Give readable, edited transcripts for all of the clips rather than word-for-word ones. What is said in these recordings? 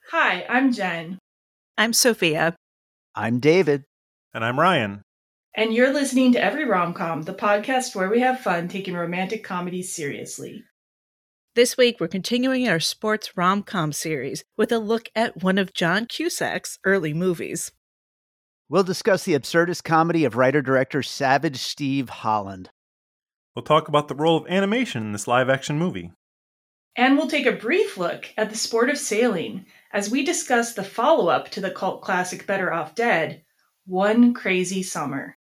Hi, I'm Jen. I'm Sophia. I'm David. And I'm Ryan. And you're listening to Every Rom-Com, the podcast where we have fun taking romantic comedies seriously. This week, we're continuing our sports rom-com series with a look at one of John Cusack's early movies. We'll discuss the absurdist comedy of writer-director Savage Steve Holland. We'll talk about the role of animation in this live-action movie. And we'll take a brief look at the sport of sailing as we discuss the follow-up to the cult classic Better Off Dead, One Crazy Summer.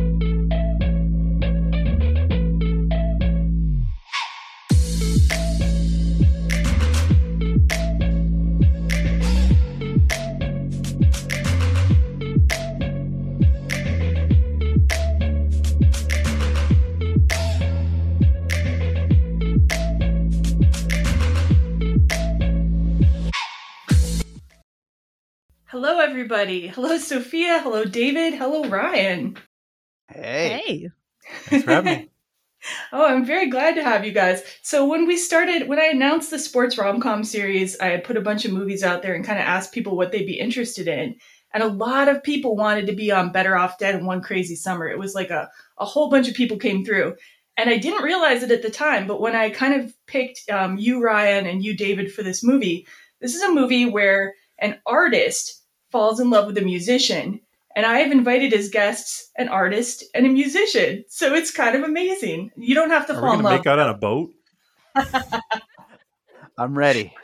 Hello, everybody. Hello, Sophia. Hello, David. Hello, Ryan. Hey. Thanks for having me. Oh, I'm very glad to have you guys. So when I announced the sports rom-com series, I had put a bunch of movies out there and kind of asked people what they'd be interested in. And a lot of people wanted to be on Better Off Dead and One Crazy Summer. It was like a whole bunch of people came through. And I didn't realize it at the time, but when I kind of picked you, Ryan, and you, David, for this movie, this is a movie where an artist falls in love with a musician. And I have invited as guests an artist and a musician. So it's kind of amazing. You don't have to fall in love. Are we going to make out on a boat? I'm ready.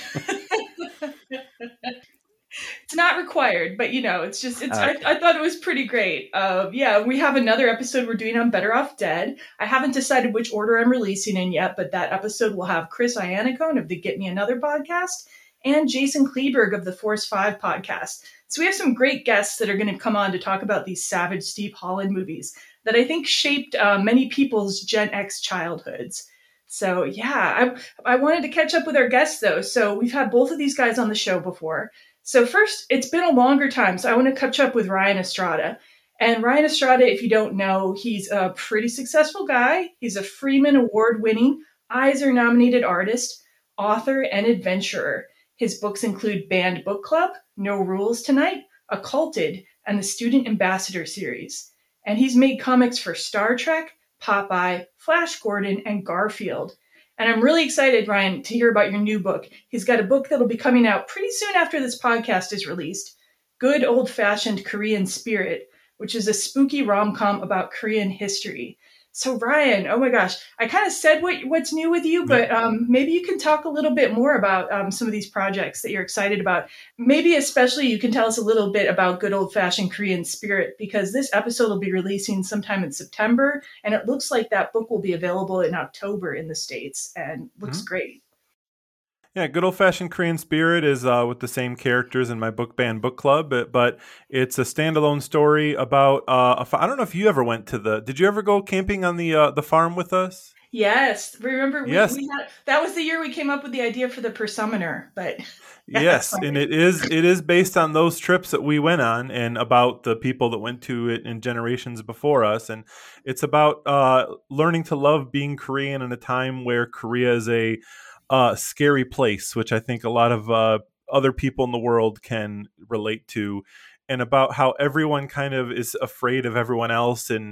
It's not required, but it's just, Okay. I thought it was pretty great. We have another episode we're doing on Better Off Dead. I haven't decided which order I'm releasing in yet, but that episode will have Chris Iannacone of the Get Me Another podcast and Jason Kleberg of the Force 5 podcast. So we have some great guests that are going to come on to talk about these Savage Steve Holland movies that I think shaped many people's Gen X childhoods. So yeah, I wanted to catch up with our guests though. So we've had both of these guys on the show before. So first, it's been a longer time, so I want to catch up with Ryan Estrada. And Ryan Estrada, if you don't know, he's a pretty successful guy. He's a Freeman Award-winning, Eisner-nominated artist, author, and adventurer. His books include Banned Book Club, No Rules Tonight, Occulted, and the Student Ambassador series. And he's made comics for Star Trek, Popeye, Flash Gordon, and Garfield. And I'm really excited, Ryan, to hear about your new book. He's got a book that'll be coming out pretty soon after this podcast is released, Good Old-Fashioned Korean Spirit, which is a spooky rom-com about Korean history. So Ryan, oh my gosh, I kind of said what's new with you, but maybe you can talk a little bit more about some of these projects that you're excited about. Maybe especially you can tell us a little bit about Good Old-Fashioned Korean Spirit, because this episode will be releasing sometime in September, and it looks like that book will be available in October in the States, and looks great. Yeah, Good Old-Fashioned Korean Spirit is with the same characters in my book Banned Book Club, but it's a standalone story about I don't know if you ever went to did you ever go camping on the farm with us? Yes. Remember, Yes. we had, that was the year we came up with the idea for the Persummoner, but Yes, and it is based on those trips that we went on and about the people that went to it in generations before us. And it's about learning to love being Korean in a time where Korea is a scary place, which I think a lot of other people in the world can relate to, and about how everyone kind of is afraid of everyone else. And,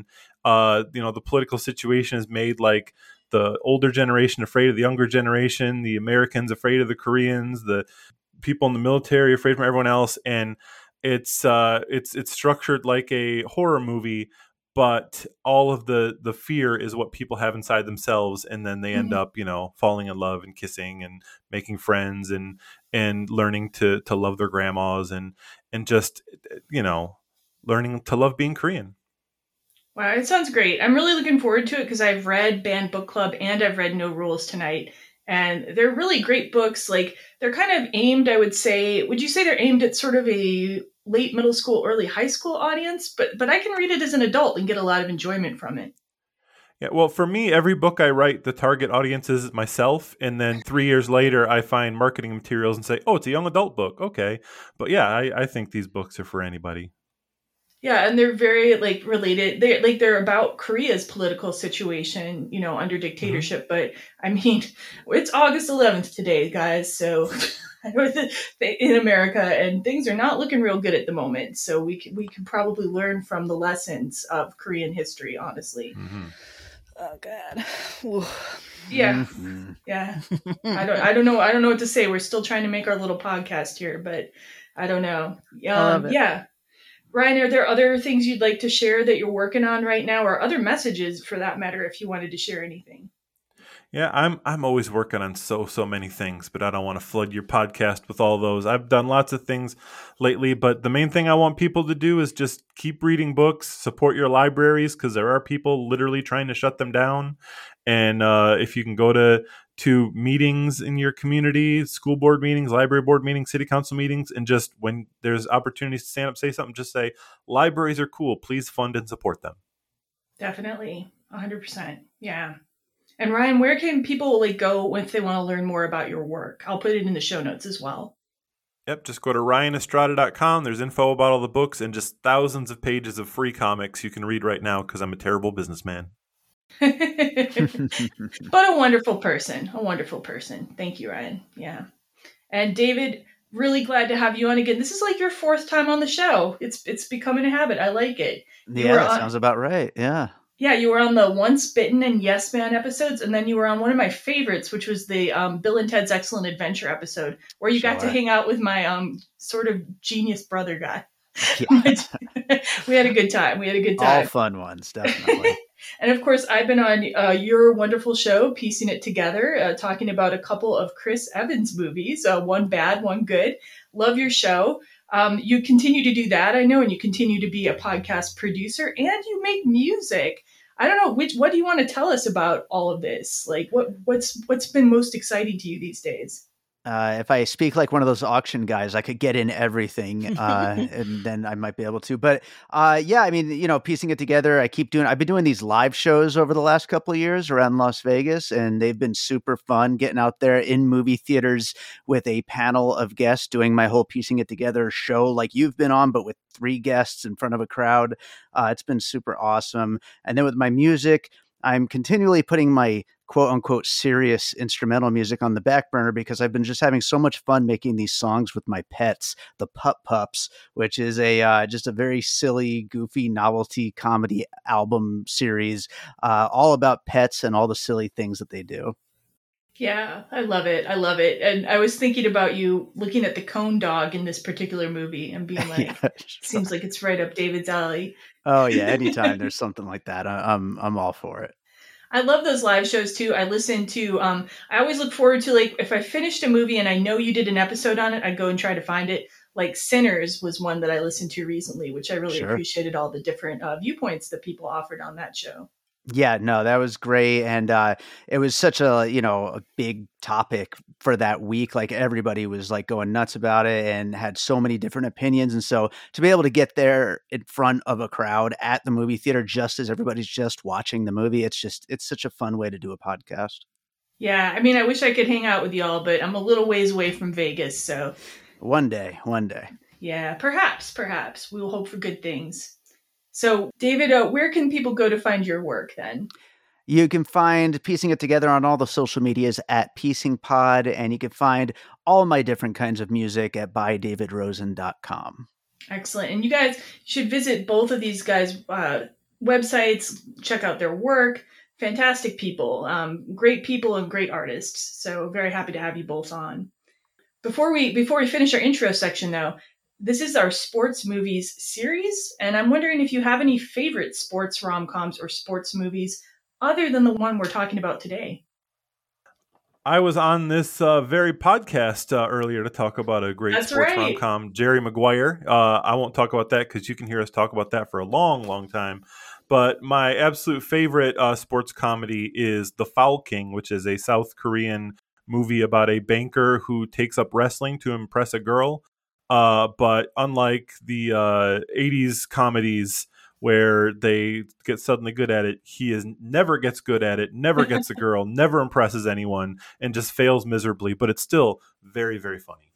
the political situation is made like the older generation afraid of the younger generation, the Americans afraid of the Koreans, the people in the military afraid from everyone else. And it's structured like a horror movie, but all of the fear is what people have inside themselves, and then they end up, falling in love and kissing and making friends and learning to love their grandmas and just, learning to love being Korean. Wow, it sounds great. I'm really looking forward to it because I've read Banned Book Club and I've read No Rules Tonight. And they're really great books. Like, they're kind of aimed, would you say they're aimed at sort of a late middle school, early high school audience? But I can read it as an adult and get a lot of enjoyment from it. Yeah, well, for me, every book I write, the target audience is myself. And then 3 years later, I find marketing materials and say, oh, it's a young adult book. Okay. But yeah, I think these books are for anybody. Yeah, and they're very like related. They're about Korea's political situation, under dictatorship. But I mean, it's August 11th today, guys. So in America, and things are not looking real good at the moment. So we can probably learn from the lessons of Korean history, honestly. Mm-hmm. Oh God. Ooh. Yeah, Mm-hmm. yeah. I don't know. I don't know what to say. We're still trying to make our little podcast here, but I don't know. I love it. Yeah. Ryan, are there other things you'd like to share that you're working on right now, or other messages for that matter, if you wanted to share anything? Yeah, I'm always working on so many things, but I don't want to flood your podcast with all those. I've done lots of things lately, but the main thing I want people to do is just keep reading books, support your libraries, because there are people literally trying to shut them down. And if you can go to meetings in your community, school board meetings, library board meetings, city council meetings, and just when there's opportunities to stand up, say something, just say, libraries are cool. Please fund and support them. Definitely. 100%. Yeah. And Ryan, where can people go if they want to learn more about your work? I'll put it in the show notes as well. Yep, just go to ryanestrada.com. There's info about all the books and just thousands of pages of free comics you can read right now because I'm a terrible businessman. But a wonderful person. A wonderful person. Thank you, Ryan. Yeah. And David, really glad to have you on again. This is like your fourth time on the show. It's becoming a habit. I like it. Yeah, that sounds about right. Yeah. Yeah, you were on the Once Bitten and Yes Man episodes, and then you were on one of my favorites, which was the Bill and Ted's Excellent Adventure episode, where you got to hang out with my sort of genius brother guy. Yeah. We had a good time. All fun ones, definitely. And of course, I've been on your wonderful show, Piecing It Together, talking about a couple of Chris Evans movies, one bad, one good. Love your show. You continue to do that, I know, and you continue to be a podcast producer, and you make music. I don't know, what do you want to tell us about all of this? Like, what's been most exciting to you these days? If I speak like one of those auction guys, I could get in everything, and then I might be able to. But yeah, I mean, piecing it together, I've been doing these live shows over the last couple of years around Las Vegas, and they've been super fun getting out there in movie theaters with a panel of guests doing my whole piecing it together show like you've been on, but with 3 guests in front of a crowd. It's been super awesome. And then with my music, I'm continually putting my quote unquote serious instrumental music on the back burner because I've been just having so much fun making these songs with my pets, the Pup Pups, which is just a very silly, goofy novelty comedy album series, all about pets and all the silly things that they do. Yeah, I love it. And I was thinking about you looking at the cone dog in this particular movie and being like, yeah, seems like it's right up David's alley. Oh yeah, anytime there's something like that, I'm all for it. I love those live shows too. I listen to, I always look forward to, like, if I finished a movie and I know you did an episode on it, I'd go and try to find it. Like Sinners was one that I listened to recently, which I really appreciated all the different viewpoints that people offered on that show. Yeah, no, that was great. And it was such a big topic for that week. Like everybody was like going nuts about it and had so many different opinions. And so to be able to get there in front of a crowd at the movie theater, just as everybody's just watching the movie, it's such a fun way to do a podcast. Yeah. I mean, I wish I could hang out with y'all, but I'm a little ways away from Vegas. So one day. Yeah, perhaps we will hope for good things. So, David, where can people go to find your work then? You can find Piecing It Together on all the social medias at Piecing Pod, and you can find all my different kinds of music at bydavidrosen.com. Excellent. And you guys should visit both of these guys' websites, check out their work. Fantastic people, great people and great artists. So very happy to have you both on. Before we finish our intro section, though, this is our sports movies series, and I'm wondering if you have any favorite sports rom-coms or sports movies other than the one we're talking about today. I was on this very podcast earlier to talk about a great sports rom-com, Jerry Maguire. I won't talk about that because you can hear us talk about that for a long, long time. But my absolute favorite sports comedy is The Foul King, which is a South Korean movie about a banker who takes up wrestling to impress a girl. But unlike the 80s comedies where they get suddenly good at it, he never gets good at it, never gets a girl, never impresses anyone, and just fails miserably. But it's still very, very funny.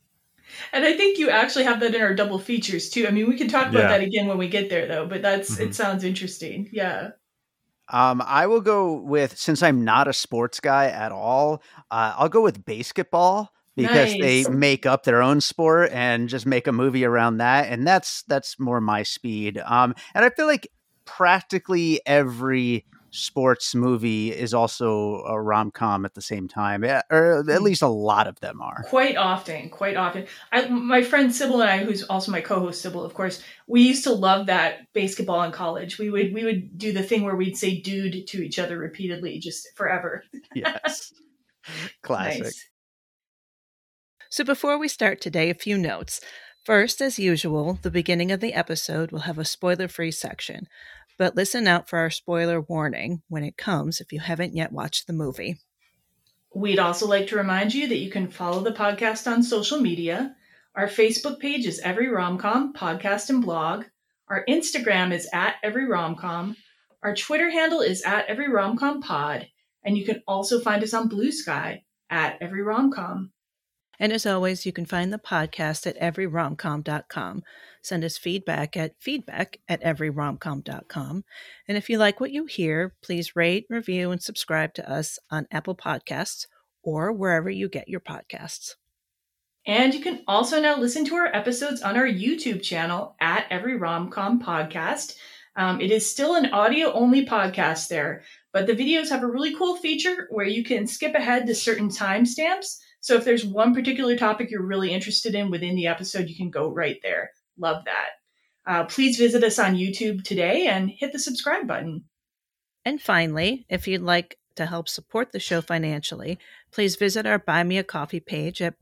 And I think you actually have that in our double features too. I mean, we can talk about that again when we get there though, but it sounds interesting. Yeah. I will go with, since I'm not a sports guy at all, I'll go with basketball because they make up their own sport and just make a movie around that. And that's more my speed. And I feel like practically every sports movie is also a rom-com at the same time, or at least a lot of them are. Quite often. My friend Sybil and I, who's also my co-host Sybil, of course, we used to love that basketball in college. We would do the thing where we'd say dude to each other repeatedly, just forever. Yes. Classic. Nice. So before we start today, a few notes. First, as usual, the beginning of the episode will have a spoiler-free section, but listen out for our spoiler warning when it comes if you haven't yet watched the movie. We'd also like to remind you that you can follow the podcast on social media. Our Facebook page is Every Romcom Podcast and Blog. Our Instagram is @EveryRomcom. Our Twitter handle is @EveryRomcomPod. And you can also find us on Blue Sky @EveryRomcom. And as always, you can find the podcast at everyromcom.com. Send us feedback at feedback@everyromcom.com. And if you like what you hear, please rate, review, and subscribe to us on Apple Podcasts or wherever you get your podcasts. And you can also now listen to our episodes on our YouTube channel @EveryRomcom Podcast. It is still an audio-only podcast there, but the videos have a really cool feature where you can skip ahead to certain timestamps. So if there's one particular topic you're really interested in within the episode, you can go right there. Love that. Please visit us on YouTube today and hit the subscribe button. And finally, if you'd like to help support the show financially, please visit our Buy Me a Coffee page at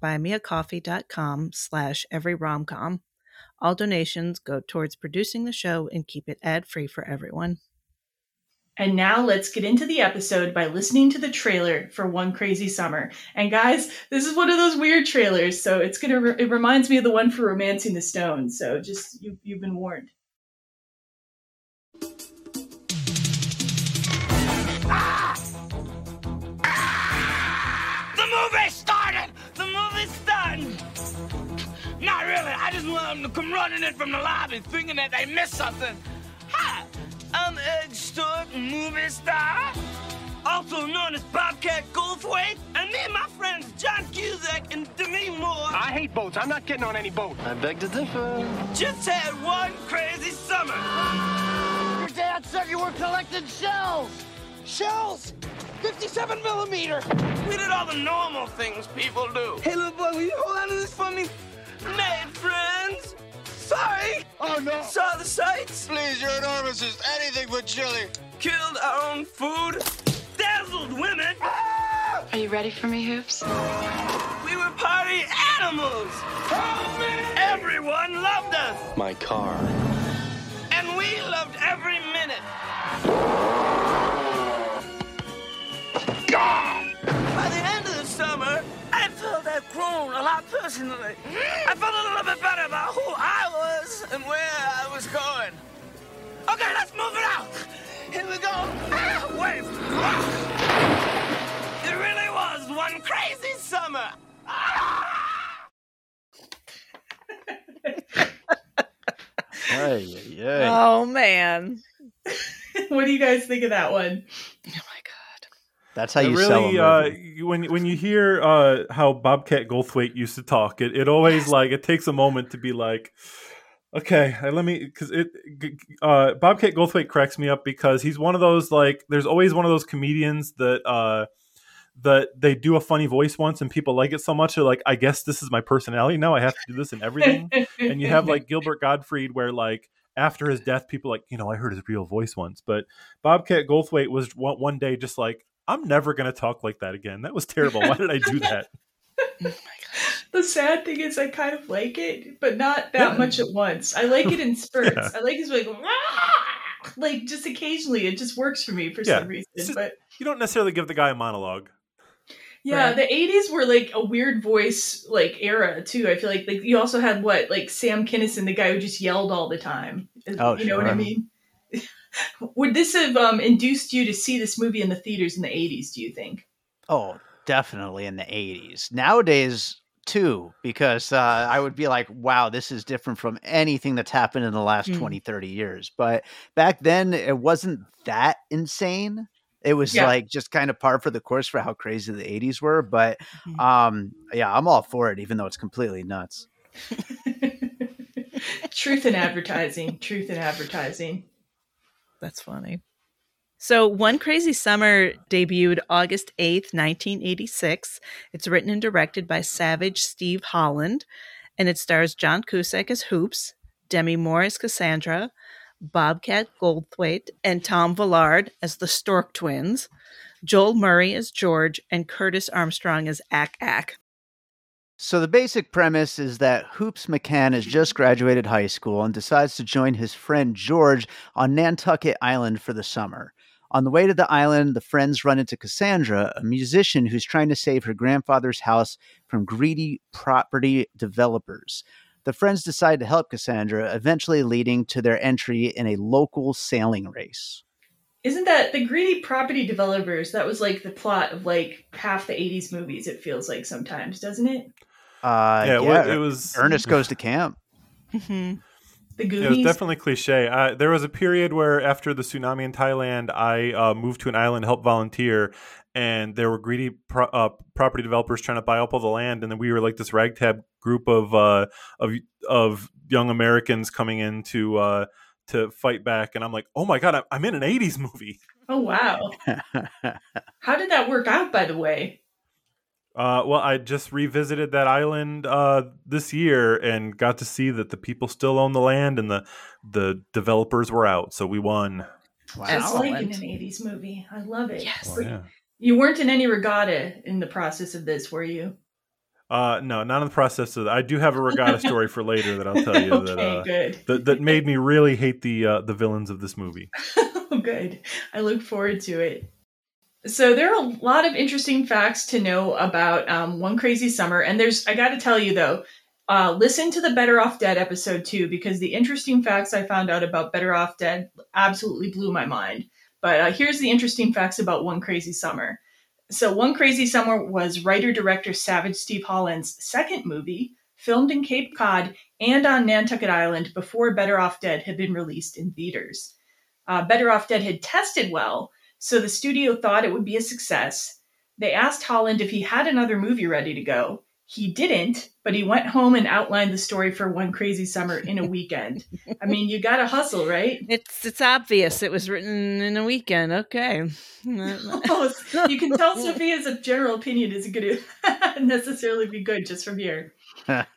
buymeacoffee.com/everyromcom. All donations go towards producing the show and keep it ad-free for everyone. And now let's get into the episode by listening to the trailer for One Crazy Summer. And guys, this is one of those weird trailers, so it reminds me of the one for Romancing the Stone. So just you've been warned. The movie started! The movie's starting! Not really. I just want them to come running in from the lobby thinking that they missed something. Hi! I'm Ed Stewart, movie star, also known as Bobcat Goldthwait, and me and my friends John Cusack and Demi Moore. I hate boats. I'm not getting on any boat. I beg to differ. Just had one crazy summer. Your dad said you were collecting shells. Shells? 57 millimeter. We did all the normal things people do. Hey, little boy, will you hold on to this for me? Made friends. Sorry. Oh, no. Saw the sights. Please, your enormous is anything but chilly. Killed our own food. Dazzled women. Are you ready for me, Hoops? We were party animals. Help me. Everyone loved us. My car. And we loved every minute. By the end of the summer, I felt I'd grown a lot personally. I felt a little bit better about who I was and where I was going. Okay, let's move it out. Here we go. Wait. It really was one crazy summer. Oh, man. What do you guys think of that one? Oh, my God. That's how you sell a movie. When you hear how Bobcat Goldthwait used to talk, it always it takes a moment to be like, okay, let me, because Bobcat Goldthwait cracks me up because he's one of those, there's always one of those comedians that they do a funny voice once and people like it so much they're like, I guess this is my personality now, I have to do this in everything. And you have Gilbert Gottfried where after his death people I heard his real voice once, but Bobcat Goldthwait was one day just I'm never going to talk like that again. That was terrible. Why did I do that? Oh my gosh. The sad thing is I kind of like it, but not that much at once. I like it in spurts. Yeah. I like his just occasionally. It just works for me for some reason. But you don't necessarily give the guy a monologue. Yeah, right. The 80s were a weird voice era too. I feel like you also had Sam Kinison, the guy who just yelled all the time. Oh, you know what I mean? Would this have induced you to see this movie in the theaters in the 80s, do you think? Oh, definitely in the 80s. Nowadays, too, because I would be like, wow, this is different from anything that's happened in the last 20, 30 years. But back then, it wasn't that insane. It was like just kind of par for the course for how crazy the 80s were. But yeah, I'm all for it, even though it's completely nuts. Truth in advertising. Truth in advertising. That's funny. So One Crazy Summer debuted August 8th, 1986. It's written and directed by Savage Steve Holland, and it stars John Cusack as Hoops, Demi Moore as Cassandra, Bobcat Goldthwait and Tom Villard as the Stork Twins, Joel Murray as George, and Curtis Armstrong as Ack Ack. So the basic premise is that Hoops McCann has just graduated high school and decides to join his friend George on Nantucket Island for the summer. On the way to the island, the friends run into Cassandra, a musician who's trying to save her grandfather's house from greedy property developers. The friends decide to help Cassandra, eventually leading to their entry in a local sailing race. Isn't that the greedy property developers? That was like the plot of like half the 80s movies, it feels like sometimes, doesn't it? It was Ernest Goes to Camp. The Goonies. It was definitely cliche. There was a period where after the tsunami in Thailand, I moved to an island to help volunteer, and there were greedy property developers trying to buy up all the land, and then we were like this ragtag group of young Americans coming in to fight back, and I'm like, oh my god, I'm in an 80s movie. Oh wow. How did that work out, by the way? Well, I just revisited that island this year and got to see that the people still own the land and the developers were out, so we won. Wow. Just like in an 80s movie. I love it. Yes. Oh, yeah. You weren't in any regatta in the process of this, were you? No, not in the process of that. I do have a regatta story for later that I'll tell you that made me really hate the villains of this movie. Oh, good. I look forward to it. So there are a lot of interesting facts to know about One Crazy Summer. And I got to tell you, though, listen to the Better Off Dead episode, too, because the interesting facts I found out about Better Off Dead absolutely blew my mind. But here's the interesting facts about One Crazy Summer. So One Crazy Summer was writer-director Savage Steve Holland's second movie, filmed in Cape Cod and on Nantucket Island before Better Off Dead had been released in theaters. Better Off Dead had tested well, so the studio thought it would be a success. They asked Holland if he had another movie ready to go. He didn't, but he went home and outlined the story for One Crazy Summer in a weekend. I mean, you gotta hustle, right? It's obvious. It was written in a weekend. Okay. Oh, you can tell Sophia's general opinion isn't going to necessarily be good just from here. The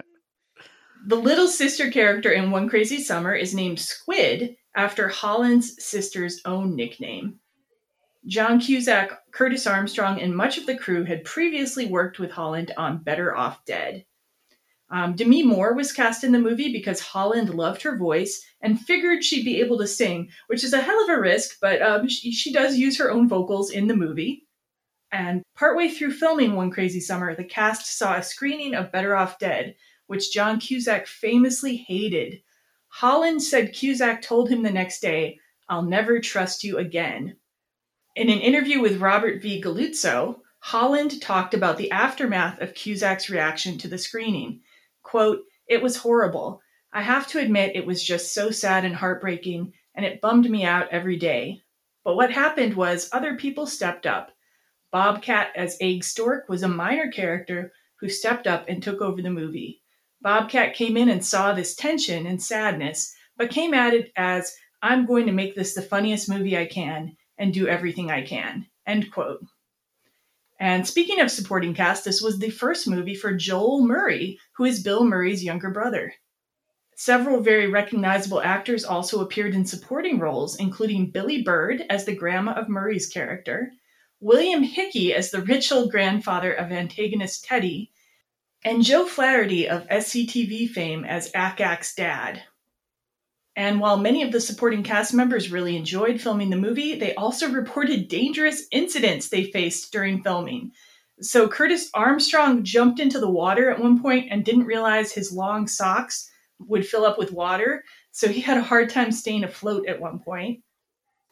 little sister character in One Crazy Summer is named Squid after Holland's sister's own nickname. John Cusack, Curtis Armstrong, and much of the crew had previously worked with Holland on Better Off Dead. Demi Moore was cast in the movie because Holland loved her voice and figured she'd be able to sing, which is a hell of a risk, but she does use her own vocals in the movie. And partway through filming One Crazy Summer, the cast saw a screening of Better Off Dead, which John Cusack famously hated. Holland said Cusack told him the next day, "I'll never trust you again." In an interview with Robert V. Galuzzo, Holland talked about the aftermath of Cusack's reaction to the screening. Quote, "It was horrible. I have to admit it was just so sad and heartbreaking, and it bummed me out every day. But what happened was other people stepped up. Bobcat as Egg Stork was a minor character who stepped up and took over the movie. Bobcat came in and saw this tension and sadness, but came at it as, I'm going to make this the funniest movie I can and do everything I can." End quote. And speaking of supporting cast, this was the first movie for Joel Murray, who is Bill Murray's younger brother. Several very recognizable actors also appeared in supporting roles, including Billy Bird as the grandma of Murray's character, William Hickey as the rich old grandfather of antagonist Teddy, and Joe Flaherty of SCTV fame as Ack Ack's dad. And while many of the supporting cast members really enjoyed filming the movie, they also reported dangerous incidents they faced during filming. So Curtis Armstrong jumped into the water at one point and didn't realize his long socks would fill up with water, so he had a hard time staying afloat at one point.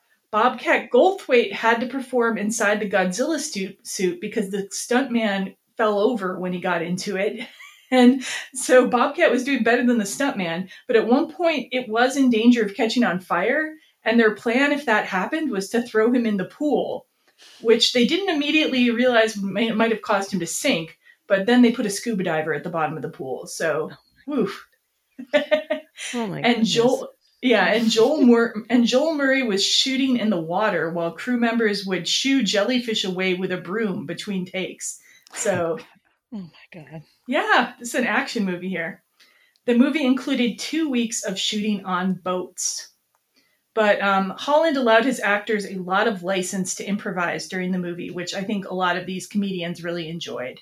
Bobcat Goldthwait had to perform inside the Godzilla suit because the stuntman fell over when he got into it. And so Bobcat was doing better than the stuntman, but at one point it was in danger of catching on fire. And their plan, if that happened, was to throw him in the pool, which they didn't immediately realize might have caused him to sink. But then they put a scuba diver at the bottom of the pool. So, woof. Oh my and goodness. Joel Murray was shooting in the water while crew members would shoo jellyfish away with a broom between takes. So, Oh my God. yeah, this is an action movie here. The movie included 2 weeks of shooting on boats. But Holland allowed his actors a lot of license to improvise during the movie, which I think a lot of these comedians really enjoyed.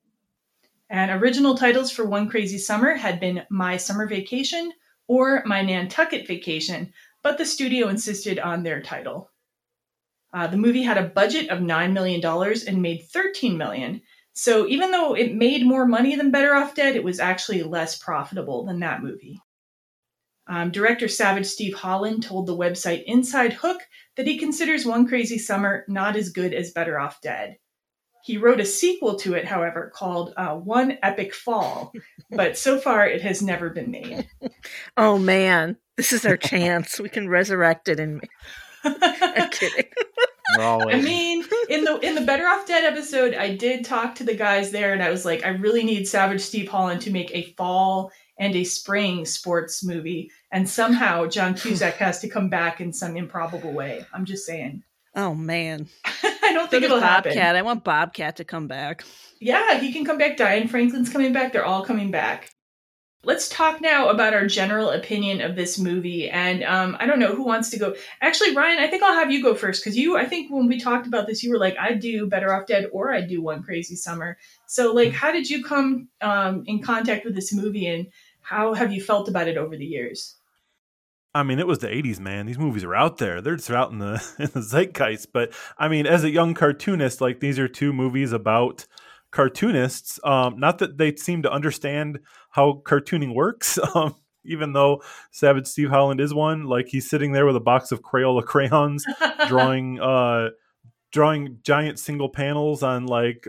And original titles for One Crazy Summer had been My Summer Vacation or My Nantucket Vacation, but the studio insisted on their title. The movie had a budget of $9 million and made $13 million. So even though it made more money than Better Off Dead, it was actually less profitable than that movie. Director Savage Steve Holland told the website Inside Hook that he considers One Crazy Summer not as good as Better Off Dead. He wrote a sequel to it, however, called One Epic Fall, but so far it has never been made. Oh man, this is our chance. We can resurrect it. And I'm kidding. I mean, in the Better Off Dead episode, I did talk to the guys there, and I was like, I really need Savage Steve Holland to make a fall and a spring sports movie, and somehow John Cusack has to come back in some improbable way. I'm just saying. Oh man. I don't think it'll happen. Bobcat. I want Bobcat to come back. Yeah, he can come back. Diane Franklin's coming back. They're all coming back. Let's talk now about our general opinion of this movie. And I don't know who wants to go. Actually, Ryan, I think I'll have you go first, because I think when we talked about this, you were like, I'd do Better Off Dead or I'd do One Crazy Summer. So, like, how did you come in contact with this movie, and how have you felt about it over the years? I mean, it was the 80s, man. These movies are out there. They're just out in the zeitgeist. But I mean, as a young cartoonist, like, these are two movies about cartoonists. Not that they seem to understand how cartooning works. Even though Savage Steve Holland is one, like, he's sitting there with a box of Crayola crayons, drawing giant single panels on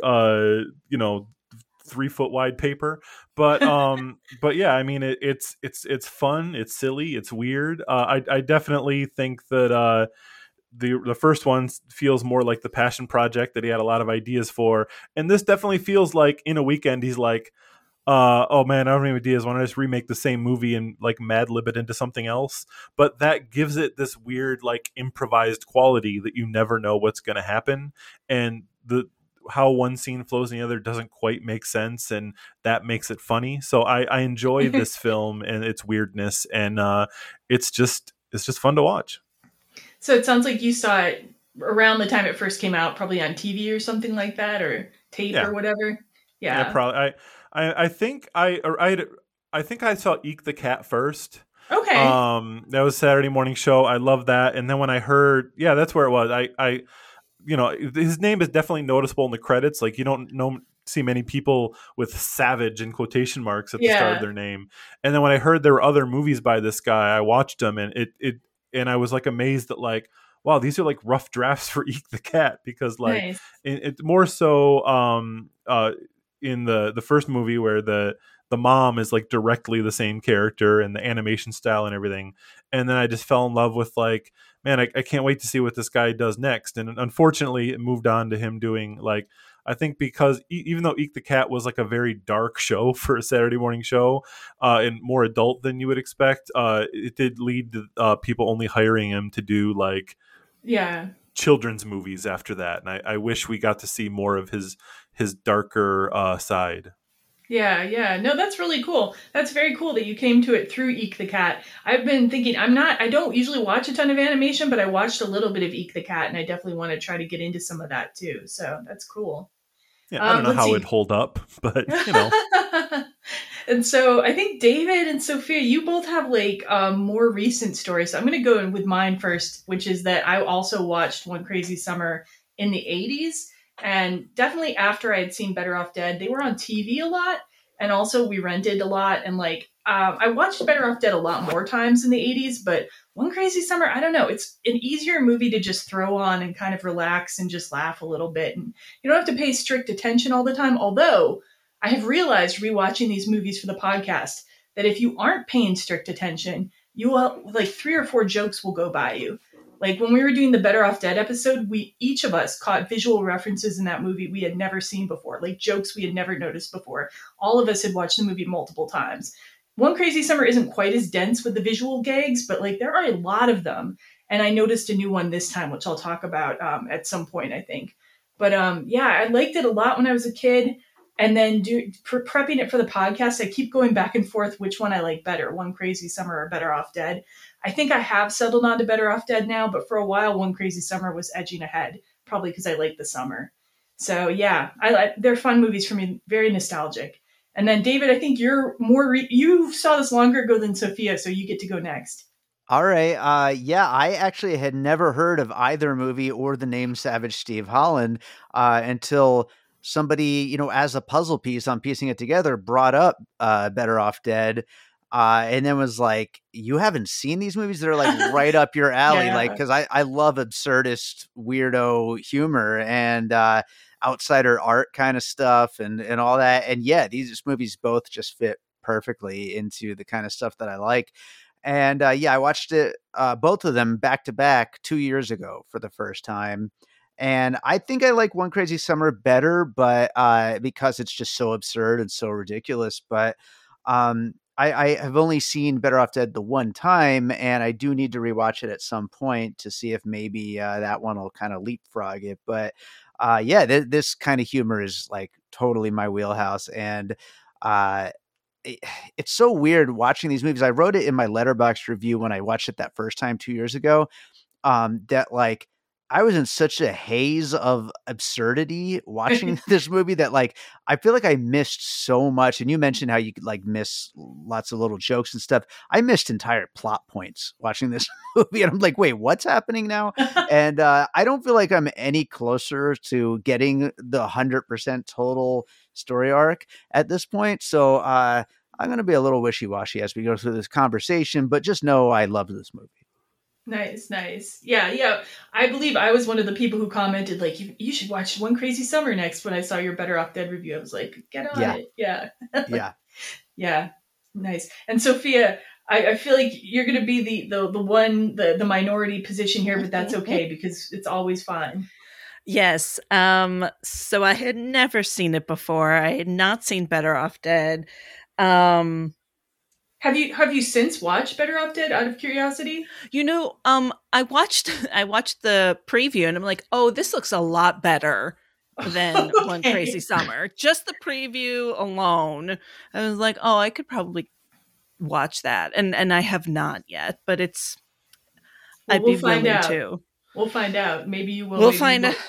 3-foot wide paper. But yeah, I mean, it's fun, it's silly, it's weird. I definitely think that the first one feels more like the passion project that he had a lot of ideas for, and this definitely feels like in a weekend he's like, oh man, I don't have any ideas. Why don't I just remake the same movie and like Mad Lib it into something else? But that gives it this weird, like, improvised quality that you never know what's going to happen, and how one scene flows in the other doesn't quite make sense, and that makes it funny. So I enjoy this film and its weirdness, and it's just fun to watch. So it sounds like you saw it around the time it first came out, probably on TV or something like that, or tape or whatever. Yeah, probably. I think I saw Eek the Cat first. Okay. That was Saturday morning show. I love that. And then when I heard, that's where it was. I his name is definitely noticeable in the credits. Like, you don't see many people with Savage in quotation marks at the start of their name. And then when I heard there were other movies by this guy, I watched them, and and I was like amazed that, like, wow, these are like rough drafts for Eek the Cat, because like nice. It's more so in the first movie where the mom is like directly the same character and the animation style and everything. And then I just fell in love with, like, man, I can't wait to see what this guy does next. And unfortunately it moved on to him doing, like, I think because even though Eek the Cat was like a very dark show for a Saturday morning show, and more adult than you would expect, it did lead to people only hiring him to do like children's movies after that. And I wish we got to see more of his darker side. Yeah. No, that's really cool. That's very cool that you came to it through Eek the Cat. I've been thinking, I don't usually watch a ton of animation, but I watched a little bit of Eek the Cat, and I definitely want to try to get into some of that too. So that's cool. Yeah, I don't know how it'd hold up, but you know. And so I think David and Sophia, you both have like more recent stories. So I'm going to go in with mine first, which is that I also watched One Crazy Summer in the 80s. And definitely after I had seen Better Off Dead, they were on TV a lot. And also we rented a lot. And like, I watched Better Off Dead a lot more times in the 80s, but One Crazy Summer, I don't know. It's an easier movie to just throw on and kind of relax and just laugh a little bit. And you don't have to pay strict attention all the time. Although I have realized rewatching these movies for the podcast that if you aren't paying strict attention, you will, like 3 or 4 jokes will go by you. Like when we were doing the Better Off Dead episode, each of us caught visual references in that movie we had never seen before, like jokes we had never noticed before. All of us had watched the movie multiple times. One Crazy Summer isn't quite as dense with the visual gags, but like there are a lot of them. And I noticed a new one this time, which I'll talk about at some point, I think. But yeah, I liked it a lot when I was a kid. And then prepping it for the podcast, I keep going back and forth which one I like better, One Crazy Summer or Better Off Dead. I think I have settled on to Better Off Dead now, but for a while, One Crazy Summer was edging ahead, probably because I like the summer. So yeah, they're fun movies for me, very nostalgic. And then David, I think you're you saw this longer ago than Sophia, so you get to go next. All right. Yeah, I actually had never heard of either movie or the name Savage Steve Holland until somebody, as a puzzle piece on piecing it together, brought up Better Off Dead. And then was like, you haven't seen these movies? They're like right up your alley. Yeah. Like, cause I love absurdist weirdo humor and, outsider art kind of stuff and all that. And yeah, these movies both just fit perfectly into the kind of stuff that I like. And, yeah, I watched it, both of them back to back 2 years ago for the first time. And I think I like One Crazy Summer better, but, because it's just so absurd and so ridiculous, but, I have only seen Better Off Dead the one time, and I do need to rewatch it at some point to see if maybe that one will kind of leapfrog it. But yeah, this kind of humor is like totally my wheelhouse, and it's so weird watching these movies. I wrote it in my Letterboxd review when I watched it that first time 2 years ago, that like I was in such a haze of absurdity watching this movie that like I feel like I missed so much. And you mentioned how you could like miss lots of little jokes and stuff. I missed entire plot points watching this movie, and I'm like, wait, what's happening now? And I don't feel like I'm any closer to getting the 100% total story arc at this point. So I'm going to be a little wishy-washy as we go through this conversation, but just know I love this movie. Nice. Yeah. I believe I was one of the people who commented, like, you should watch One Crazy Summer next when I saw your Better Off Dead review. I was like, get on it. Yeah. Yeah. Nice. And Sophia, I feel like you're going to be the minority position here, but that's okay because it's always fun. Yes. So I had never seen it before. I had not seen Better Off Dead. Have you since watched Better Off Dead out of curiosity? I watched the preview and I'm like, oh, this looks a lot better than One Crazy Summer. Just the preview alone, I was like, oh, I could probably watch that, and I have not yet, but it's I'd be willing to. We'll find out. Maybe you will. We'll find out.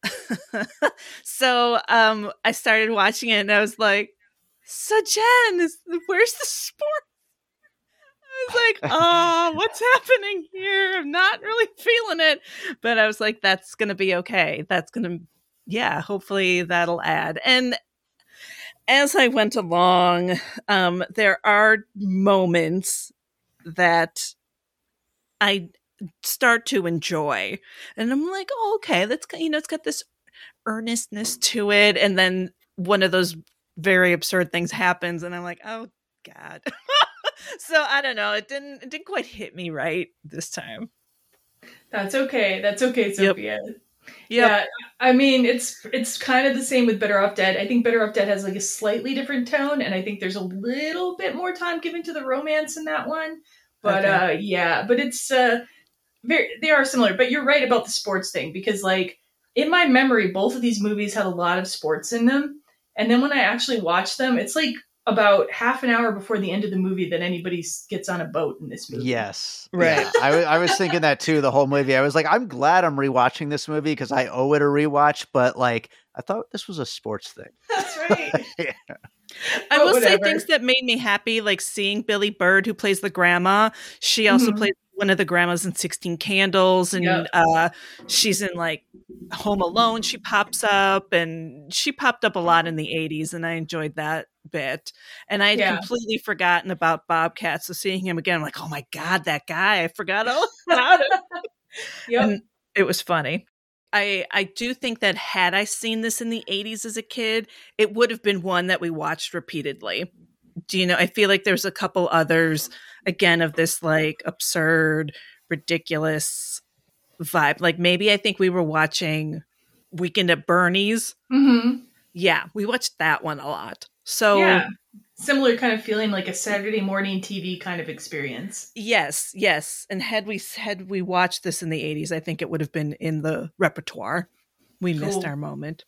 So I started watching it and I was like, so Jen, where's the sport? I was like, oh, what's happening here? I'm not really feeling it. But I was like, that's going to be okay. Hopefully that'll add. And as I went along, there are moments that I start to enjoy. And I'm like, oh, okay, it's got this earnestness to it. And then one of those very absurd things happens. And I'm like, oh, God. So I don't know. It didn't quite hit me right this time. That's okay, Sophia. Yep. Yeah, I mean it's kind of the same with Better Off Dead. I think Better Off Dead has like a slightly different tone, and I think there's a little bit more time given to the romance in that one. But but it's they are similar. But you're right about the sports thing, because like in my memory, both of these movies had a lot of sports in them, and then when I actually watched them, it's like about half an hour before the end of the movie that anybody gets on a boat in this movie. Yes. Right. Yeah. I was thinking that too, the whole movie. I was like, I'm glad I'm rewatching this movie because I owe it a rewatch, but like, I thought this was a sports thing. That's right. Yeah. I will say things that made me happy, like seeing Billy Bird, who plays the grandma. She also plays one of the grandmas in 16 Candles, and she's in like Home Alone, she pops up, and she popped up a lot in the 80s, and I enjoyed that bit. And I had completely forgotten about Bobcat, so seeing him again, I'm like, oh my God, that guy, I forgot all about him. Yep. And it was funny. I do think that had I seen this in the 80s as a kid, it would have been one that we watched repeatedly. Do you know, I feel like there's a couple others, again, of this like absurd, ridiculous vibe. Like maybe I think we were watching Weekend at Bernie's. Mm-hmm. Yeah, we watched that one a lot. So yeah, similar kind of feeling, like a Saturday morning TV kind of experience. Yes. And had we watched this in the 80s, I think it would have been in the repertoire. We missed our moment.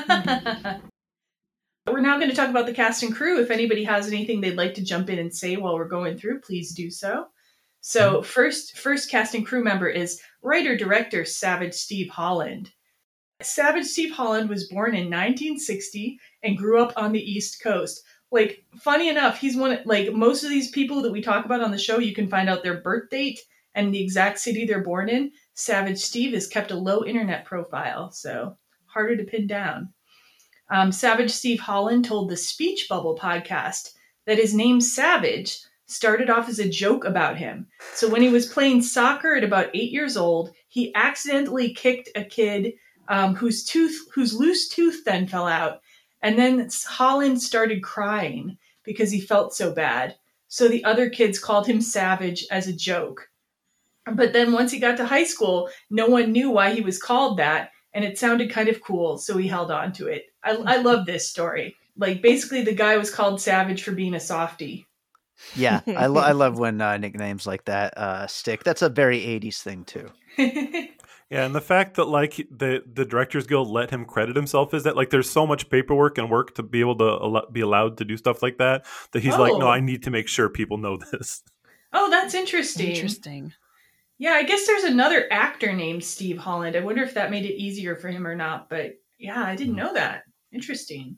We're now going to talk about the cast and crew. If anybody has anything they'd like to jump in and say while we're going through, please do so. So first cast and crew member is writer-director Savage Steve Holland. Savage Steve Holland was born in 1960 and grew up on the East Coast. Like, funny enough, he's one, like, most of these people that we talk about on the show, you can find out their birth date and the exact city they're born in. Savage Steve has kept a low internet profile, so harder to pin down. Savage Steve Holland told the Speech Bubble podcast that his name Savage started off as a joke about him. So when he was playing soccer at about 8 years old, he accidentally kicked a kid whose loose tooth then fell out. And then Holland started crying because he felt so bad. So the other kids called him Savage as a joke. But then once he got to high school, no one knew why he was called that. And it sounded kind of cool, so he held on to it. I love this story. Like, basically, the guy was called Savage for being a softie. Yeah, I love when nicknames like that stick. That's a very 80s thing, too. Yeah, and the fact that like the Directors Guild let him credit himself is that like there's so much paperwork and work to be able to be allowed to do stuff like that he's like, no, I need to make sure people know this. Oh, that's interesting. Yeah, I guess there's another actor named Steve Holland. I wonder if that made it easier for him or not. But yeah, I didn't know that. Interesting.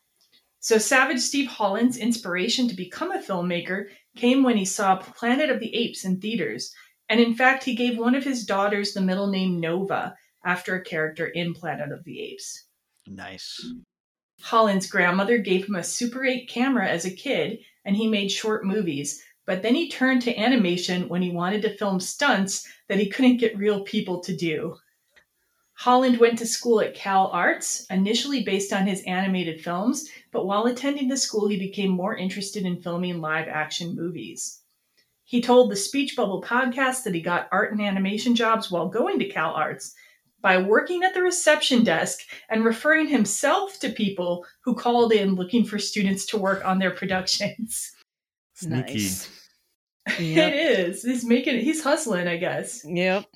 So Savage Steve Holland's inspiration to become a filmmaker came when he saw Planet of the Apes in theaters. And in fact, he gave one of his daughters the middle name Nova after a character in Planet of the Apes. Nice. Holland's grandmother gave him a Super 8 camera as a kid, and he made short movies. But then he turned to animation when he wanted to film stunts that he couldn't get real people to do. Holland went to school at Cal Arts, initially based on his animated films, but while attending the school, he became more interested in filming live-action movies. He told the Speech Bubble podcast that he got art and animation jobs while going to Cal Arts by working at the reception desk and referring himself to people who called in looking for students to work on their productions. Sneaky. Nice. Yep. It is. He's hustling, I guess. Yep.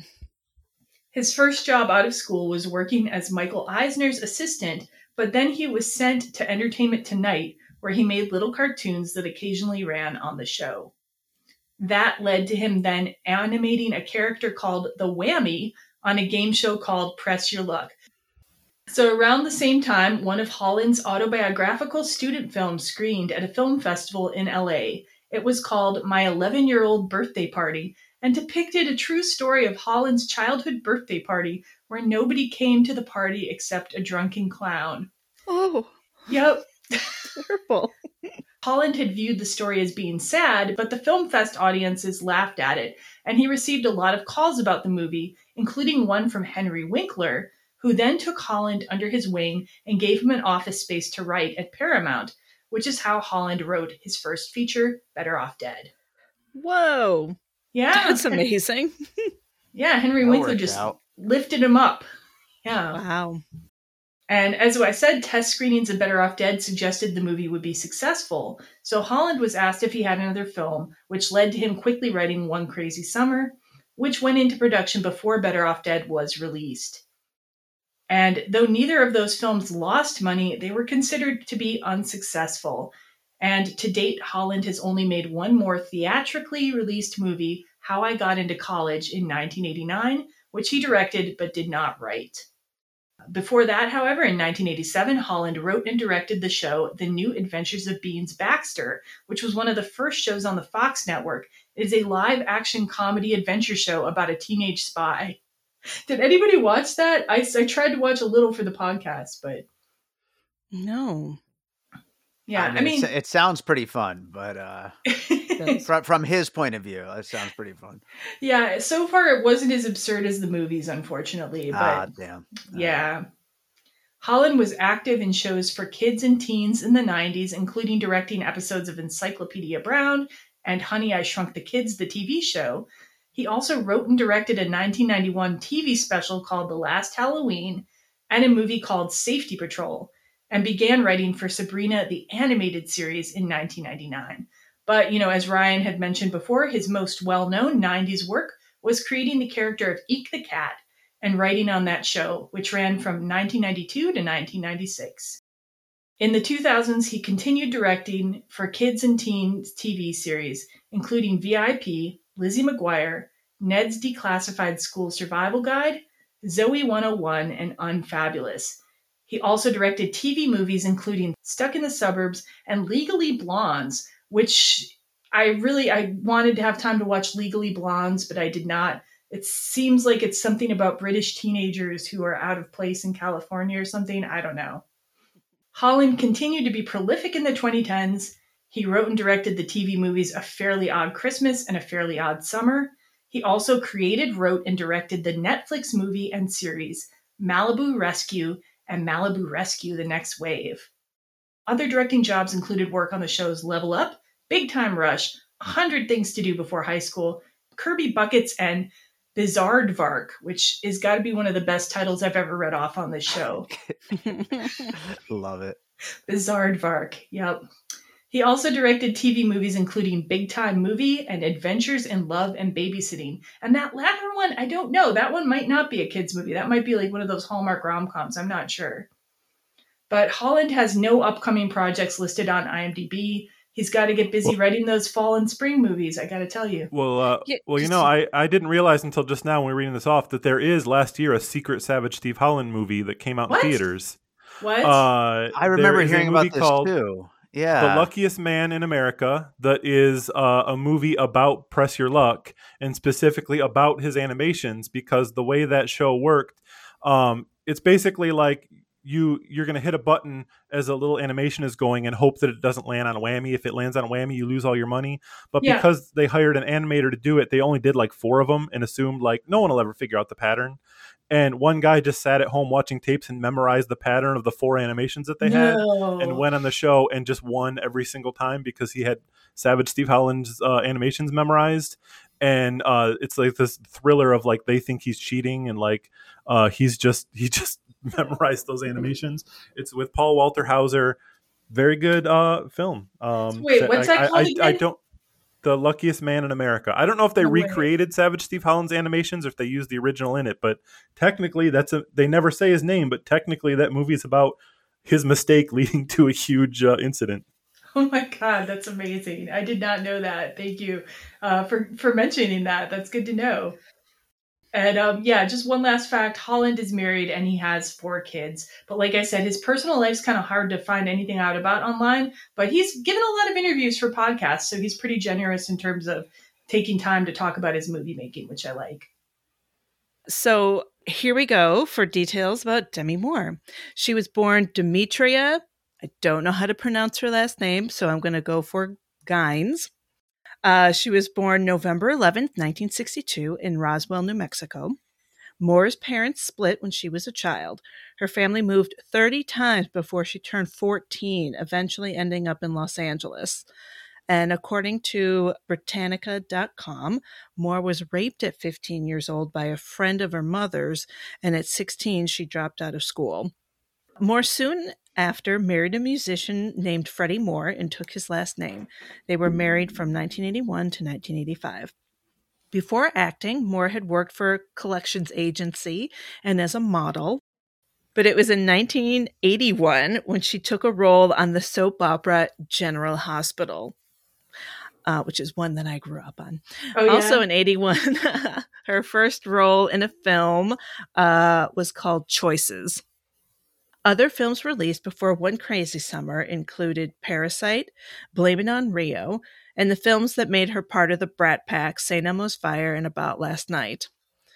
His first job out of school was working as Michael Eisner's assistant, but then he was sent to Entertainment Tonight, where he made little cartoons that occasionally ran on the show. That led to him then animating a character called the Whammy on a game show called Press Your Luck. So around the same time, one of Holland's autobiographical student films screened at a film festival in LA. It was called My 11-Year-Old Birthday Party and depicted a true story of Holland's childhood birthday party where nobody came to the party except a drunken clown. Oh. Yep. Terrible. Holland had viewed the story as being sad, but the film fest audiences laughed at it, and he received a lot of calls about the movie, including one from Henry Winkler, who then took Holland under his wing and gave him an office space to write at Paramount, which is how Holland wrote his first feature, Better Off Dead. Whoa. Yeah. That's amazing. Yeah, Henry Winkler just lifted him up. Yeah. Wow. And as I said, test screenings of Better Off Dead suggested the movie would be successful. So Holland was asked if he had another film, which led to him quickly writing One Crazy Summer, which went into production before Better Off Dead was released. And though neither of those films lost money, they were considered to be unsuccessful. And to date, Holland has only made one more theatrically released movie, How I Got Into College, in 1989, which he directed but did not write. Before that, however, in 1987, Holland wrote and directed the show The New Adventures of Beans Baxter, which was one of the first shows on the Fox network. It is a live-action comedy adventure show about a teenage spy. Did anybody watch that? I tried to watch a little for the podcast, but No. yeah, I mean, it sounds pretty fun, but from his point of view, it sounds pretty fun. Yeah, so far it wasn't as absurd as the movies, unfortunately. But damn. Yeah. Holland was active in shows for kids and teens in the 90s, including directing episodes of Encyclopedia Brown and Honey, I Shrunk the Kids, the TV show. He also wrote and directed a 1991 TV special called The Last Halloween and a movie called Safety Patrol, and began writing for Sabrina the Animated Series in 1999. But, as Ryan had mentioned before, his most well-known 90s work was creating the character of Eek the Cat and writing on that show, which ran from 1992 to 1996. In the 2000s, he continued directing for kids and teens TV series, including VIP, Lizzie McGuire, Ned's Declassified School Survival Guide, Zoe 101, and Unfabulous. He also directed TV movies including Stuck in the Suburbs and Legally Blondes, which I wanted to have time to watch Legally Blondes, but I did not. It seems like it's something about British teenagers who are out of place in California or something. I don't know. Holland continued to be prolific in the 2010s. He wrote and directed the TV movies A Fairly Odd Christmas and A Fairly Odd Summer. He also created, wrote, and directed the Netflix movie and series Malibu Rescue and Malibu Rescue: The Next Wave. Other directing jobs included work on the shows Level Up, Big Time Rush, 100 Things to Do Before High School, Kirby Buckets, and Bizaardvark, which is got to be one of the best titles I've ever read off on this show. Love it. Bizaardvark, yep. He also directed TV movies including Big Time Movie and Adventures in Love and Babysitting. And that latter one, I don't know. That one might not be a kid's movie. That might be like one of those Hallmark rom-coms. I'm not sure. But Holland has no upcoming projects listed on IMDb. He's got to get busy writing those fall and spring movies, I got to tell you. Well, I didn't realize until just now when we were reading this off that there is last year a secret Savage Steve Holland movie that came out in theaters. What? I remember hearing about this too. Yeah. The Luckiest Man in America, that is a movie about Press Your Luck and specifically about his animations, because the way that show worked, it's basically like you're going to hit a button as a little animation is going and hope that it doesn't land on a whammy. If it lands on a whammy, you lose all your money. But because they hired an animator to do it, they only did like 4 of them and assumed like no one will ever figure out the pattern. And one guy just sat at home watching tapes and memorized the pattern of the 4 animations that they had and went on the show and just won every single time because he had Savage Steve Holland's animations memorized. And it's like this thriller of like they think he's cheating and like he just memorized those animations. It's with Paul Walter Hauser. Very good film. Wait, what's that called again? The Luckiest Man in America. I don't know if they recreated Savage Steve Holland's animations or if they used the original in it, but technically they never say his name, but technically that movie is about his mistake leading to a huge incident. Oh my God, that's amazing. I did not know that. Thank you for mentioning that. That's good to know. And just one last fact, Holland is married and he has 4 kids. But like I said, his personal life's kind of hard to find anything out about online, but he's given a lot of interviews for podcasts. So he's pretty generous in terms of taking time to talk about his movie making, which I like. So here we go for details about Demi Moore. She was born Demetria. I don't know how to pronounce her last name, so I'm going to go for Gines. She was born November 11th, 1962 in Roswell, New Mexico. Moore's parents split when she was a child. Her family moved 30 times before she turned 14, eventually ending up in Los Angeles. And according to Britannica.com, Moore was raped at 15 years old by a friend of her mother's, and at 16 she dropped out of school. Moore soon after married a musician named Freddie Moore and took his last name. They were married from 1981 to 1985. Before acting, Moore had worked for a collections agency and as a model. But it was in 1981 when she took a role on the soap opera General Hospital, which is one that I grew up on. Oh, yeah? Also in 81, her first role in a film was called Choices. Other films released before One Crazy Summer included Parasite, Blame It on Rio, and the films that made her part of the Brat Pack, St. Elmo's Fire and About Last Night.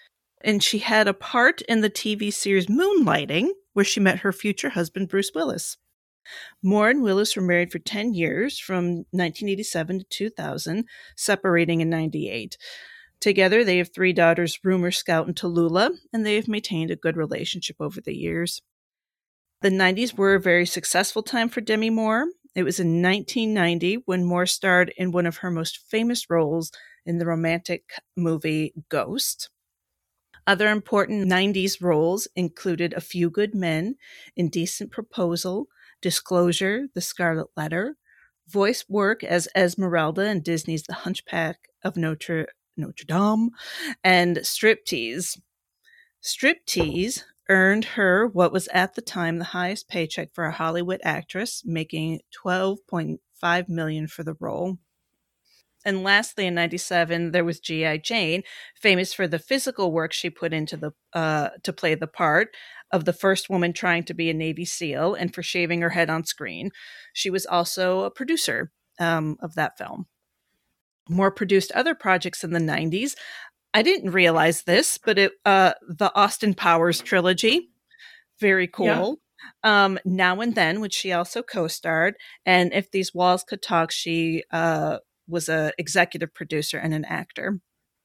And she had a part in the TV series Moonlighting, where she met her future husband, Bruce Willis. Moore and Willis were married for 10 years, from 1987 to 2000, separating in 98. Together, they have 3 daughters, Rumor, Scout, and Tallulah, and they have maintained a good relationship over the years. The 90s were a very successful time for Demi Moore. It was in 1990 when Moore starred in one of her most famous roles in the romantic movie Ghost. Other important 90s roles included A Few Good Men, Indecent Proposal, Disclosure, The Scarlet Letter, voice work as Esmeralda in Disney's The Hunchback of Notre Dame, and Striptease. Striptease earned her what was at the time the highest paycheck for a Hollywood actress, making $12.5 million for the role. And lastly, in 97, there was G.I. Jane, famous for the physical work she put into to play the part of the first woman trying to be a Navy SEAL and for shaving her head on screen. She was also a producer of that film. Moore produced other projects in the 90s. I didn't realize this, but the Austin Powers trilogy, very cool. Yeah. Now and Then, which she also co-starred, and If These Walls Could Talk, she was an executive producer and an actor.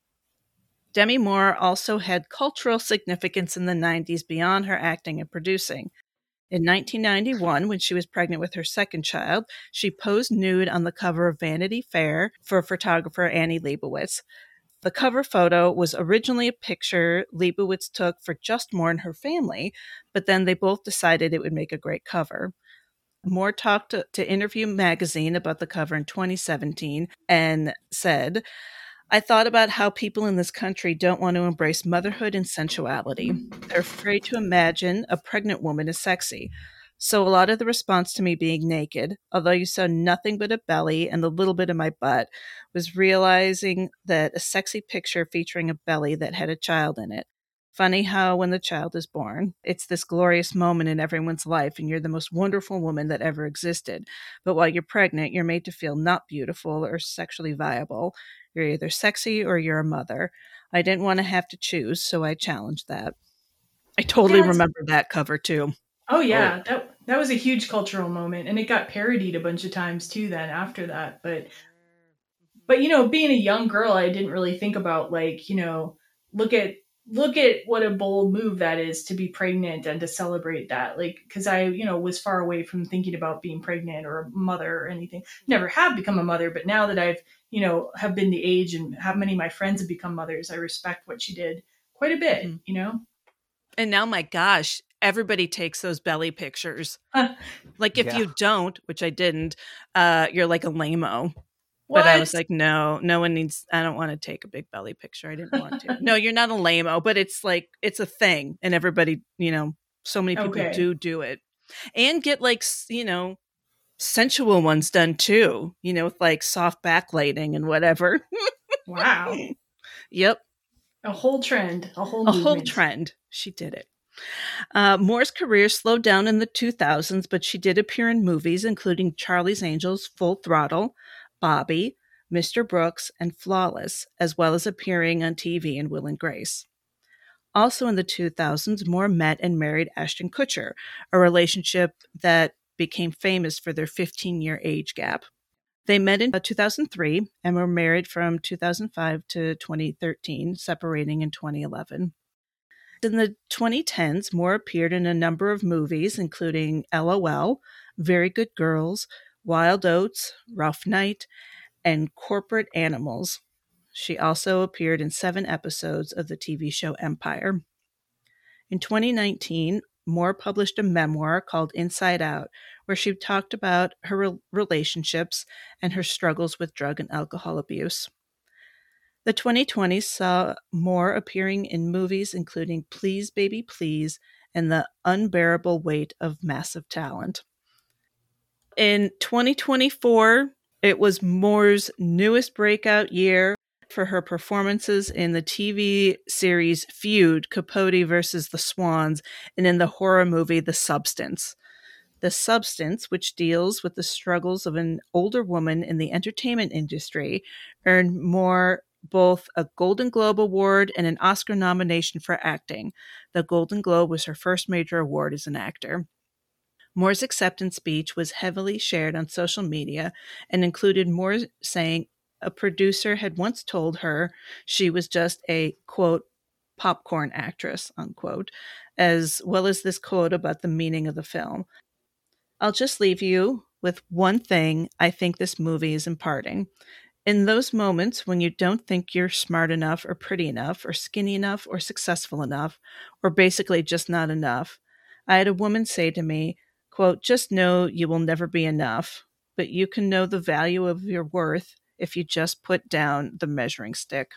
Demi Moore also had cultural significance in the 90s beyond her acting and producing. In 1991, when she was pregnant with her second child, she posed nude on the cover of Vanity Fair for photographer Annie Leibovitz. The cover photo was originally a picture Leibovitz took for just Moore and her family, but then they both decided it would make a great cover. Moore talked to Interview Magazine about the cover in 2017 and said, "I thought about how people in this country don't want to embrace motherhood and sensuality. They're afraid to imagine a pregnant woman as sexy. So a lot of the response to me being naked, although you saw nothing but a belly and a little bit of my butt, was realizing that a sexy picture featuring a belly that had a child in it. Funny how when the child is born, it's this glorious moment in everyone's life and you're the most wonderful woman that ever existed. But while you're pregnant, you're made to feel not beautiful or sexually viable. You're either sexy or you're a mother. I didn't want to have to choose, so I challenged that." I totally remember that cover too. Oh yeah, that was a huge cultural moment, and it got parodied a bunch of times too then after that. But you know, being a young girl, I didn't really think about, like, you know, look at what a bold move that is to be pregnant and to celebrate that. Like, because I, you know, was far away from thinking about being pregnant or a mother or anything. Never have become a mother, but now that I've, you know, have been the age and have many of my friends have become mothers, I respect what she did quite a bit, you know? And now, my gosh, everybody takes those belly pictures. Like, if you don't, which I didn't, you're like a lame-o. But I was like, no one needs, I don't want to take a big belly picture. I didn't want to. No, you're not a lame-o, but it's like, it's a thing. And everybody, you know, so many people do it. And get, like, you know, sensual ones done too, you know, with like soft backlighting and whatever. Wow. Yep. A whole trend. A whole trend. She did it. Moore's career slowed down in the 2000s, but she did appear in movies, including Charlie's Angels, Full Throttle, Bobby, Mr. Brooks, and Flawless, as well as appearing on TV in Will and Grace. Also in the 2000s, Moore met and married Ashton Kutcher, a relationship that became famous for their 15-year age gap. They met in 2003 and were married from 2005 to 2013, separating in 2011. In the 2010s, Moore appeared in a number of movies, including LOL, Very Good Girls, Wild Oats, Rough Night, and Corporate Animals. She also appeared in 7 episodes of the TV show Empire. In 2019, Moore published a memoir called Inside Out, where she talked about her relationships and her struggles with drug and alcohol abuse. The 2020s saw Moore appearing in movies including Please Baby Please and The Unbearable Weight of Massive Talent. In 2024, it was Moore's newest breakout year for her performances in the TV series Feud, Capote versus the Swans, and in the horror movie The Substance. The Substance, which deals with the struggles of an older woman in the entertainment industry, earned Moore both a Golden Globe Award and an Oscar nomination for acting. The Golden Globe was her first major award as an actor. Moore's acceptance speech was heavily shared on social media and included Moore saying a producer had once told her she was just a, quote, popcorn actress, unquote, as well as this quote about the meaning of the film. I'll just leave you with one thing I think this movie is imparting. In those moments when you don't think you're smart enough or pretty enough or skinny enough or successful enough or basically just not enough, I had a woman say to me, quote, just know you will never be enough, but you can know the value of your worth if you just put down the measuring stick.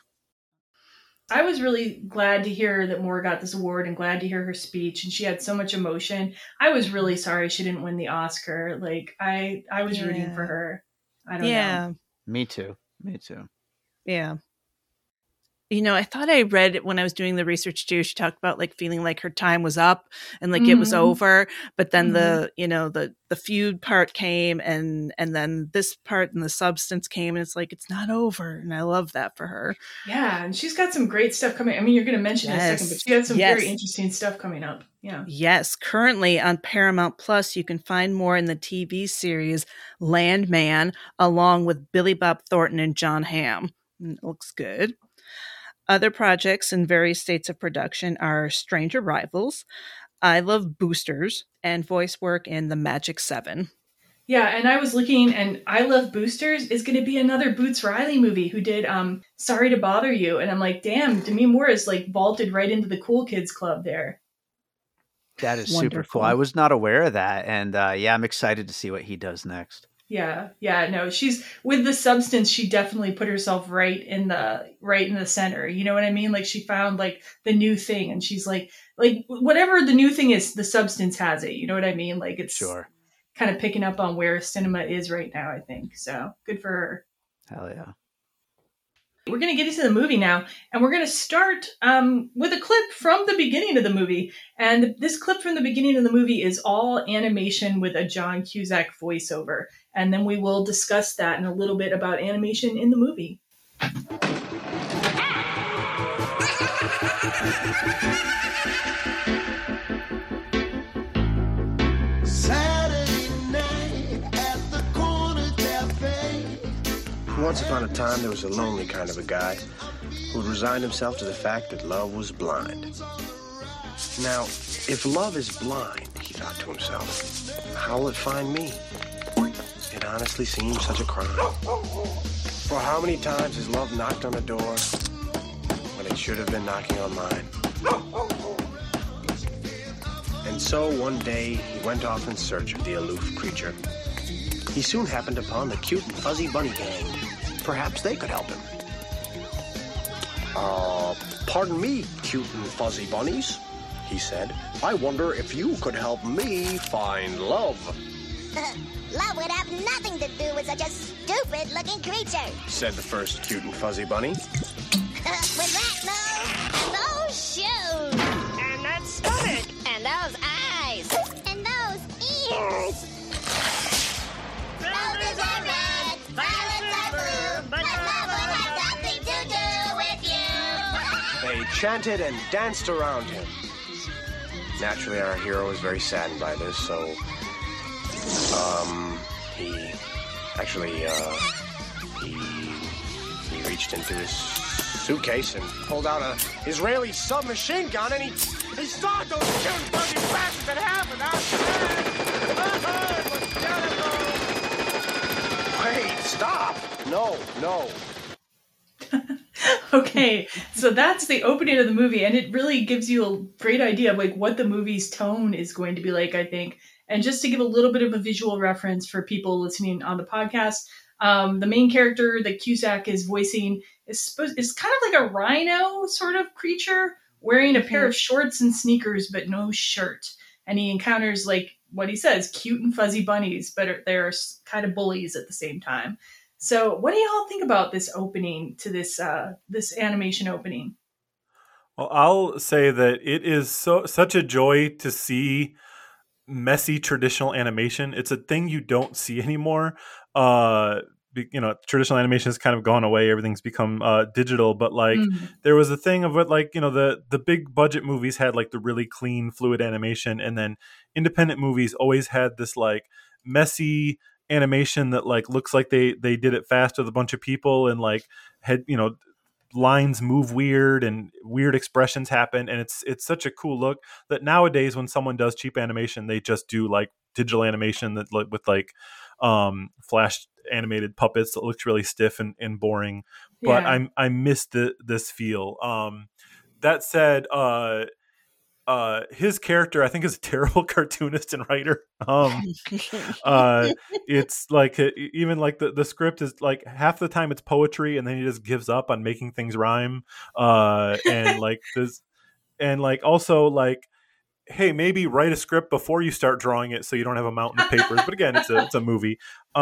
I was really glad to hear that Moore got this award and glad to hear her speech, and she had so much emotion. I was really sorry she didn't win the Oscar. Like, I was rooting for her. I don't know. Me too. Yeah. You know, I thought I read when I was doing the research too, she talked about like feeling like her time was up and like it was over. But then the feud part came and then this part and the substance came and it's like, it's not over. And I love that for her. Yeah. And she's got some great stuff coming. I mean, you're going to mention it in a second, but she has some very interesting stuff coming up. Yeah. Yes. Currently on Paramount Plus, you can find more in the TV series Landman, along with Billy Bob Thornton and John Hamm. It looks good. Other projects in various states of production are Strange Arrivals, I Love Boosters, and voice work in The Magic 7. Yeah, and I was looking, and I Love Boosters is going to be another Boots Riley movie who did Sorry to Bother You. And I'm like, damn, Demi Moore is like vaulted right into the cool kids club there. That is super cool. I was not aware of that. And I'm excited to see what he does next. Yeah. No, she's with The Substance. She definitely put herself right in the center. You know what I mean? Like she found like the new thing, and she's like whatever the new thing is, The Substance has it. You know what I mean? Like it's kind of picking up on where cinema is right now, I think. So good for her. Hell yeah. We're going to get into the movie now, and we're going to start with a clip from the beginning of the movie. And this clip from the beginning of the movie is all animation with a John Cusack voiceover. And then we will discuss that and a little bit about animation in the movie. Once upon a time, there was a lonely kind of a guy who would resign himself to the fact that love was blind. Now, if love is blind, he thought to himself, how will it find me? It honestly seems such a crime. For how many times has love knocked on the door when it should have been knocking on mine? And so one day, he went off in search of the aloof creature. He soon happened upon the cute and fuzzy bunny gang. Perhaps they could help him. Pardon me, cute and fuzzy bunnies, he said. I wonder if you could help me find love. Love would have nothing to do with such a stupid-looking creature, said the first cute and fuzzy bunny. With that nose, those shoes, and that stomach, and those eyes, and those ears. Roses are red, violets are blue, but love will have nothing to do with you. They chanted and danced around him. Naturally, our hero was very saddened by this, so he reached into his suitcase and pulled out a Israeli submachine gun, and he saw those cute fuzzy bastards that happened after that. Wait, stop! No. Okay, so that's the opening of the movie, and it really gives you a great idea of like what the movie's tone is going to be like, I think. And just to give a little bit of a visual reference for people listening on the podcast, the main character that Cusack is voicing is kind of like a rhino sort of creature wearing a pair of shorts and sneakers, but no shirt. And he encounters, like what he says, cute and fuzzy bunnies, but they're kind of bullies at the same time. So what do y'all think about this opening to this animation opening? Well, I'll say that it is such a joy to see messy traditional animation. It's a thing you don't see anymore. traditional animation has kind of gone away. Everything's become digital, but like there was a thing of what, like, the big budget movies had like the really clean, fluid animation, and then independent movies always had this like messy animation that like looks like they did it fast with a bunch of people, and like had lines move weird and weird expressions happen, and it's such a cool look that nowadays when someone does cheap animation, they just do like digital animation that with like flash animated puppets that looks really stiff and boring. But I missed this feel. That said, his character, I think, is a terrible cartoonist and writer. It's like even like the script is like half the time it's poetry, and then he just gives up on making things rhyme. And like this, and like also like, hey, maybe write a script before you start drawing it so you don't have a mountain of papers. But again, it's a movie.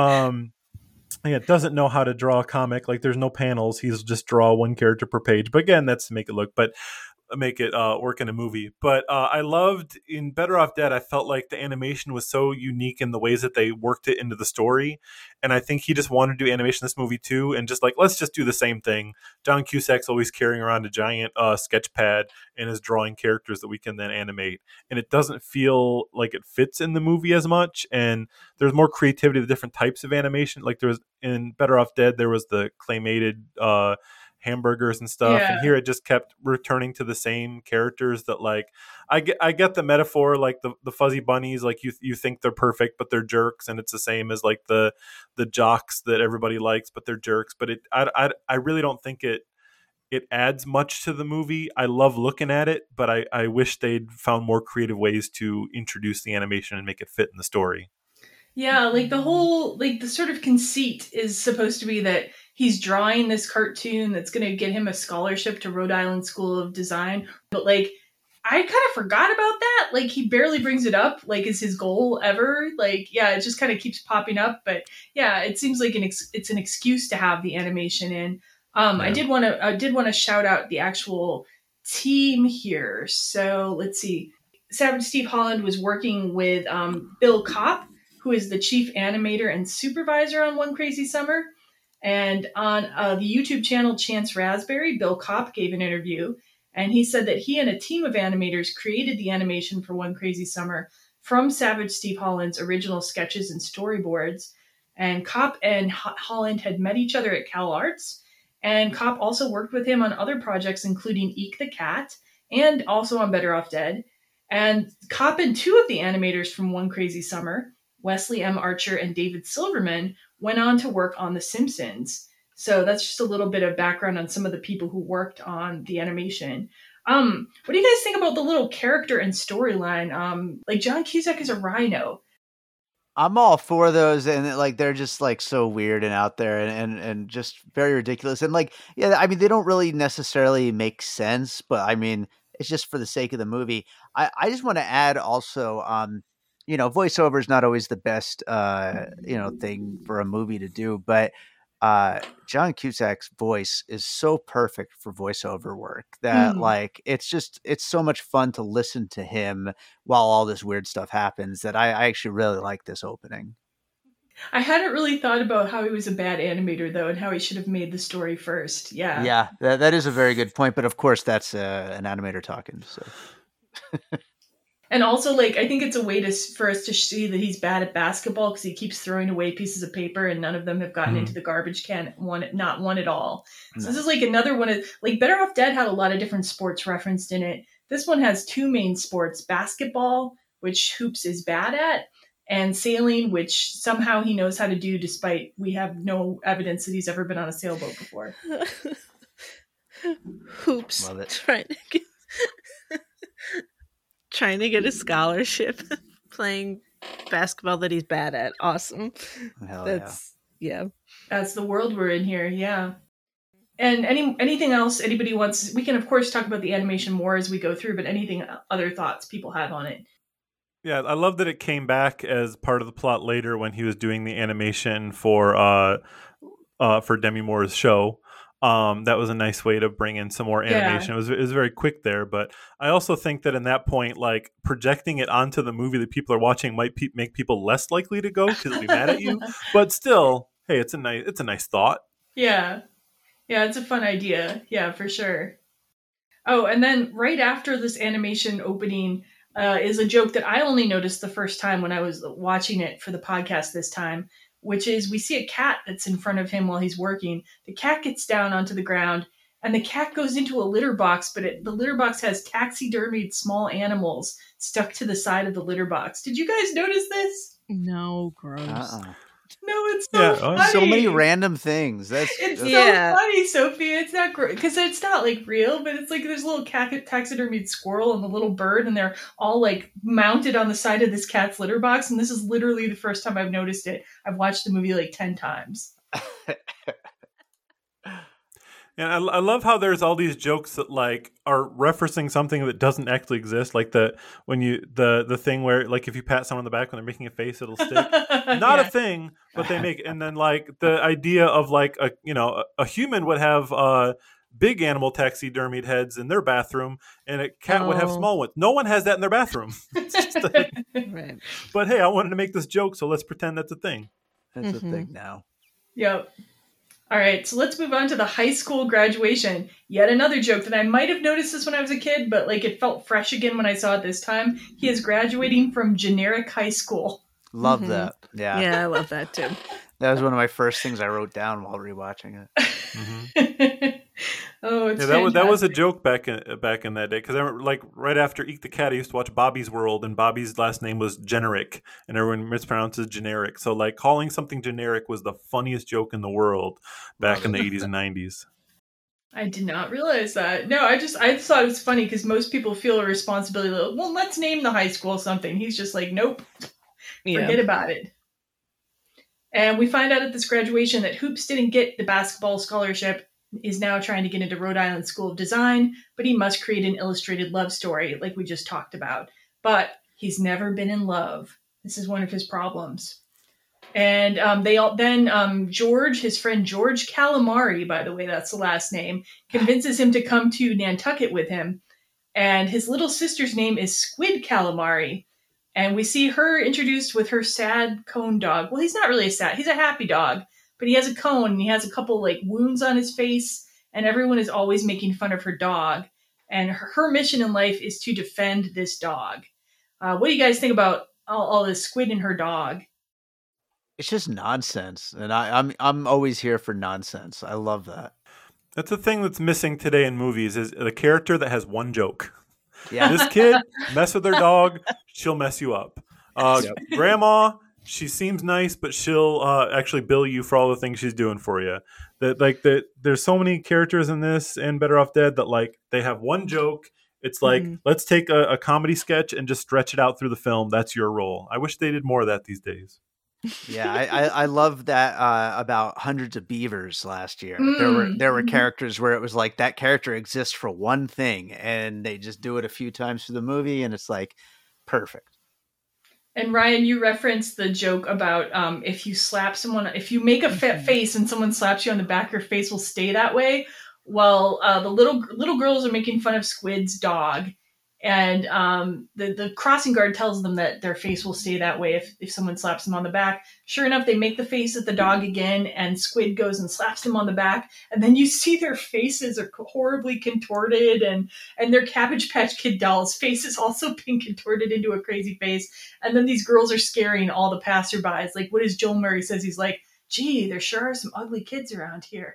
It doesn't know how to draw a comic. Like there's no panels. He's just draw one character per page. But again, that's to make it work in a movie. But I loved in Better Off Dead, I felt like the animation was so unique in the ways that they worked it into the story. And I think he just wanted to do animation in this movie too, and just like, let's just do the same thing. John Cusack's always carrying around a giant sketch pad and is drawing characters that we can then animate. And it doesn't feel like it fits in the movie as much. And there's more creativity, the different types of animation. Like there was in Better Off Dead, there was the claymated hamburgers and stuff, and here it just kept returning to the same characters that like I get the metaphor, like the fuzzy bunnies, like you think they're perfect but they're jerks, and it's the same as like the jocks that everybody likes but they're jerks. But I really don't think it adds much to the movie. I love looking at it, but I wish they'd found more creative ways to introduce the animation and make it fit in the story. Yeah, like the whole, like the sort of conceit is supposed to be that he's drawing this cartoon that's going to get him a scholarship to Rhode Island School of Design. But like, I kind of forgot about that. Like he barely brings it up, like is his goal ever. Like, yeah, it just kind of keeps popping up. But yeah, it seems like it's an excuse to have the animation in. I did want to shout out the actual team here. So let's see. Savage Steve Holland was working with Bill Kopp, who is the chief animator and supervisor on One Crazy Summer. And on the YouTube channel Chance Raspberry, Bill Kopp gave an interview, and he said that he and a team of animators created the animation for One Crazy Summer from Savage Steve Holland's original sketches and storyboards. And Kopp and Holland had met each other at CalArts, and Kopp also worked with him on other projects, including Eek the Cat, and also on Better Off Dead. And Kopp and two of the animators from One Crazy Summer, Wesley M. Archer and David Silverman, went on to work on The Simpsons. So that's just a little bit of background on some of the people who worked on the animation. What do you guys think about the little character and storyline? Like John Cusack is a rhino. I'm all for those, and like they're just like so weird and out there and just very ridiculous. And like, yeah, I mean, they don't really necessarily make sense, but I mean, it's just for the sake of the movie. I just want to add also, voiceover is not always the best, thing for a movie to do, but John Cusack's voice is so perfect for voiceover work that like, it's so much fun to listen to him while all this weird stuff happens that I actually really like this opening. I hadn't really thought about how he was a bad animator though, and how he should have made the story first. Yeah. Yeah, that is a very good point. But of course that's an animator talking. So. And also, like, I think it's a way for us to see that he's bad at basketball because he keeps throwing away pieces of paper and none of them have gotten into the garbage can. Not one at all. So this is like another one of, like, Better Off Dead had a lot of different sports referenced in it. This one has two main sports: basketball, which Hoops is bad at, and sailing, which somehow he knows how to do despite we have no evidence that he's ever been on a sailboat before. Hoops. Love it. Trying to get a scholarship playing basketball that he's bad at. Awesome. Hell yeah. That's the world we're in here. Yeah. And anything else anybody wants, we can of course talk about the animation more as we go through, but anything other thoughts people have on it. Yeah, I love that it came back as part of the plot later when he was doing the animation for Demi Moore's show. That was a nice way to bring in some more animation. Yeah. It was very quick there, but I also think that in that point, like projecting it onto the movie that people are watching might make people less likely to go because they'll be mad at you. But still, hey, it's a nice thought. Yeah. Yeah, it's a fun idea. Yeah, for sure. Oh, and then right after this animation opening is a joke that I only noticed the first time when I was watching it for the podcast this time, which is we see a cat that's in front of him while he's working. The cat gets down onto the ground, and the cat goes into a litter box, but the litter box has taxidermied small animals stuck to the side of the litter box. Did you guys notice this? No, gross. No, it's so funny. So many random things. It's so funny, Sophie. It's not great because it's not like real, but it's like there's a little taxidermied squirrel and a little bird, and they're all like mounted on the side of this cat's litter box. And this is literally the first time I've noticed it. I've watched the movie like 10 times. And I love how there's all these jokes that like are referencing something that doesn't actually exist, like the thing where like if you pat someone on the back when they're making a face, it'll stick. Not a thing, but they make. And then like the idea of like a human would have big animal taxidermied heads in their bathroom, and a cat would have small ones. No one has that in their bathroom. It's just like, right. But hey, I wanted to make this joke, so let's pretend that's a thing. That's a thing now. Yep. All right, so let's move on to the high school graduation. Yet another joke that I might have noticed this when I was a kid, but like it felt fresh again when I saw it this time. He is graduating from generic high school. Love that. Yeah. Yeah, I love that too. That was one of my first things I wrote down while rewatching it. Oh, it's that was a joke back in that day, because I remember like right after Eek the Cat, I used to watch Bobby's World, and Bobby's last name was Generic, and everyone mispronounces generic. So like calling something generic was the funniest joke in the world back in the 80s and 90s. I did not realize that. No, I thought it was funny because most people feel a responsibility. Like, well, let's name the high school something. He's just like, nope, forget about it. And we find out at this graduation that Hoops didn't get the basketball scholarship, is now trying to get into Rhode Island School of Design, but he must create an illustrated love story like we just talked about. But he's never been in love. This is one of his problems. And George, his friend George Calamari, by the way, that's the last name, convinces him to come to Nantucket with him. And his little sister's name is Squid Calamari. And we see her introduced with her sad cone dog. Well, he's not really sad. He's a happy dog. But he has a cone, and he has a couple like wounds on his face, and everyone is always making fun of her dog. And her mission in life is to defend this dog. What do you guys think about all this Squid and her dog? It's just nonsense, and I'm always here for nonsense. I love that. That's the thing that's missing today in movies is the character that has one joke. Yeah, this kid mess with her dog, she'll mess you up. Grandma. She seems nice, but she'll actually bill you for all the things she's doing for you. There's so many characters in this and Better Off Dead that like they have one joke. It's like, let's take a comedy sketch and just stretch it out through the film. That's your role. I wish they did more of that these days. Yeah, I love that about Hundreds of Beavers last year. There were characters where it was like that character exists for one thing, and they just do it a few times through the movie, and it's like perfect. And Ryan, you referenced the joke about if you slap someone, if you make a face and someone slaps you on the back, your face will stay that way. Well, the little girls are making fun of Squid's dog, and the crossing guard tells them that their face will stay that way if someone slaps them on the back. Sure enough, they make the face at the dog again, and Squid goes and slaps them on the back, and then you see their faces are horribly contorted, and their Cabbage Patch Kid doll's face is also being contorted into a crazy face, and then these girls are scaring all the passerbys. Like, what is Joel Murray says? He's like, gee, there sure are some ugly kids around here.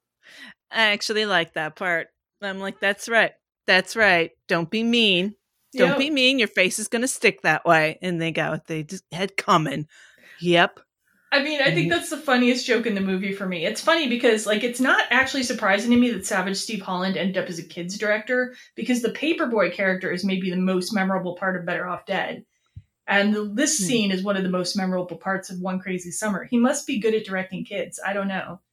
I actually like that part. I'm like, that's right. That's right. Don't be mean. Don't be mean. Your face is going to stick that way. And they just had coming. Yep. I mean, I think that's the funniest joke in the movie for me. It's funny because, like, it's not actually surprising to me that Savage Steve Holland ended up as a kids director, because the Paperboy character is maybe the most memorable part of Better Off Dead. And this scene is one of the most memorable parts of One Crazy Summer. He must be good at directing kids. I don't know.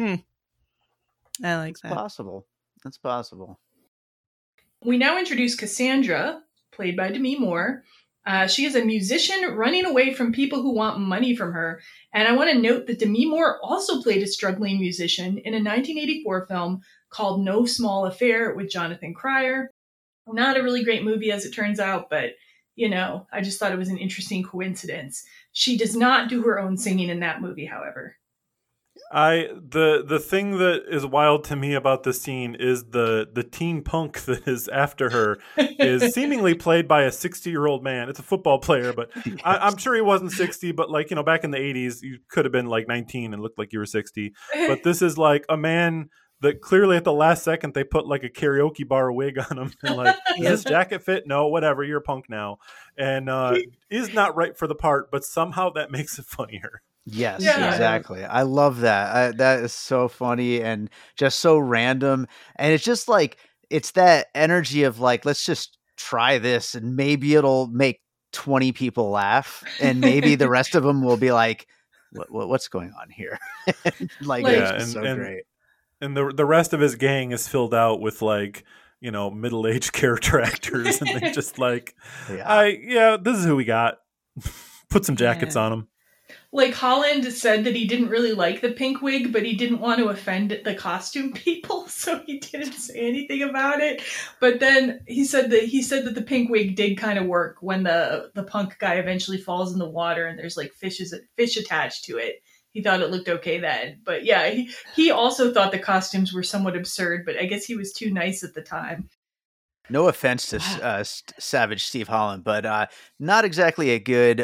I like that. That's possible. We now introduce Cassandra, played by Demi Moore. She is a musician running away from people who want money from her. And I want to note that Demi Moore also played a struggling musician in a 1984 film called No Small Affair with Jonathan Cryer. Not a really great movie, as it turns out, but, you know, I just thought it was an interesting coincidence. She does not do her own singing in that movie, however. The thing that is wild to me about this scene is the teen punk that is after her is seemingly played by a 60-year-old man. It's a football player, but Yes. I'm sure he wasn't 60. But like, you know, back in the 80s, you could have been like 19 and looked like you were 60. But this is like a man that clearly at the last second they put like a karaoke bar wig on him and like, does this jacket fit? No, whatever. You're a punk now, and is not right for the part. But somehow that makes it funnier. Yes, Yeah. exactly. I love that. That is so funny and just so random. And it's just like, it's that energy of like, let's just try this and maybe it'll make 20 people laugh. And maybe the rest of them will be like, what's going on here? Like, Yeah, it's so great. And the rest of his gang is filled out with like, you know, middle-aged character actors. And they just like, this is who we got. Put some jackets on them. Like, Holland said that he didn't really like the pink wig, but he didn't want to offend the costume people, so he didn't say anything about it. But then he said that the pink wig did kind of work when the punk guy eventually falls in the water and there's like fish attached to it. He thought it looked okay then. But yeah, he also thought the costumes were somewhat absurd, but I guess he was too nice at the time. No offense to Savage Steve Holland, but not exactly a good,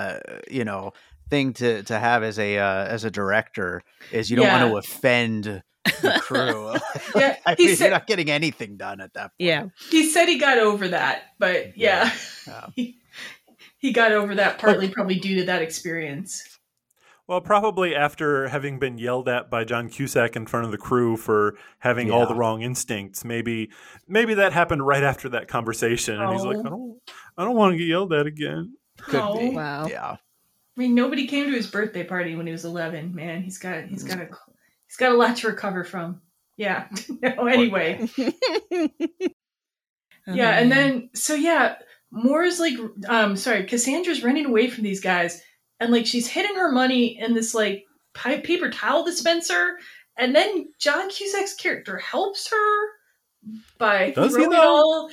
thing to have as a director is you don't want to offend the crew. Yeah, you're not getting anything done at that point. Yeah. He said he got over that, but yeah. He got over that partly probably due to that experience. Well, probably after having been yelled at by John Cusack in front of the crew for having all the wrong instincts. Maybe that happened right after that conversation, and he's like, I don't want to get yelled at again. Could be. Wow. Yeah. I mean, nobody came to his birthday party when he was 11. Man, he's got a lot to recover from. Yeah. No, anyway. Yeah, and then Moore's like, Cassandra's running away from these guys, and like she's hidden her money in this like paper towel dispenser, and then John Cusack's character helps her by throwing all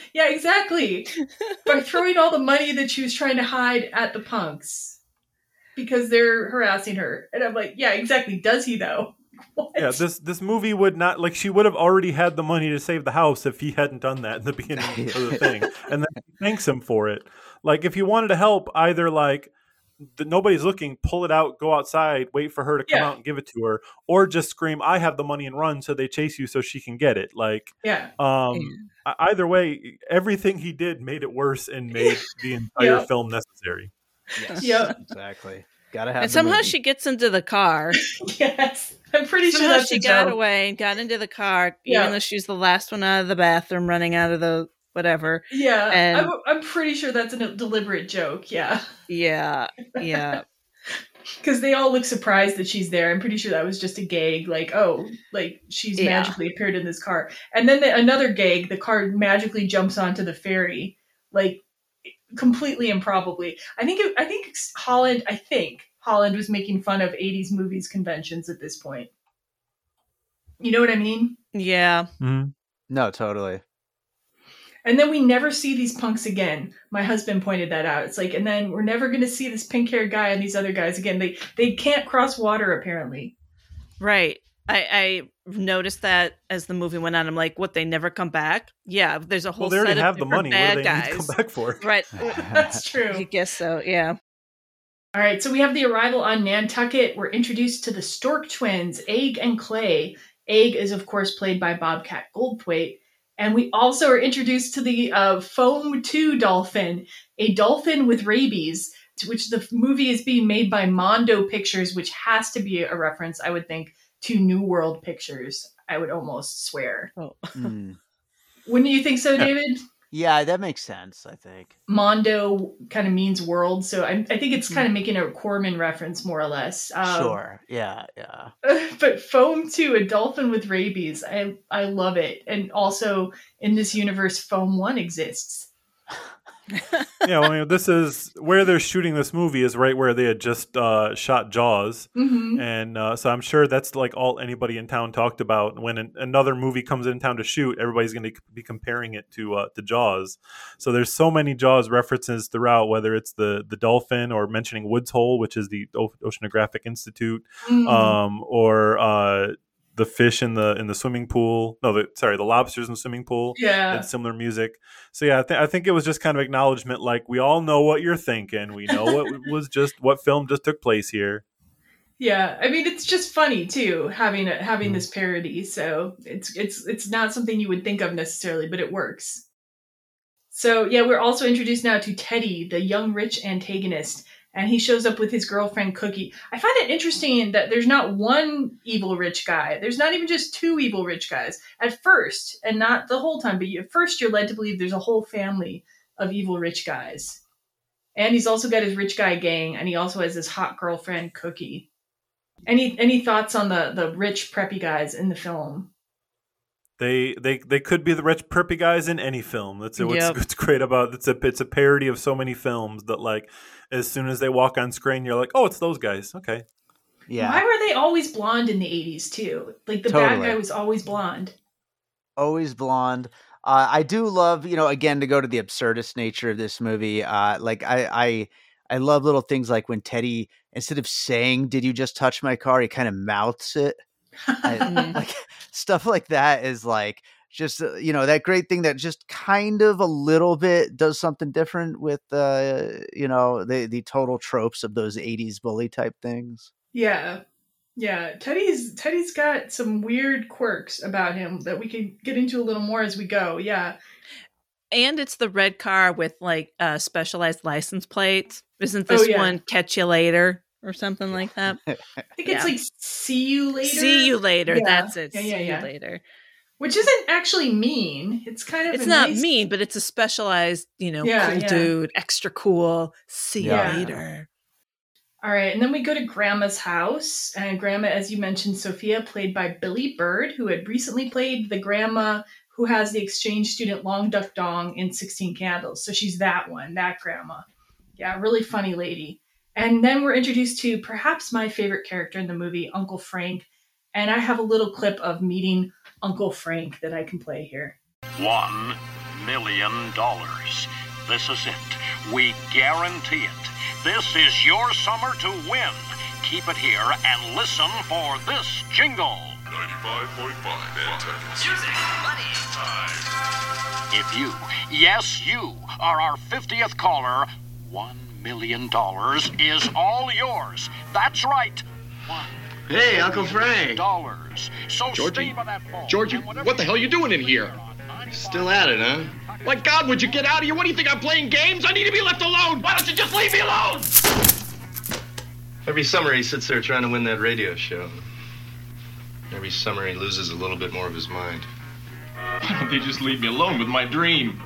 the money that she was trying to hide at the punks. Because they're harassing her. And I'm like, yeah, exactly. Does he, though? What? Yeah, this movie would not, like, she would have already had the money to save the house if he hadn't done that in the beginning of the thing. And then he thanks him for it. Like, if he wanted to help, either, like, nobody's looking, pull it out, go outside, wait for her to come out and give it to her, or just scream, I have the money and run, so they chase you so she can get it. Like, either way, everything he did made it worse and made the entire film necessary. Yes, exactly. Gotta have. And somehow she gets into the car. Yes, I'm pretty sure that she got away and got into the car, even though she's the last one out of the bathroom, running out of the whatever. Yeah, and I'm pretty sure that's a deliberate joke. Yeah. Because they all look surprised that she's there. I'm pretty sure that was just a gag. Like, she's magically appeared in this car, and then another gag. The car magically jumps onto the ferry, like. Completely improbably. I think Holland was making fun of 80s movies conventions at this point. You know what I mean? Yeah. Mm-hmm. No, totally. And then we never see these punks again. My husband pointed that out. It's like, and then we're never going to see this pink-haired guy and these other guys again. They can't cross water, apparently. Right. I noticed that as the movie went on. I'm like, what? They never come back? Yeah, there's a whole set of have the money. bad what do they guys. need to come back for? Right, that's true. I guess so. Yeah. All right, so we have the arrival on Nantucket. We're introduced to the Stork twins, Egg and Clay. Egg is, of course, played by Bobcat Goldthwait. And we also are introduced to the Foam 2 dolphin, a dolphin with rabies, which the movie is being made by Mondo Pictures, which has to be a reference, I would think, to New World Pictures. I would almost swear. Oh. Wouldn't you think so, David? Yeah, that makes sense, I think. Mondo kind of means world, so I think it's kind of making a Corman reference, more or less. Sure, yeah. But Foam 2, a dolphin with rabies, I love it. And also, in this universe, Foam 1 exists. Yeah, well, I mean, this is where they're shooting this movie is right where they had just shot Jaws, and so I'm sure that's like all anybody in town talked about. When another movie comes in town to shoot, everybody's going to be comparing it to Jaws. So there's so many Jaws references throughout, whether it's the dolphin or mentioning Woods Hole, which is the Oceanographic Institute, or the fish in the swimming pool. No, the lobsters in the swimming pool. Yeah. And similar music. So yeah, I think it was just kind of acknowledgement. Like, we all know what you're thinking. We know what film just took place here. Yeah, I mean, it's just funny too, having this parody. So it's not something you would think of necessarily, but it works. So yeah, we're also introduced now to Teddy, the young rich antagonist. And he shows up with his girlfriend, Cookie. I find it interesting that there's not one evil rich guy. There's not even just two evil rich guys. At first, and not the whole time, but at first you're led to believe there's a whole family of evil rich guys. And he's also got his rich guy gang, and he also has his hot girlfriend, Cookie. Any thoughts on the rich preppy guys in the film? They could be the rich preppy guys in any film. That's what's great about it's a parody of so many films that, like, as soon as they walk on screen, you're like, oh, it's those guys. Okay. Yeah. Why were they always blonde in the 80s too? Like the bad guy was always blonde. Always blonde. I do love, again, to go to the absurdist nature of this movie. Like I love little things like when Teddy, instead of saying, "Did you just touch my car?" he kind of mouths it. Like stuff like that is like just that great thing that just kind of a little bit does something different with the total tropes of those 80s bully type things. Yeah Teddy's got some weird quirks about him that we can get into a little more as we go. And it's the red car with like specialized license plates. Isn't this one "Catch You Later" or something like that? I think it's like "See You Later." See you later. Yeah. That's it. Yeah. See you later. Which isn't actually mean. It's kind of it's not mean, but it's a specialized, cool dude, extra cool. See you later. All right, and then we go to Grandma's house, and Grandma, as you mentioned, Sophia, played by Billy Bird, who had recently played the grandma who has the exchange student Long Duck Dong in 16 Candles. So she's that grandma. Yeah, really funny lady. And then we're introduced to perhaps my favorite character in the movie, Uncle Frank. And I have a little clip of meeting Uncle Frank that I can play here. $1 million. This is it. We guarantee it. This is your summer to win. Keep it here and listen for this jingle. 95.5 Nantucket. Music, money, time. If you, yes you, are our 50th caller, $1 million is all yours. That's right. Hey, Uncle Frank. So Georgie, stay by that phone. Georgie, what the hell are you doing in here? Still at it, huh? My God, would you get out of here? What do you think, I'm playing games? I need to be left alone. Why don't you just leave me alone? Every summer he sits there trying to win that radio show. Every summer he loses a little bit more of his mind. Why don't they just leave me alone with my dream?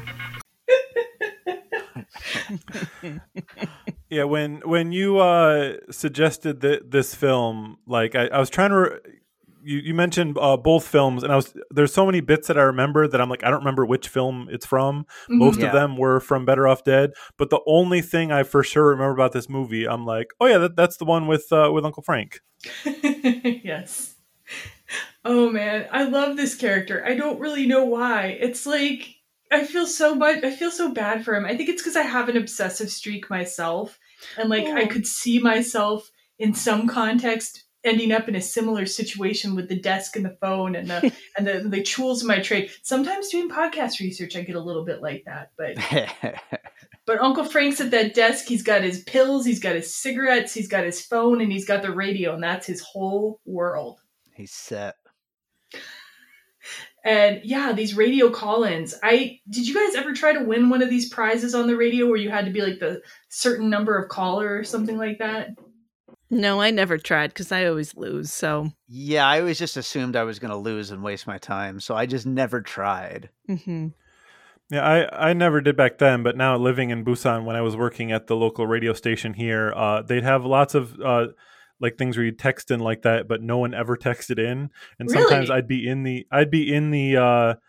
Yeah, when you suggested this film, like I was trying to. You mentioned both films, and there's so many bits that I remember that I'm like, I don't remember which film it's from. Most of them were from Better Off Dead, but the only thing I for sure remember about this movie, I'm like, oh yeah, that's the one with Uncle Frank. Yes. Oh man, I love this character. I don't really know why. It's like I feel so bad for him. I think it's because I have an obsessive streak myself, and like I could see myself in some context ending up in a similar situation with the desk and the phone and the tools of my trade. Sometimes doing podcast research, I get a little bit like that, but Uncle Frank's at that desk. He's got his pills, he's got his cigarettes, he's got his phone, and he's got the radio, and that's his whole world. He's set. And yeah, these radio call-ins. Did you guys ever try to win one of these prizes on the radio where you had to be like the certain number of caller or something like that? No, I never tried because I always lose. So yeah, I always just assumed I was going to lose and waste my time, so I just never tried. Mm-hmm. Yeah, I never did back then, but now living in Busan, when I was working at the local radio station here, they'd have lots of like things where you text in like that, but no one ever texted in. And sometimes I'd be in the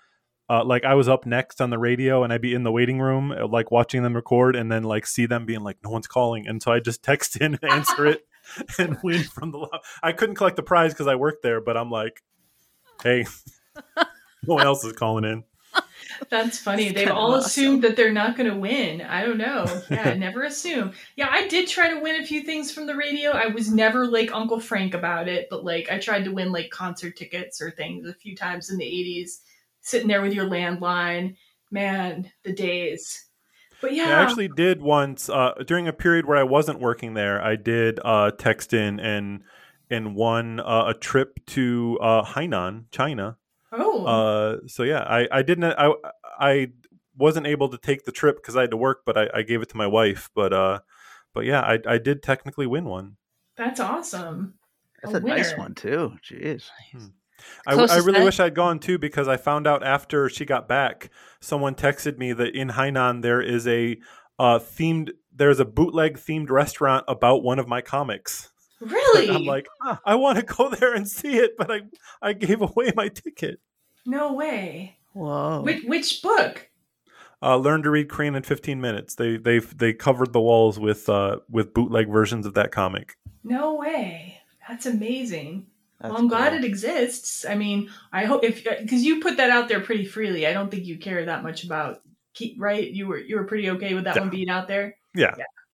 like I was up next on the radio and I'd be in the waiting room, like watching them record, and then like see them being like, no one's calling. And so I just text in and answer it and win from the I couldn't collect the prize because I worked there, but I'm like, hey, no one else is calling in. That's funny. They've all assumed that they're not going to win. I don't know. Yeah, never assume. Yeah, I did try to win a few things from the radio. I was never like Uncle Frank about it, but like I tried to win like concert tickets or things a few times in the 80s, sitting there with your landline. Man, the days. But yeah. I actually did once, during a period where I wasn't working there, I did text in and won a trip to Hainan, China. Oh. So yeah, I didn't. I wasn't able to take the trip because I had to work, but I gave it to my wife. But yeah, I did technically win one. That's awesome. That's a nice one too. Jeez. I really wish I'd gone too, because I found out after she got back, someone texted me that in Hainan there is a there's a bootleg themed restaurant about one of my comics. Really? And I'm like, I want to go there and see it, but I gave away my ticket. No way. Whoa. Which book? Learn to Read Korean in 15 minutes. They covered the walls with bootleg versions of that comic. No way. That's amazing. That's I'm glad cool. it exists. I mean, I hope because you put that out there pretty freely. I don't think you care that much about right. You were pretty okay with that one being out there. Yeah.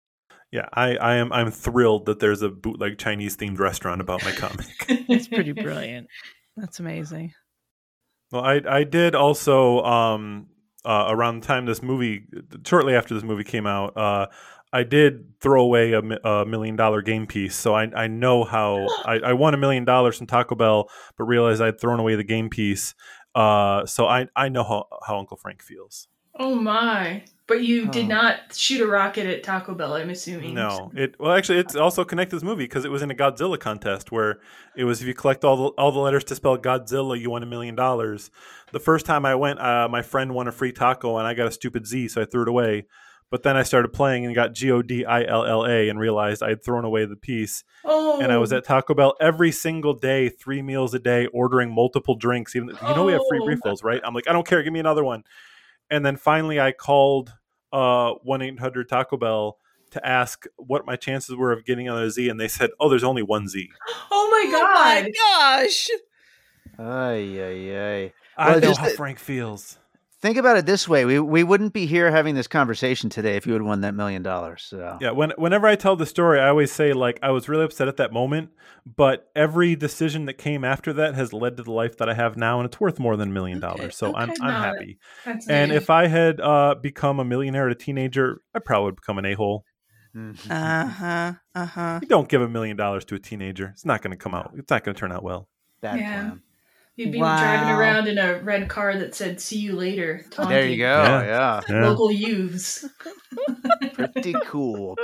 I'm thrilled that there's a bootleg Chinese themed restaurant about my comic. It's pretty brilliant. That's amazing. Well, I did also around the time shortly after this movie came out, I did throw away a $1 million game piece. So I know how I won $1 million from Taco Bell, but realized I'd thrown away the game piece. So I know how Uncle Frank feels. Oh my! But you did not shoot a rocket at Taco Bell, I'm assuming. No, actually it's also connected to this movie because it was in a Godzilla contest where it was if you collect all the letters to spell Godzilla, you won $1 million. The first time I went, my friend won a free taco and I got a stupid Z, so I threw it away. But then I started playing and got Godilla and realized I had thrown away the piece. Oh. And I was at Taco Bell every single day, 3 meals a day, ordering multiple drinks. Even we have free refills, right? I'm like, I don't care, give me another one. And then finally I called 1-800 Taco Bell to ask what my chances were of getting another Z, and they said, "Oh, there's only one Z." Oh my god! Oh my gosh! Ay. I know how Frank feels. Think about it this way: we wouldn't be here having this conversation today if you had won that $1 million. So yeah, whenever I tell the story, I always say like I was really upset at that moment, but every decision that came after that has led to the life that I have now, and it's worth more than $1 million. So I'm happy. And if I had become a millionaire at a teenager, I probably would become an a-hole. You don't give $1 million to a teenager; it's not going to come out. It's not going to turn out well. Bad plan. You'd be driving around in a red car that said "See you later." Taunting. There you go. Yeah. Local youths. Pretty cool.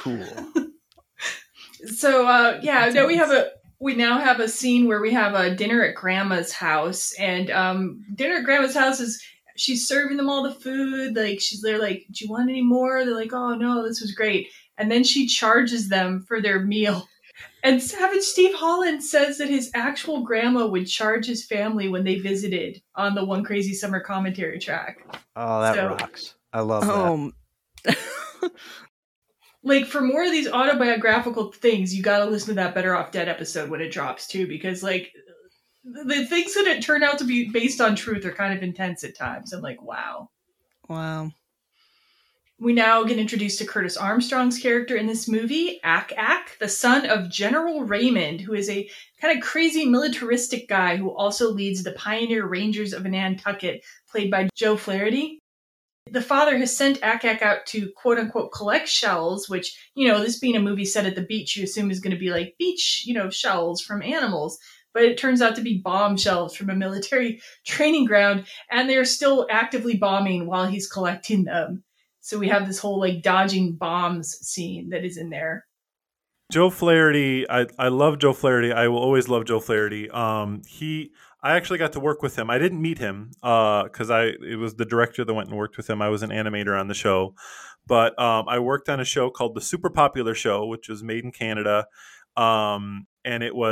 So we now have a scene where we have a dinner at Grandma's house, and dinner at Grandma's house is she's serving them all the food. Like they're like, "Do you want any more?" They're like, "Oh no, this was great." And then she charges them for their meal. And Savage Steve Holland says that his actual grandma would charge his family when they visited on the One Crazy Summer commentary track. Oh, that rocks. I love that. Like, for more of these autobiographical things, you gotta listen to that Better Off Dead episode when it drops, too, because, like, the things that it turn out to be based on truth are kind of intense at times. I'm like, wow. Wow. We now get introduced to Curtis Armstrong's character in this movie, Ak, the son of General Raymond, who is a kind of crazy militaristic guy who also leads the Pioneer Rangers of Nantucket, played by Joe Flaherty. The father has sent Ak out to quote-unquote collect shells, which, this being a movie set at the beach, you assume is going to be like beach, shells from animals. But it turns out to be bomb shells from a military training ground, and they're still actively bombing while he's collecting them. So we have this whole like dodging bombs scene that is in there. Joe Flaherty, I love Joe Flaherty. I will always love Joe Flaherty. I actually got to work with him. I didn't meet him because it was the director that went and worked with him. I was an animator on the show, but I worked on a show called The Super Popular Show, which was made in Canada, and it was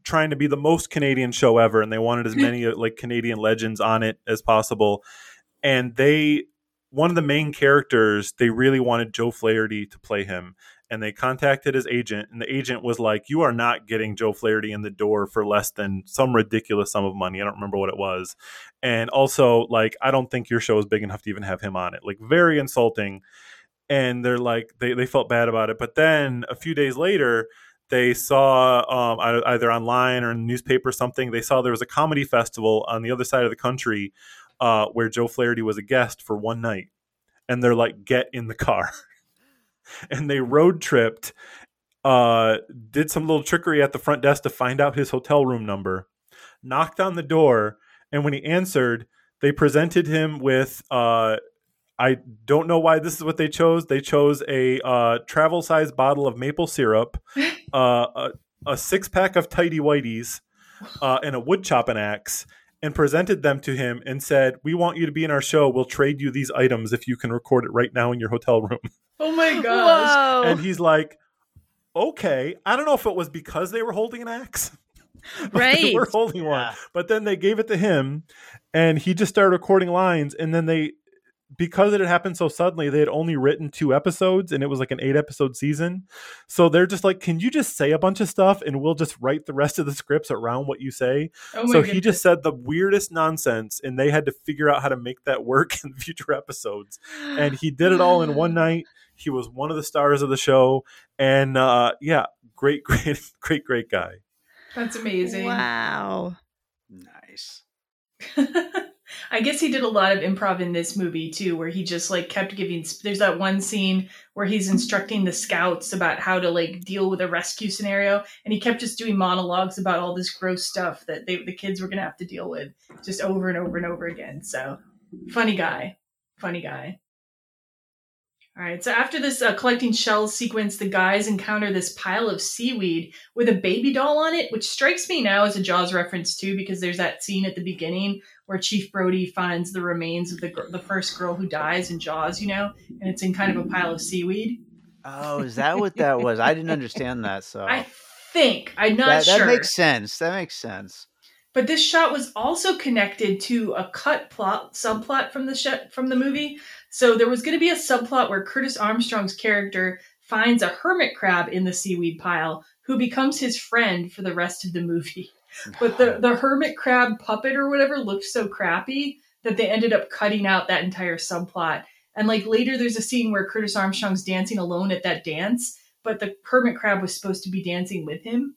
trying to be the most Canadian show ever, and they wanted as many like Canadian legends on it as possible. And one of the main characters, they really wanted Joe Flaherty to play him. And they contacted his agent, and the agent was like, you are not getting Joe Flaherty in the door for less than some ridiculous sum of money. I don't remember what it was. And also, like, I don't think your show is big enough to even have him on it. Like, very insulting. And they're like, they felt bad about it. But then a few days later, they saw either online or in the newspaper or something, they saw there was a comedy festival on the other side of the country where Joe Flaherty was a guest for one night. And they're like, get in the car. And they road tripped, did some little trickery at the front desk to find out his hotel room number, knocked on the door, and when he answered, they presented him with, I don't know why this is what they chose. They chose a travel-sized bottle of maple syrup, a 6-pack of Tidy Whities, and a wood chopping axe, and presented them to him and said, we want you to be in our show. We'll trade you these items if you can record it right now in your hotel room. Oh my gosh. Whoa. And he's like, okay. I don't know if it was because they were holding an axe. Right. They were holding one. But then they gave it to him and he just started recording lines. And then because it had happened so suddenly, they had only written 2 episodes and it was like an 8-episode season. So they're just like, can you just say a bunch of stuff and we'll just write the rest of the scripts around what you say? Oh my so goodness. he just said the weirdest nonsense and they had to figure out how to make that work in future episodes. And he did it all in one night. He was one of the stars of the show. And great guy. That's amazing. Wow. Nice. I guess he did a lot of improv in this movie too, where he just like kept giving. There's that one scene where he's instructing the scouts about how to like deal with a rescue scenario, and he kept just doing monologues about all this gross stuff that the kids were gonna have to deal with, just over and over and over again. So, funny guy. All right, so after this collecting shells sequence, the guys encounter this pile of seaweed with a baby doll on it, which strikes me now as a Jaws reference too, because there's that scene at the beginning where Chief Brody finds the remains of the first girl who dies in Jaws, and it's in kind of a pile of seaweed. Oh, is that what that was? I didn't understand that. So I think I'm not sure. That makes sense. But this shot was also connected to a cut subplot from the movie. So there was going to be a subplot where Curtis Armstrong's character finds a hermit crab in the seaweed pile who becomes his friend for the rest of the movie. But the hermit crab puppet or whatever looked so crappy that they ended up cutting out that entire subplot. And like later there's a scene where Curtis Armstrong's dancing alone at that dance, but the hermit crab was supposed to be dancing with him.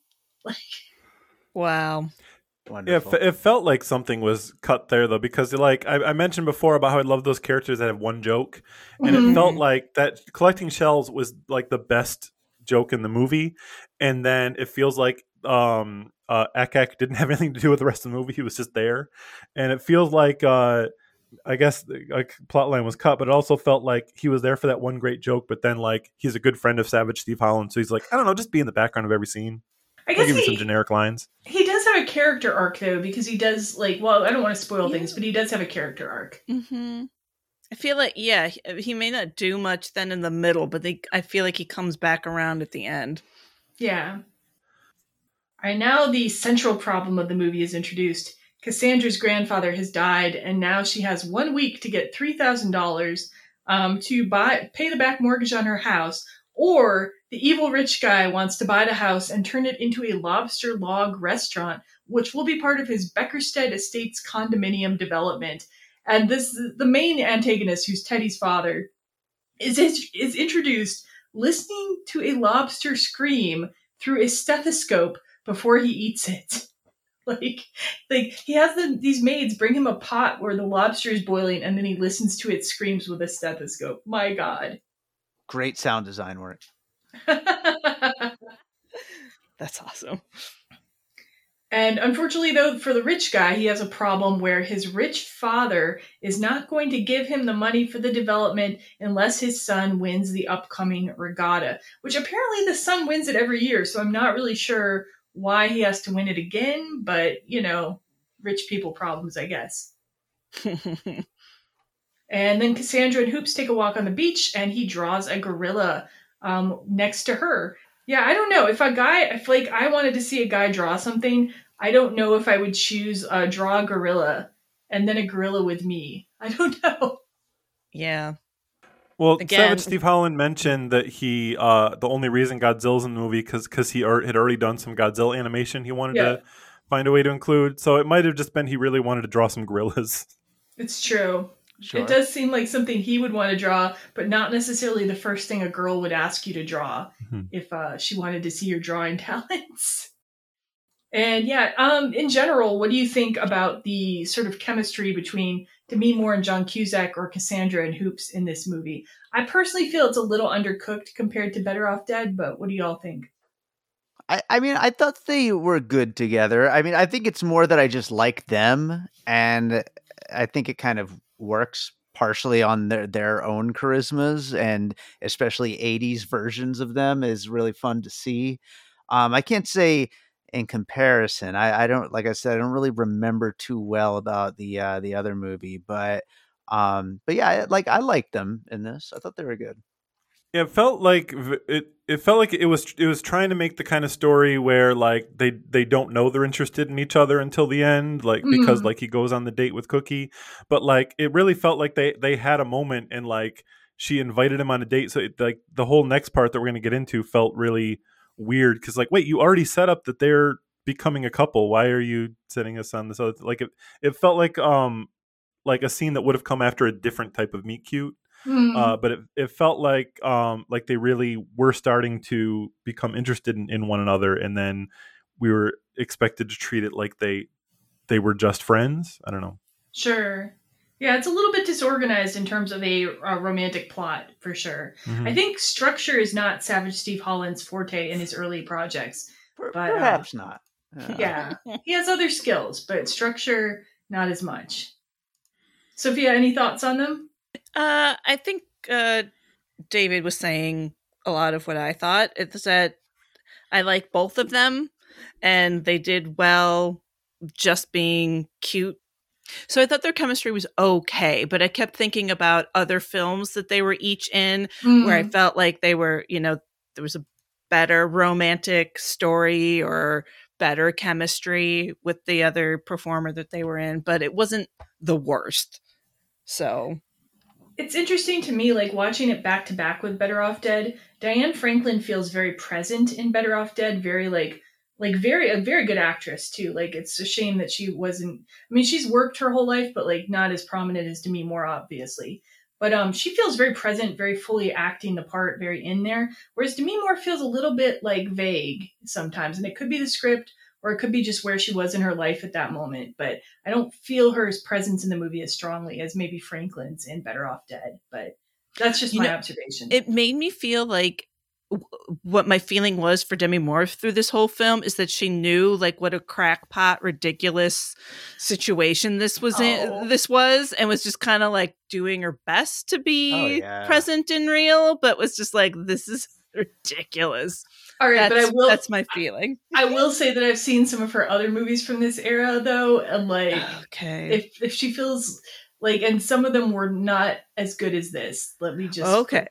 Wow. Wonderful. Yeah, it felt like something was cut there, though, because like I mentioned before about how I love those characters that have one joke, and it felt like that collecting shells was like the best joke in the movie, and then it feels like Ek didn't have anything to do with the rest of the movie; he was just there, and it feels like I guess like plot line was cut, but it also felt like he was there for that one great joke, but then like he's a good friend of Savage Steve Holland, so he's like, I don't know, just be in the background of every scene. I guess give you some generic lines. He does have a character arc, though, because he does, I don't want to spoil things, but he does have a character arc. Mm-hmm. I feel like, he may not do much then in the middle, but I feel like he comes back around at the end. Yeah. All right, now the central problem of the movie is introduced. Cassandra's grandfather has died, and now she has 1 week to get $3,000 to pay the back mortgage on her house, or the evil rich guy wants to buy the house and turn it into a lobster log restaurant, which will be part of his Beckerstead Estates condominium development. And the main antagonist, who's Teddy's father, is introduced listening to a lobster scream through a stethoscope before he eats it. Like he has these maids bring him a pot where the lobster is boiling, and then he listens to its screams with a stethoscope. My God. Great sound design work. That's awesome. And unfortunately, though, for the rich guy, he has a problem where his rich father is not going to give him the money for the development unless his son wins the upcoming regatta, which apparently the son wins it every year. So I'm not really sure why he has to win it again, but, rich people problems, I guess. And then Cassandra and Hoops take a walk on the beach, and he draws a gorilla next to her. Yeah, I don't know. If I wanted to see a guy draw something, I don't know if I would choose draw a gorilla and then a gorilla with me. I don't know. Yeah. Well, Again, Savage Steve Holland mentioned that he the only reason Godzilla's in the movie because he had already done some Godzilla animation he wanted to find a way to include. So it might have just been he really wanted to draw some gorillas. It's true. Sure. It does seem like something he would want to draw, but not necessarily the first thing a girl would ask you to draw if she wanted to see your drawing talents. And in general, what do you think about the sort of chemistry between Demi Moore and John Cusack or Cassandra and Hoops in this movie? I personally feel it's a little undercooked compared to Better Off Dead, but what do y'all think? I mean, I thought they were good together. I mean, I think it's more that I just like them, and I think it kind of works partially on their own charismas, and especially 80s versions of them is really fun to see. I can't say in comparison. I don't, like I said, I don't really remember too well about the other movie, but yeah, like I liked them in this. I thought they were good. Yeah, it felt like it was trying to make the kind of story where like they don't know they're interested in each other until the end, like because like he goes on the date with Cookie, but like it really felt like they had a moment and like she invited him on a date, so like the whole next part that we're going to get into felt really weird because like, wait, you already set up that they're becoming a couple, why are you setting us on this other like it felt like a scene that would have come after a different type of meet cute. But it felt like they really were starting to become interested in one another, and then we were expected to treat it like they were just friends. I don't know. Sure. Yeah, it's a little bit disorganized in terms of a romantic plot, for sure. I think structure is not Savage Steve Holland's forte in his early projects. But, perhaps not. Yeah, he has other skills, but structure, not as much. Sophia, any thoughts on them? I think David was saying a lot of what I thought. It's that I like both of them, and they did well just being cute. So I thought their chemistry was okay, but I kept thinking about other films that they were each in where I felt like they were, there was a better romantic story or better chemistry with the other performer that they were in, but it wasn't the worst. So it's interesting to me, like watching it back to back with Better Off Dead. Diane Franklin feels very present in Better Off Dead, very a very good actress too. Like it's a shame that she wasn't. I mean, she's worked her whole life, but like not as prominent as Demi Moore, obviously. But she feels very present, very fully acting the part, very in there. Whereas Demi Moore feels a little bit like vague sometimes, and it could be the script, or it could be just where she was in her life at that moment. But I don't feel her presence in the movie as strongly as maybe Franklin's in Better Off Dead. But that's just my observation. It made me feel like what my feeling was for Demi Moore through this whole film is that she knew like what a crackpot, ridiculous situation this was and was just kind of like doing her best to be present and real, but was just like, this is ridiculous. All right, that's my feeling. I will say that I've seen some of her other movies from this era though, and like if she feels like, and some of them were not as good as this. Let me just okay,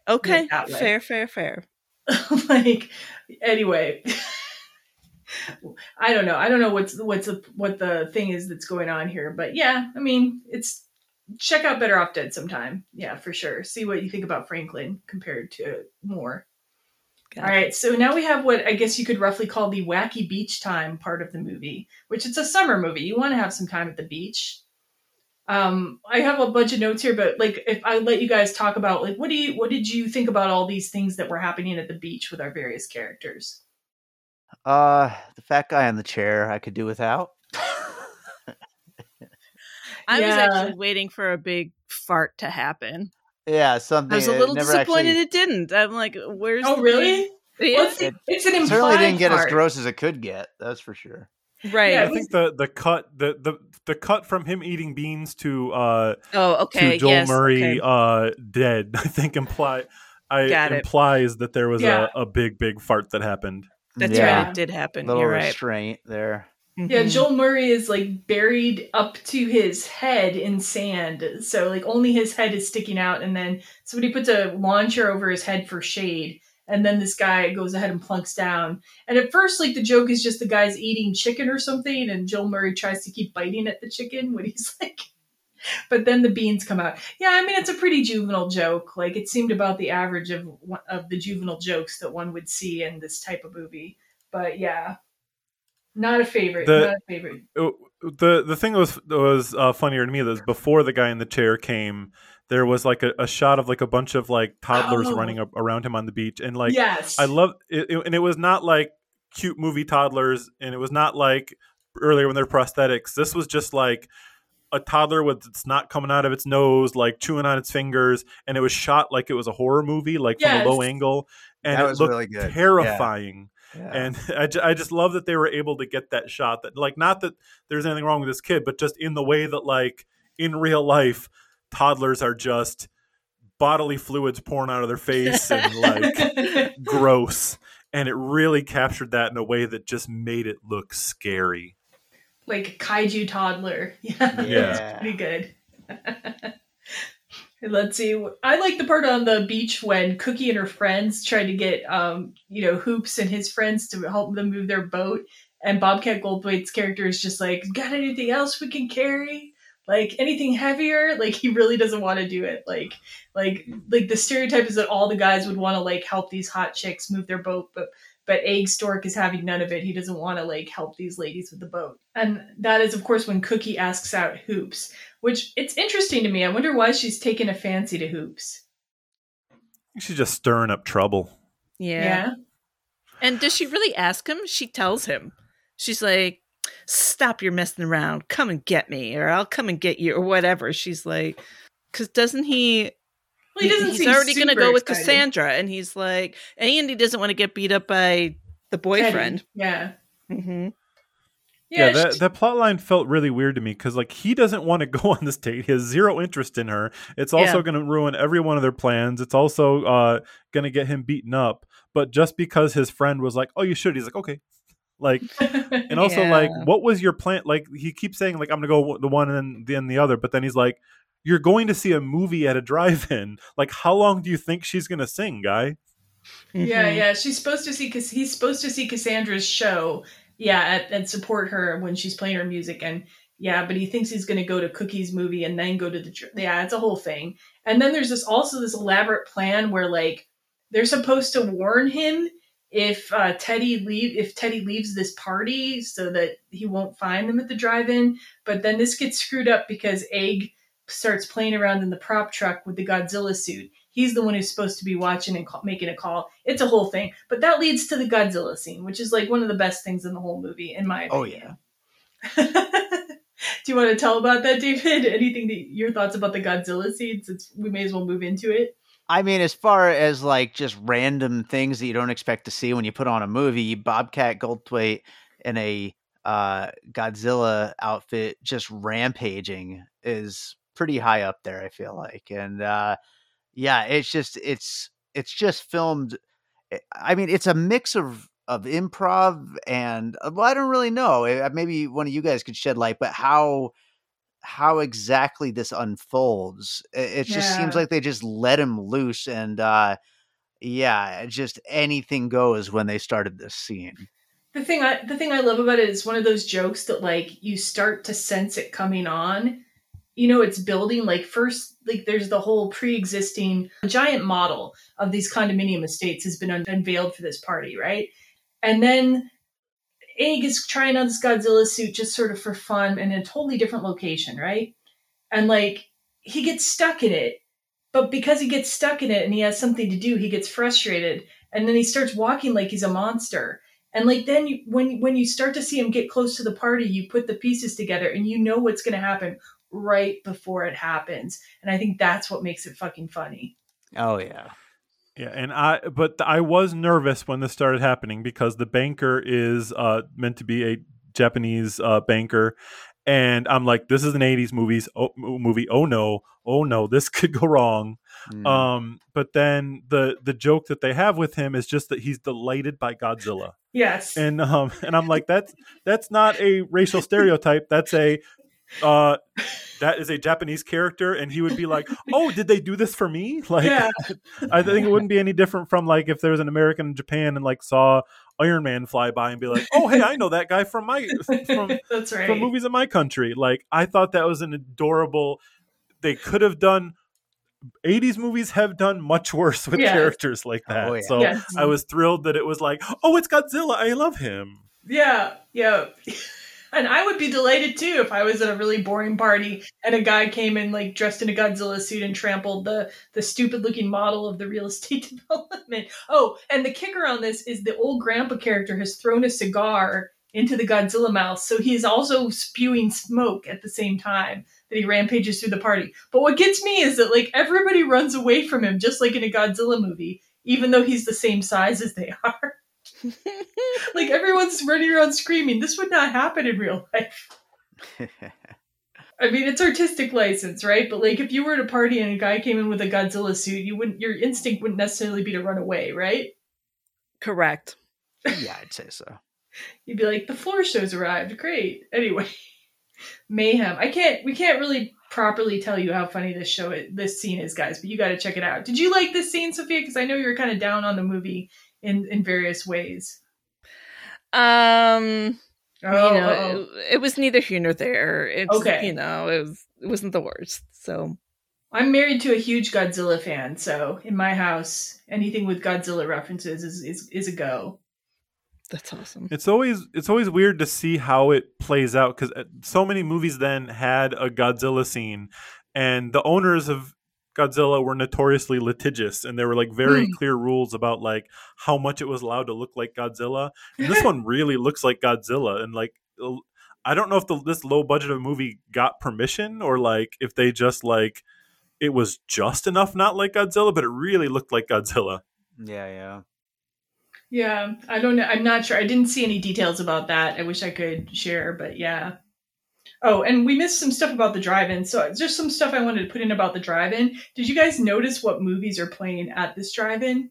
fair. Like, anyway, I don't know what the thing is that's going on here, but yeah, I mean, check out Better Off Dead sometime. Yeah, for sure. See what you think about Franklin compared to Moore. All right, so now we have what I guess you could roughly call the wacky beach time part of the movie, which it's a summer movie. You want to have some time at the beach. I have a bunch of notes here, but like if I let you guys talk about like what did you think about all these things that were happening at the beach with our various characters? The fat guy on the chair I could do without. I was actually waiting for a big fart to happen. Yeah, something. I was a little disappointed it didn't. I'm like, where's really? Yeah. Well, it's an implied certainly didn't get fart. as gross as it could get. That's for sure. Right. Yeah, I think the cut from him eating beans to to Joel Murray dead, I think implies that there was a big fart that happened. That's right, it did happen. Little You're right. restraint there. Yeah, Joel Murray is like buried up to his head in sand, so like only his head is sticking out, and then somebody puts a lawn chair over his head for shade, And then this guy goes ahead and plunks down. And at first, like, the joke is just the guy's eating chicken or something, and Bill Murray tries to keep biting at the chicken when he's like, but then the beans come out. Yeah, I mean, it's a pretty juvenile joke. Like, it seemed about the average of the juvenile jokes that one would see in this type of movie. But yeah, not a favorite. Not a favorite. The thing that was funnier to me was before the guy in the chair came, there was like a shot of like a bunch of like toddlers running around him on the beach, and like, yes, I love it, and it was not like cute movie toddlers, and it was not like earlier when they're prosthetics. This was just like a toddler with snot coming out of its nose, like chewing on its fingers, and it was shot like it was a horror movie, like from a low angle, and that it was looked really good. terrifying. Yeah. And I just love that they were able to get that shot. That, like, not that there's anything wrong with this kid, but just in the way that, like, in real life, toddlers are just bodily fluids pouring out of their face and like gross. And it really captured that in a way that just made it look scary. Like kaiju toddler. Yeah. Yeah. Pretty good. Let's see. I like the part on the beach when Cookie and her friends tried to get, Hoops and his friends to help them move their boat. And Bobcat Goldthwait's character is just like, got anything else we can carry? Like anything heavier? Like he really doesn't want to do it. Like the stereotype is that all the guys would want to like help these hot chicks move their boat, but Egg Stork is having none of it. He doesn't want to like help these ladies with the boat. And that is, of course, when Cookie asks out Hoops, which it's interesting to me. I wonder why she's taken a fancy to Hoops. She's just stirring up trouble. Yeah. And does she really ask him? She tells him. She's like, stop your messing around. Come and get me, or I'll come and get you, or whatever. She's like, because doesn't he... Well, he's already going to go with Cassandra, and he's like, and he doesn't want to get beat up by the boyfriend. Yeah. Mm-hmm. Yeah, that plot line felt really weird to me because, like, he doesn't want to go on this date. He has zero interest in her. It's also going to ruin every one of their plans. It's also going to get him beaten up. But just because his friend was like, "Oh, you should," he's like, "Okay." Like, and also like, what was your plan? Like, he keeps saying like, "I'm going to go the one and then the other," but then he's like, "You're going to see a movie at a drive-in. Like, how long do you think she's going to sing, guy?" Yeah. She's supposed to see because he's supposed to see Cassandra's show. Yeah, and support her when she's playing her music, and but he thinks he's going to go to Cookie's movie and then go to it's a whole thing. And then there's this elaborate plan where like they're supposed to warn him if Teddy leaves this party so that he won't find them at the drive-in. But then this gets screwed up because Egg starts playing around in the prop truck with the Godzilla suit. He's the one who's supposed to be watching and making a call. It's a whole thing. But that leads to the Godzilla scene, which is like one of the best things in the whole movie, in my opinion. Oh, yeah. Do you want to tell about that, David? Your thoughts about the Godzilla scene, since we may as well move into it? I mean, as far as like just random things that you don't expect to see when you put on a movie, Bobcat Goldthwait in a Godzilla outfit just rampaging is pretty high up there, I feel like. And it's just filmed. I mean, it's a mix of improv and I don't really know. Maybe one of you guys could shed light, but how exactly this unfolds. It just seems like they just let him loose, and just anything goes when they started this scene. The thing I love about it is one of those jokes that like you start to sense it coming on. You know, it's building. Like first, like there's the whole pre-existing giant model of these condominium estates has been unveiled for this party, right? And then Egg is trying on this Godzilla suit just sort of for fun in a totally different location, right? And like he gets stuck in it, but because he gets stuck in it and he has something to do, he gets frustrated, and then he starts walking like he's a monster. And like then when you start to see him get close to the party, you put the pieces together and you know what's going to happen right before it happens. And I think that's what makes it fucking funny. Oh yeah. Yeah, and I was nervous when this started happening because the banker is meant to be a Japanese banker, and I'm like, this is an 80s movie. Oh no, this could go wrong. But then the joke that they have with him is just that he's delighted by Godzilla. Yes. And I'm like, that's not a racial stereotype. That's a that is a Japanese character, and he would be like, oh, did they do this for me? Like, Yeah. I think it wouldn't be any different from like if there was an American in Japan and like saw Iron Man fly by and be like, oh, hey, I know that guy from That's right. from movies in my country. Like, I thought that was an adorable. They could have done. 80s movies have done much worse with characters like that. Oh, yeah. So I was thrilled that it was like, oh, it's Godzilla. I love him. Yeah. And I would be delighted too if I was at a really boring party and a guy came in like dressed in a Godzilla suit and trampled the stupid looking model of the real estate development. Oh, and the kicker on this is the old grandpa character has thrown a cigar into the Godzilla mouth, so he is also spewing smoke at the same time that he rampages through the party. But what gets me is that like everybody runs away from him just like in a Godzilla movie, even though he's the same size as they are. Like everyone's running around screaming. This would not happen in real life. I mean, it's artistic license, right? But like if you were at a party and a guy came in with a Godzilla suit, your instinct wouldn't necessarily be to run away, right? Correct. Yeah, I'd say so. You'd be like, the floor show's arrived. Great. Anyway, mayhem. We can't really properly tell you how funny this scene is, guys, but you got to check it out. Did you like this scene, Sophia? Because I know you were kind of down on the movie in various ways. It was neither here nor there. Okay. It wasn't the worst. So I'm married to a huge Godzilla fan, so in my house, anything with Godzilla references is a go. That's awesome. It's always weird to see how it plays out because so many movies then had a Godzilla scene, and the owners of Godzilla were notoriously litigious, and there were like very clear rules about like how much it was allowed to look like Godzilla. And this one really looks like Godzilla, and like I don't know if this low budget of a movie got permission or like if they just like it was just enough not like Godzilla, but it really looked like Godzilla. Yeah. Yeah, I don't know. I'm not sure. I didn't see any details about that. I wish I could share, but yeah. Oh, and we missed some stuff about the drive-in. So just some stuff I wanted to put in about the drive-in. Did you guys notice what movies are playing at this drive-in?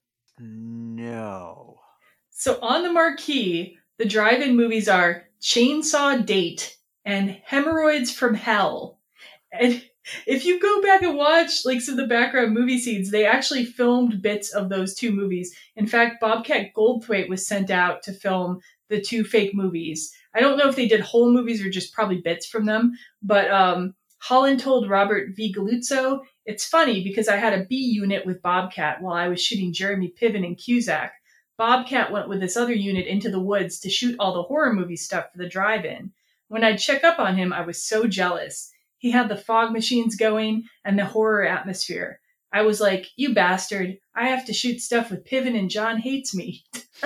No. So on the marquee, the drive-in movies are Chainsaw Date and Hemorrhoids from Hell. And if you go back and watch like some of the background movie scenes, they actually filmed bits of those two movies. In fact, Bobcat Goldthwait was sent out to film the two fake movies. I don't know if they did whole movies or just probably bits from them, but Holland told Robert V. Galuzzo, it's funny because I had a B unit with Bobcat while I was shooting Jeremy Piven and Cusack. Bobcat went with this other unit into the woods to shoot all the horror movie stuff for the drive-in. When I'd check up on him, I was so jealous. He had the fog machines going and the horror atmosphere. I was like, you bastard, I have to shoot stuff with Piven and John hates me.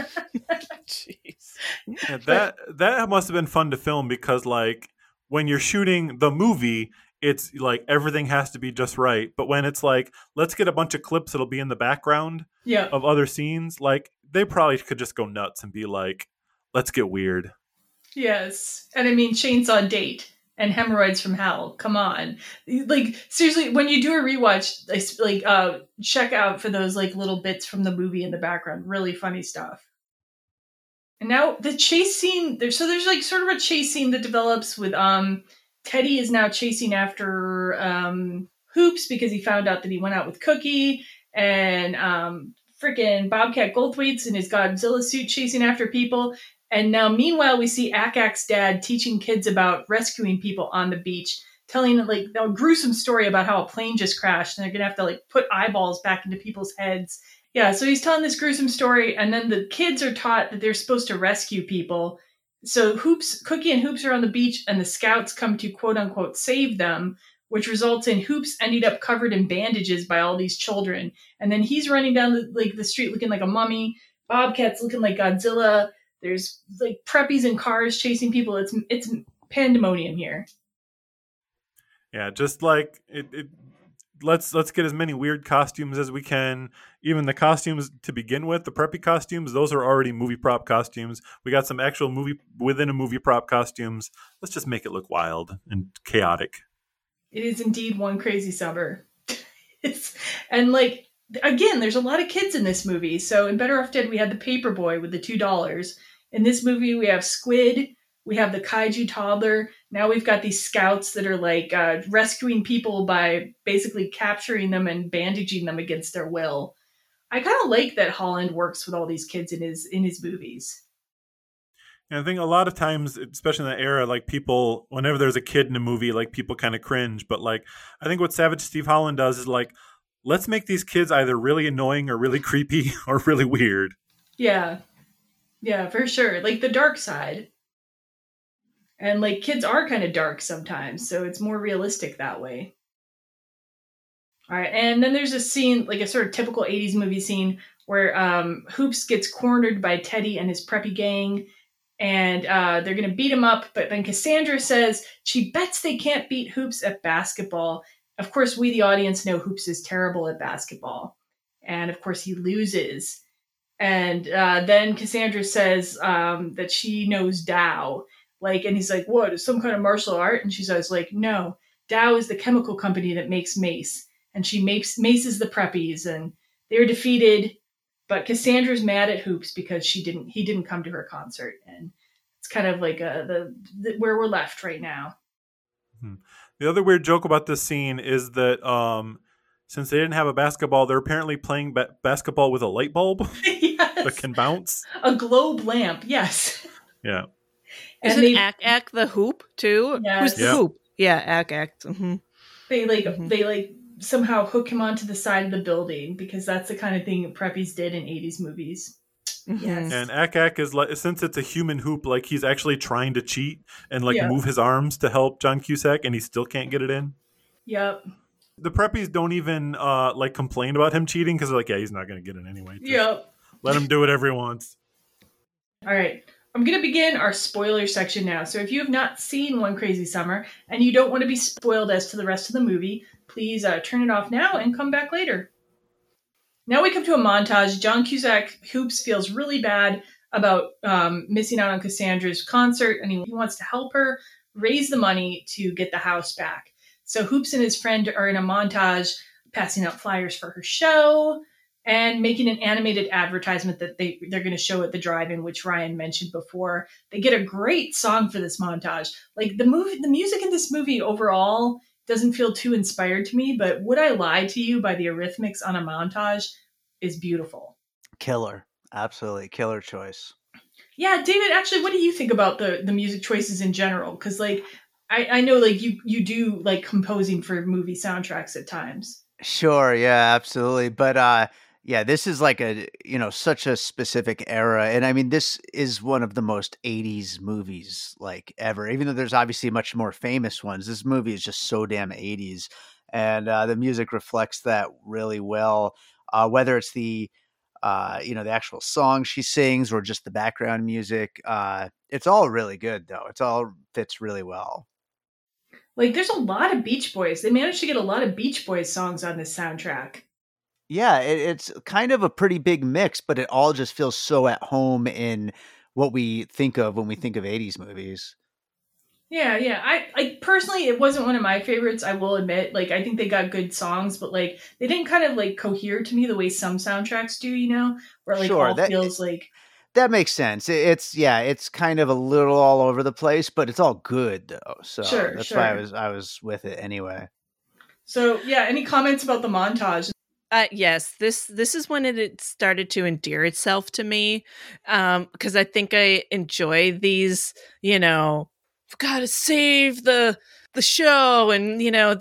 Jeez. Yeah, that must have been fun to film because like when you're shooting the movie, it's like everything has to be just right. But when it's like, let's get a bunch of clips that'll be in the background of other scenes, like they probably could just go nuts and be like, let's get weird. Yes. And I mean, Chainsaw Date and Hemorrhoids from Hell. Come on. Like, seriously, when you do a rewatch, like, check out for those, like, little bits from the movie in the background. Really funny stuff. And now the chase scene, there's like, sort of a chase scene that develops with, Teddy is now chasing after, Hoops because he found out that he went out with Cookie, and, freaking Bobcat Goldthwait's in his Godzilla suit chasing after people. And now, meanwhile, we see Akak's dad teaching kids about rescuing people on the beach, telling like a gruesome story about how a plane just crashed and they're going to have to like put eyeballs back into people's heads. Yeah, so he's telling this gruesome story, and then the kids are taught that they're supposed to rescue people. So Cookie and Hoops are on the beach, and the scouts come to quote unquote save them, which results in Hoops ending up covered in bandages by all these children. And then he's running down the street looking like a mummy. Bobcat's looking like Godzilla. There's like preppies and cars chasing people. It's pandemonium here. Yeah, just like it let's get as many weird costumes as we can. Even the costumes to begin with, the preppy costumes, those are already movie prop costumes. We got some actual movie within a movie prop costumes. Let's just make it look wild and chaotic. It is indeed one crazy summer. And like again, there's a lot of kids in this movie. So in Better Off Dead, we had the Paperboy with the $2. In this movie, we have Squid, we have the Kaiju Toddler. Now we've got these scouts that are like rescuing people by basically capturing them and bandaging them against their will. I kind of like that Holland works with all these kids in his movies. And I think a lot of times, especially in that era, like people, whenever there's a kid in a movie, like people kind of cringe. But like, I think what Savage Steve Holland does is like, let's make these kids either really annoying or really creepy or really weird. Yeah. Yeah, for sure. Like the dark side. And like kids are kind of dark sometimes, so it's more realistic that way. All right, and then there's a scene, like a sort of typical 80s movie scene, where Hoops gets cornered by Teddy and his preppy gang, and they're going to beat him up, but then Cassandra says she bets they can't beat Hoops at basketball. Of course, we, the audience, know Hoops is terrible at basketball, and of course he loses. And then Cassandra says that she knows Dow. Like, and he's like, what, is some kind of martial art? And she says, like, no, Dow is the chemical company that makes mace. And she maces the preppies, and they're defeated. But Cassandra's mad at Hoops because he didn't come to her concert. And it's kind of like the where we're left right now. The other weird joke about this scene is that since they didn't have a basketball, they're apparently playing basketball with a light bulb Yes. that can bounce. A globe lamp, yes. Yeah. Is it Ak the Hoop too? Yes. Who's the Hoop? Yeah, Ak. Mm-hmm. They somehow hook him onto the side of the building because that's the kind of thing preppies did in 80s movies. Mm-hmm. Yes. And Ak is like, since it's a human hoop, like he's actually trying to cheat and like Yeah. move his arms to help John Cusack, and he still can't get it in. Yep. The preppies don't even like complain about him cheating because they're like, yeah, he's not going to get it anyway. Just Yep. let him do whatever he wants. All right. I'm going to begin our spoiler section now. So if you have not seen One Crazy Summer and you don't want to be spoiled as to the rest of the movie, please turn it off now and come back later. Now we come to a montage. John Cusack, Hoops, feels really bad about missing out on Cassandra's concert, and he wants to help her raise the money to get the house back. So Hoops and his friend are in a montage passing out flyers for her show and making an animated advertisement that they're going to show at the drive-in, which Ryan mentioned before. They get a great song for this montage. Like the music in this movie overall doesn't feel too inspired to me, but Would I Lie to You by the Eurythmics on a montage is beautiful. Killer. Absolutely. Killer choice. Yeah, David, actually, what do you think about the music choices in general? Because like, I know like you do like composing for movie soundtracks at times. Sure. Yeah, absolutely. But yeah, this is like such a specific era. And I mean, this is one of the most 80s movies like ever, even though there's obviously much more famous ones. This movie is just so damn 80s. And the music reflects that really well, whether it's the actual song she sings or just the background music. It's all really good, though. It all fits really well. Like, there's a lot of Beach Boys. They managed to get a lot of Beach Boys songs on this soundtrack. Yeah, it's kind of a pretty big mix, but it all just feels so at home in what we think of when we think of 80s movies. Yeah. I personally, it wasn't one of my favorites, I will admit. Like, I think they got good songs, but like, they didn't kind of like cohere to me the way some soundtracks do, where like Sure, all feels like... That makes sense. It's kind of a little all over the place, but it's all good though. So that's why I was with it anyway. So yeah, any comments about the montage? Yes, this is when it started to endear itself to me, because I think I enjoy these, we've got to save the show, and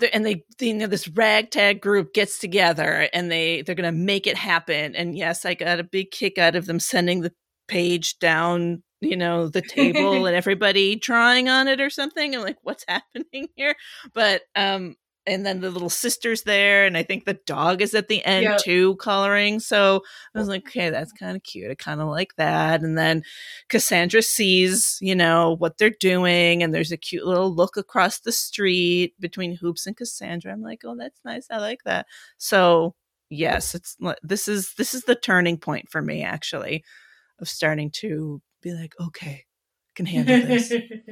this ragtag group gets together and they're gonna make it happen. And yes, I got a big kick out of them sending the page down the table and everybody drawing on it or something. I'm like, what's happening here? But and then the little sister's there, and I think the dog is at the end too, coloring. So I was like, okay, that's kind of cute. I kind of like that. And then Cassandra sees, what they're doing, and there's a cute little look across the street between Hoops and Cassandra. I'm like, oh, that's nice. I like that. So yes, this is the turning point for me, actually, of starting to be like, okay, I can handle this.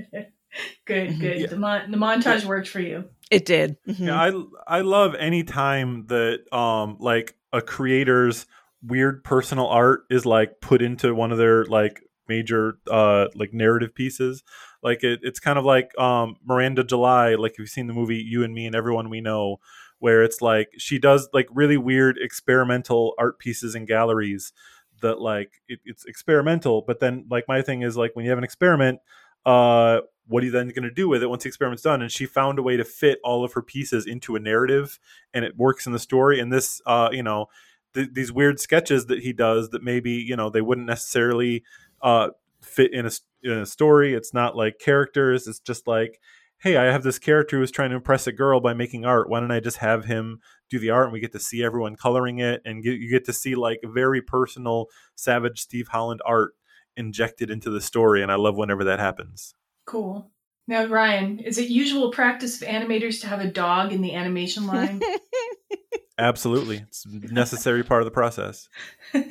Good. Yeah. The montage worked for you. It did. Mm-hmm. Yeah, I love any time that like a creator's weird personal art is like put into one of their like major like narrative pieces. Like it's kind of like Miranda July, like if you've seen the movie You and Me and Everyone We Know, where it's like she does like really weird experimental art pieces in galleries that like it's experimental, but then like my thing is like when you have an experiment, what are you then going to do with it once the experiment's done? And she found a way to fit all of her pieces into a narrative, and it works in the story. And this, these weird sketches that he does that maybe they wouldn't necessarily fit in a story. It's not like characters. It's just like, hey, I have this character who's trying to impress a girl by making art. Why don't I just have him do the art, and we get to see everyone coloring it, and you get to see like very personal Savage Steve Holland art injected into the story. And I love whenever that happens. Cool. Now, Ryan, is it usual practice of animators to have a dog in the animation line? Absolutely. It's a necessary part of the process. All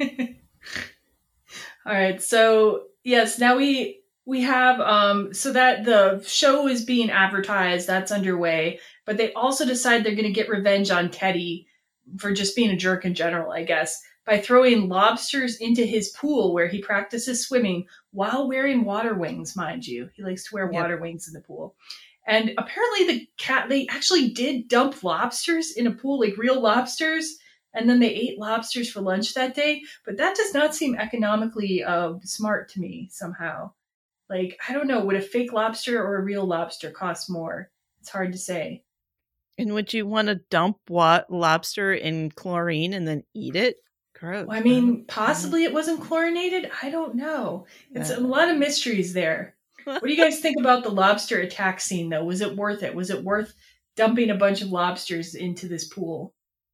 right. So, yes, now we have, so that the show is being advertised, that's underway, but they also decide they're going to get revenge on Teddy for just being a jerk in general, I guess, by throwing lobsters into his pool where he practices swimming while wearing water wings, mind you. He likes to wear water wings in the pool. And apparently they actually did dump lobsters in a pool, like real lobsters, and then they ate lobsters for lunch that day. But that does not seem economically smart to me somehow. Like, I don't know, would a fake lobster or a real lobster cost more? It's hard to say. And would you want to dump lobster in chlorine and then eat it? Gross. Well, I mean, possibly it wasn't chlorinated. I don't know. It's a lot of mysteries there. What do you guys think about the lobster attack scene, though? Was it worth it? Was it worth dumping a bunch of lobsters into this pool?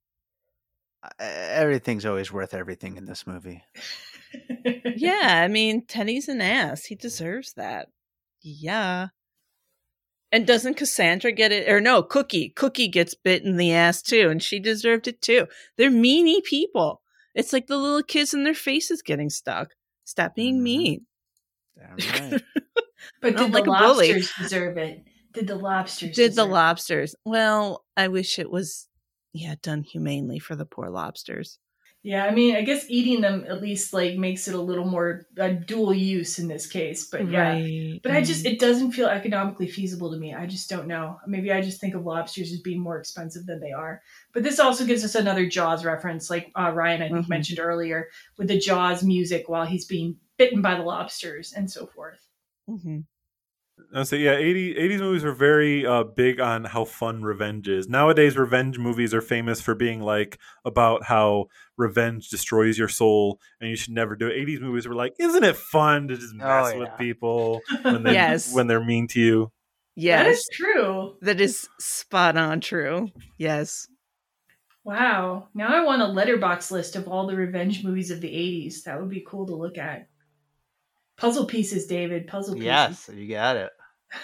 Everything's always worth everything in this movie. Yeah, I mean, Teddy's an ass. He deserves that. Yeah. And doesn't Cassandra get it? Or no, Cookie. Cookie gets bit in the ass, too, and she deserved it, too. They're meanie people. It's like the little kids in their faces getting stuck. Stop being mean. Damn right. But did the lobsters deserve it? Did the lobsters deserve the lobsters? Well, I wish it was, done humanely for the poor lobsters. Yeah, I mean, I guess eating them at least like makes it a little more dual use in this case. But yeah, but it doesn't feel economically feasible to me. I just don't know. Maybe I just think of lobsters as being more expensive than they are. But this also gives us another Jaws reference, like Ryan, I think, mentioned earlier, with the Jaws music while he's being bitten by the lobsters and so forth. Mm-hmm. So yeah, 80s movies were very big on how fun revenge is. Nowadays, revenge movies are famous for being like about how revenge destroys your soul and you should never do it. 80s movies were like, isn't it fun to just mess with people when they when they're mean to you? Yes, that is true. That is spot on true. Yes. Wow. Now I want a letterbox list of all the revenge movies of the 80s. That would be cool to look at. Puzzle pieces, David. Puzzle pieces. Yes, you got it.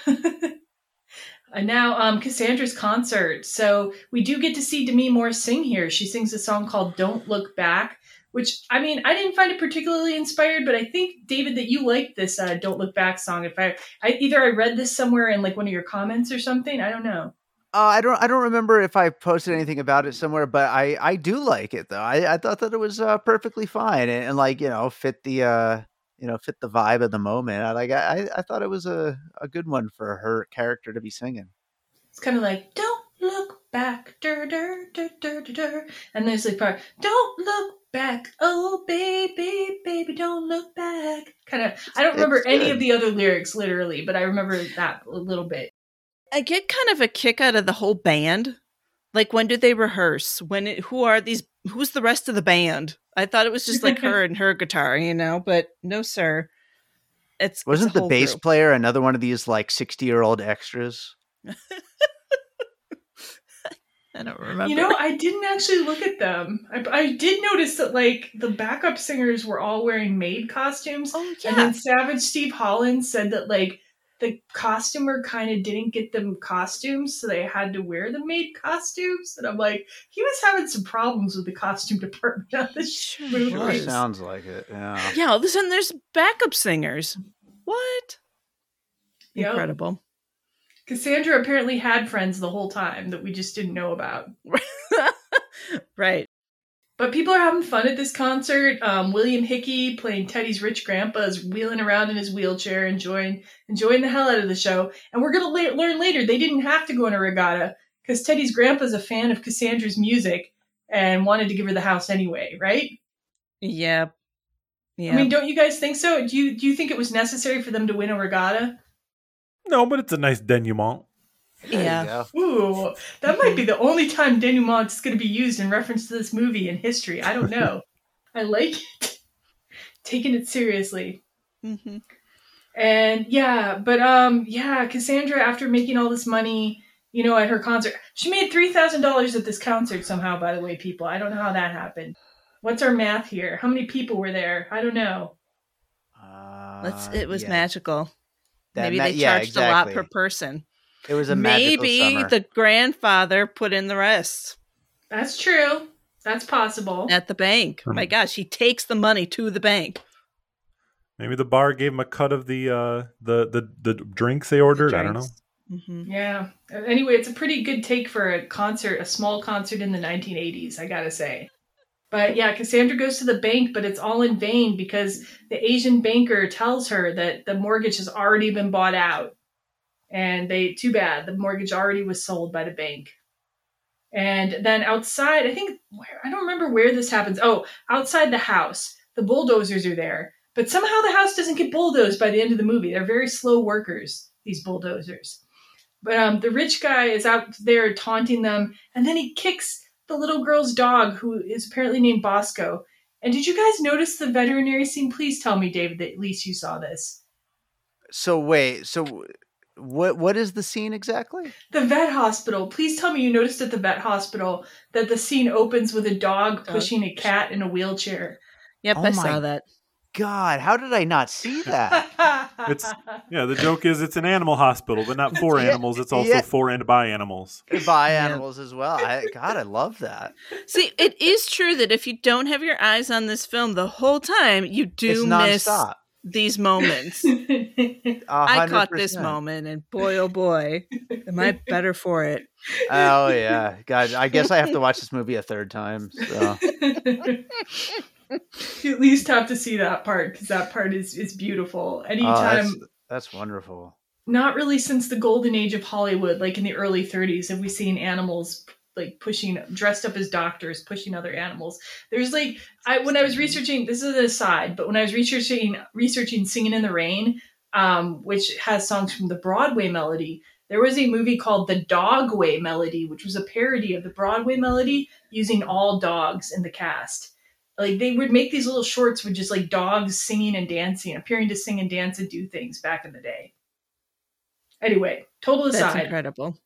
And now Cassandra's concert. So we do get to see Demi Moore sing here. She sings a song called Don't Look Back, which, I mean, I didn't find it particularly inspired, but I think, David, that you liked this Don't Look Back song. If I read this somewhere in like one of your comments or something. I don't know. I don't remember if I posted anything about it somewhere, but I do like it though. I thought that it was perfectly fine and like, fit the fit the vibe of the moment. I thought it was a good one for her character to be singing. It's kind of like, don't look back, dur, dur, dur, dur, dur, dur. And there's like part, don't look back, oh baby, baby, don't look back. Kind of, I don't remember any of the other lyrics literally, but I remember that a little bit. I get kind of a kick out of the whole band. Like, when did they rehearse? Who's the rest of the band? I thought it was just like her and her guitar, but no, sir. Wasn't the bass player another one of these like 60-year-old extras? I don't remember. I didn't actually look at them. I did notice that like the backup singers were all wearing maid costumes. Oh, yeah. And then Savage Steve Holland said that like the costumer kind of didn't get them costumes, so they had to wear the maid costumes. And I'm like, he was having some problems with the costume department on this movie. Sounds like it, yeah. Yeah, all of a sudden there's backup singers. What? Yep. Incredible. Cassandra apparently had friends the whole time that we just didn't know about. Right. But people are having fun at this concert. William Hickey, playing Teddy's rich grandpa, is wheeling around in his wheelchair, enjoying the hell out of the show. And we're going to learn later they didn't have to go on a regatta because Teddy's grandpa's a fan of Cassandra's music and wanted to give her the house anyway, right? Yep. I mean, don't you guys think so? Do you think it was necessary for them to win a regatta? No, but it's a nice denouement. Yeah. Ooh, that might be the only time denouement is going to be used in reference to this movie in history. I don't know. I like it. Taking it seriously. Mm-hmm. And Cassandra, after making all this money, at her concert, she made $3,000 at this concert somehow, by the way, people. I don't know how that happened. What's our math here? How many people were there? I don't know. It was magical. Maybe they charged exactly. a lot per person. It was a magical Maybe summer. the grandfather put in the rest. That's true. That's possible. At the bank. My gosh, he takes the money to the bank. Maybe the bar gave him a cut of the drinks they ordered. I don't know. Mm-hmm. Yeah. Anyway, it's a pretty good take for a small concert in the 1980s, I gotta say. But yeah, Cassandra goes to the bank, but it's all in vain because the Asian banker tells her that the mortgage has already been bought out. And too bad, the mortgage already was sold by the bank. And then outside, I don't remember where this happens. Oh, outside the house, the bulldozers are there. But somehow the house doesn't get bulldozed by the end of the movie. They're very slow workers, these bulldozers. But the rich guy is out there taunting them, and then he kicks the little girl's dog, who is apparently named Bosco. And did you guys notice the veterinary scene? Please tell me, David, that at least you saw this. So wait, what is the scene exactly? The vet hospital. Please tell me you noticed at the vet hospital that the scene opens with a dog pushing a cat in a wheelchair. Yep, I saw that. God, how did I not see that? The joke is it's an animal hospital, but not for animals. It's also for and by animals. By animals as well. I love that. See, it is true that if you don't have your eyes on this film the whole time, you do miss these moments. 100%. I caught this moment, and boy, oh boy, am I better for it. Oh, yeah. God, I guess I have to watch this movie a third time. So. You at least have to see that part, because that part is beautiful. Anytime. That's wonderful. Not really since the golden age of Hollywood, like in the early 30s, have we seen animals like dressed up as doctors, pushing other animals. There's when I was researching, this is an aside, but when I was researching Singing in the Rain, which has songs from the Broadway melody, there was a movie called The Dogway Melody, which was a parody of the Broadway melody using all dogs in the cast. Like, they would make these little shorts with just like dogs singing and dancing, appearing to sing and dance and do things back in the day. Anyway, total aside. That's incredible.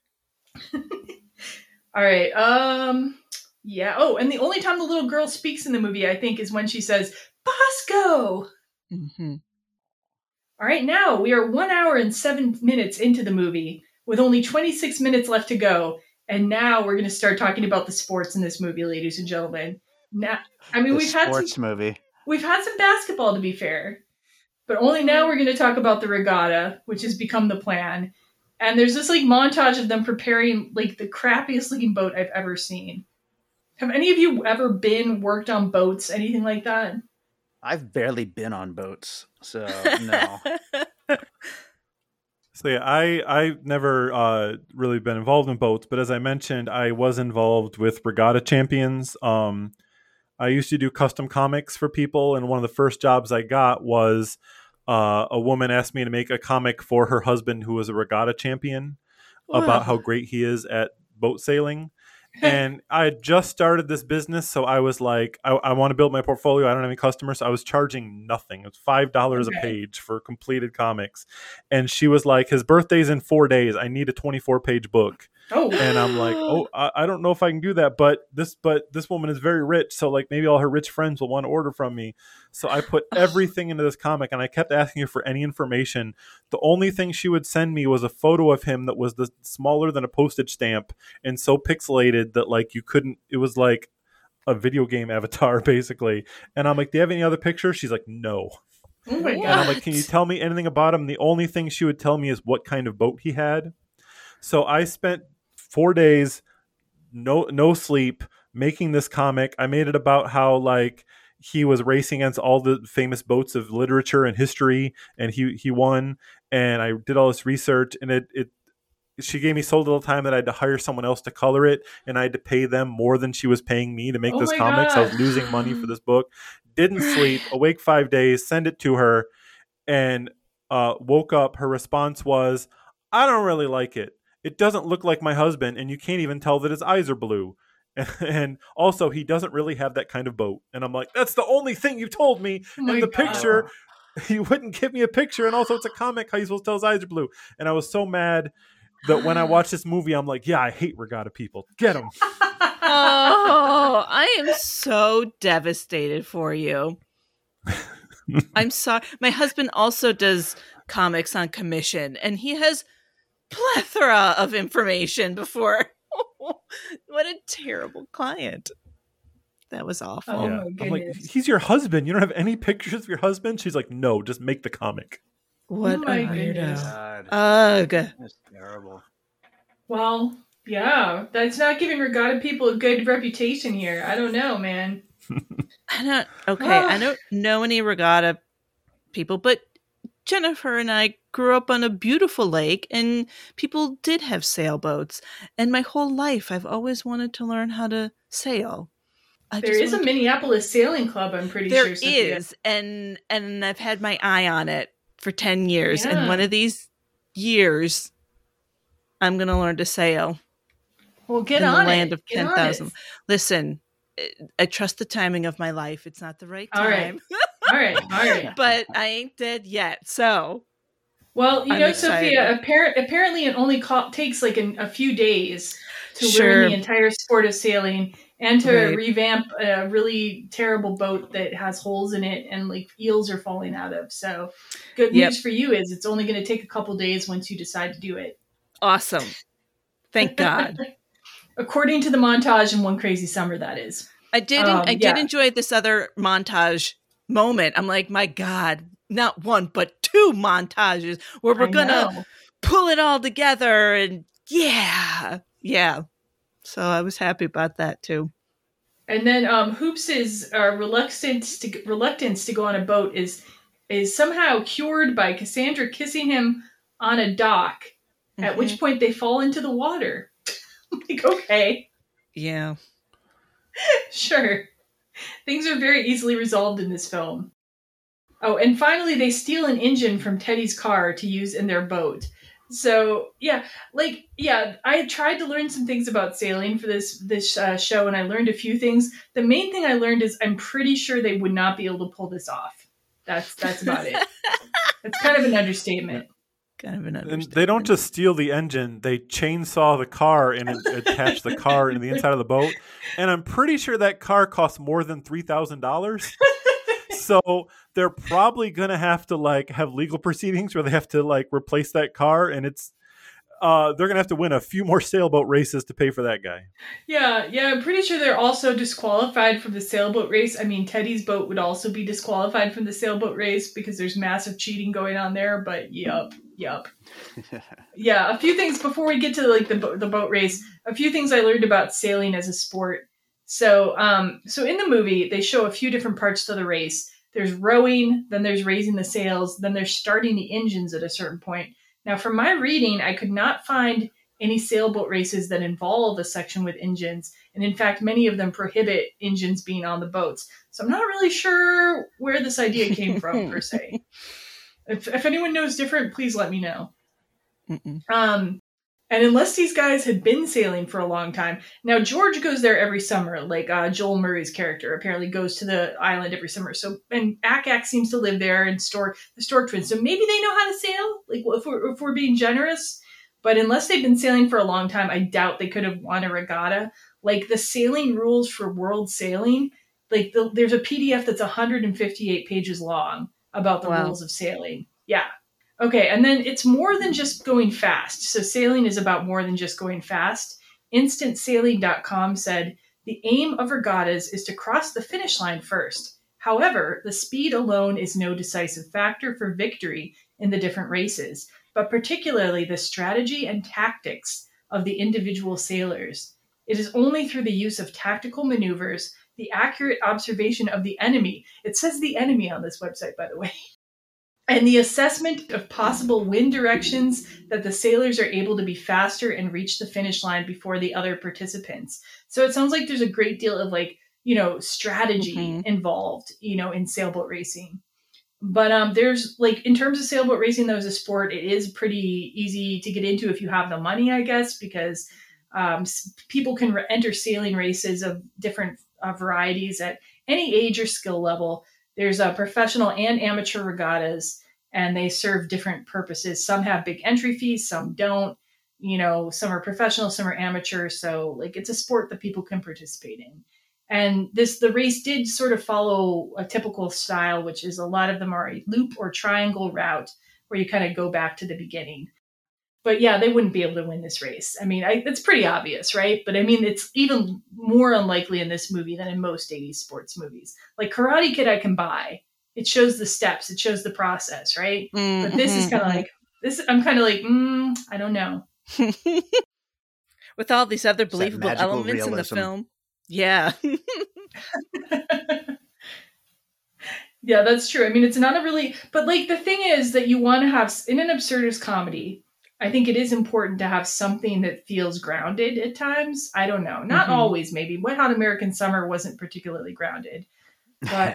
All right. Yeah. Oh, and the only time the little girl speaks in the movie, I think, is when she says, Bosco! Mm-hmm. All right. Now we are 1 hour and 7 minutes into the movie with only 26 minutes left to go. And now we're going to start talking about the sports in this movie, ladies and gentlemen. Now, I mean, we've had some basketball, to be fair, but only now we're going to talk about the regatta, which has become the plan. And there's this like montage of them preparing like the crappiest looking boat I've ever seen. Have any of you ever worked on boats, anything like that? I've barely been on boats, so no. So yeah, I've never really been involved in boats, but as I mentioned, I was involved with Regatta Champions. I used to do custom comics for people, and one of the first jobs I got was a woman asked me to make a comic for her husband, who was a regatta champion, about how great he is at boat sailing. And I had just started this business, so I was like, I want to build my portfolio. I don't have any customers, so I was charging nothing. It was $5 a page for completed comics. And she was like, his birthday's in 4 days. I need a 24-page book. Oh. And I'm like, I don't know if I can do that, but this woman is very rich, so like maybe all her rich friends will want to order from me. So I put everything into this comic, and I kept asking her for any information. The only thing she would send me was a photo of him that was smaller than a postage stamp and so pixelated that like you couldn't. It was like a video game avatar basically. And I'm like, do you have any other pictures? She's like, no. Oh my God. And I'm like, can you tell me anything about him? The only thing she would tell me is what kind of boat he had. So I spent 4 days, no sleep, making this comic. I made it about how like he was racing against all the famous boats of literature and history, and he won. And I did all this research, and she gave me so little time that I had to hire someone else to color it, and I had to pay them more than she was paying me to make this comic. So I was losing money for this book. Didn't sleep, awake 5 days, send it to her, and woke up. Her response was, I don't really like it. It doesn't look like my husband, and you can't even tell that his eyes are blue. And also, he doesn't really have that kind of boat. And I'm like, that's the only thing you told me. And the picture, you wouldn't give me a picture. And also, it's a comic. How are you supposed to tell his eyes are blue? And I was so mad that when I watched this movie, I'm like, yeah, I hate regatta people. Get them. Oh, I am so devastated for you. I'm sorry. My husband also does comics on commission, and he has plethora of information before. What a terrible client. That was awful. Oh, my I'm like, goodness. he's your husband. You don't have any pictures of your husband? She's like, no, just make the comic. What Oh my a goodness. weirdo. Ugh. That's terrible. Well, yeah, that's not giving regatta people a good reputation here. I don't know, man. I don't know any regatta people, but Jennifer and I grew up on a beautiful lake, and people did have sailboats. And my whole life, I've always wanted to learn how to sail. There is a Minneapolis sailing club, I'm pretty sure. There is, and I've had my eye on it for 10 years. Yeah. And one of these years, I'm going to learn to sail. Well, get in on the land it. of Get on 10,000. it. Listen, I trust the timing of my life. It's not the right All right. time. All right. But I ain't dead yet, so. Well, you I'm know, excited. Sophia, apparently it only takes like a few days to Sure. learn the entire sport of sailing and to Right. revamp a really terrible boat that has holes in it and like eels are falling out of. So good Yep. news for you is it's only going to take a couple days once you decide to do it. Awesome. Thank God. According to the montage in One Crazy Summer, that is. I did yeah. enjoy this other montage moment. I'm like, my God, not one, but two montages where we're I going to know. pull it all together. And yeah. So I was happy about that too. And then Hoops' reluctance to go on a boat is somehow cured by Cassandra kissing him on a dock, at which point they fall into the water. I'm like, okay, Yeah. sure. Things are very easily resolved in this film. Oh, and finally they steal an engine from Teddy's car to use in their boat. So, I tried to learn some things about sailing for this show, and I learned a few things. The main thing I learned is I'm pretty sure they would not be able to pull this off. That's about it. It's kind of an understatement. And they don't just steal the engine, they chainsaw the car and attach the car into the inside of the boat. And I'm pretty sure that car costs more than $3,000. So they're probably going to have to have legal proceedings where they have to replace that car. And it's they're going to have to win a few more sailboat races to pay for that guy. Yeah, I'm pretty sure they're also disqualified from the sailboat race. I mean, Teddy's boat would also be disqualified from the sailboat race because there's massive cheating going on there, but yup. Yeah, a few things before we get to the boat race, a few things I learned about sailing as a sport. So in the movie, they show a few different parts to the race. There's rowing, then there's raising the sails, then there's starting the engines at a certain point. Now, from my reading, I could not find any sailboat races that involve a section with engines. And in fact, many of them prohibit engines being on the boats. So I'm not really sure where this idea came from, per se. If anyone knows different, please let me know. And unless these guys had been sailing for a long time. Now, George goes there every summer, like Joel Murray's character apparently goes to the island every summer. So, and Ak seems to live there and the Stork Twins. So maybe they know how to sail, if we're being generous. But unless they've been sailing for a long time, I doubt they could have won a regatta. Like the sailing rules for world sailing, there's a PDF that's 158 pages long about the rules of sailing. Yeah. Okay, and then it's more than just going fast. So sailing is about more than just going fast. InstantSailing.com said, the aim of regattas is to cross the finish line first. However, the speed alone is no decisive factor for victory in the different races, but particularly the strategy and tactics of the individual sailors. It is only through the use of tactical maneuvers, the accurate observation of the enemy. It says the enemy on this website, by the way. And the assessment of possible wind directions that the sailors are able to be faster and reach the finish line before the other participants. So it sounds like there's a great deal of strategy involved, in sailboat racing. But there's in terms of sailboat racing, though, as a sport, it is pretty easy to get into if you have the money, I guess, because people can enter sailing races of different varieties at any age or skill level. There's professional and amateur regattas, and they serve different purposes. Some have big entry fees, some don't. Some are professional, some are amateur. So it's a sport that people can participate in. And the race did sort of follow a typical style, which is a lot of them are a loop or triangle route where you kind of go back to the beginning. But yeah, they wouldn't be able to win this race. I mean, it's pretty obvious, right? But I mean, it's even more unlikely in this movie than in most 80s sports movies. Like Karate Kid, I can buy. It shows the steps. It shows the process, right? Mm-hmm. But this is kind of I'm kind of I don't know. With all these other believable elements realism in the film. Yeah. Yeah, that's true. I mean, it's not a really... But the thing is that you want to have... In an absurdist comedy... I think it is important to have something that feels grounded at times. I don't know. Not always, maybe. Wet Hot American Summer wasn't particularly grounded. But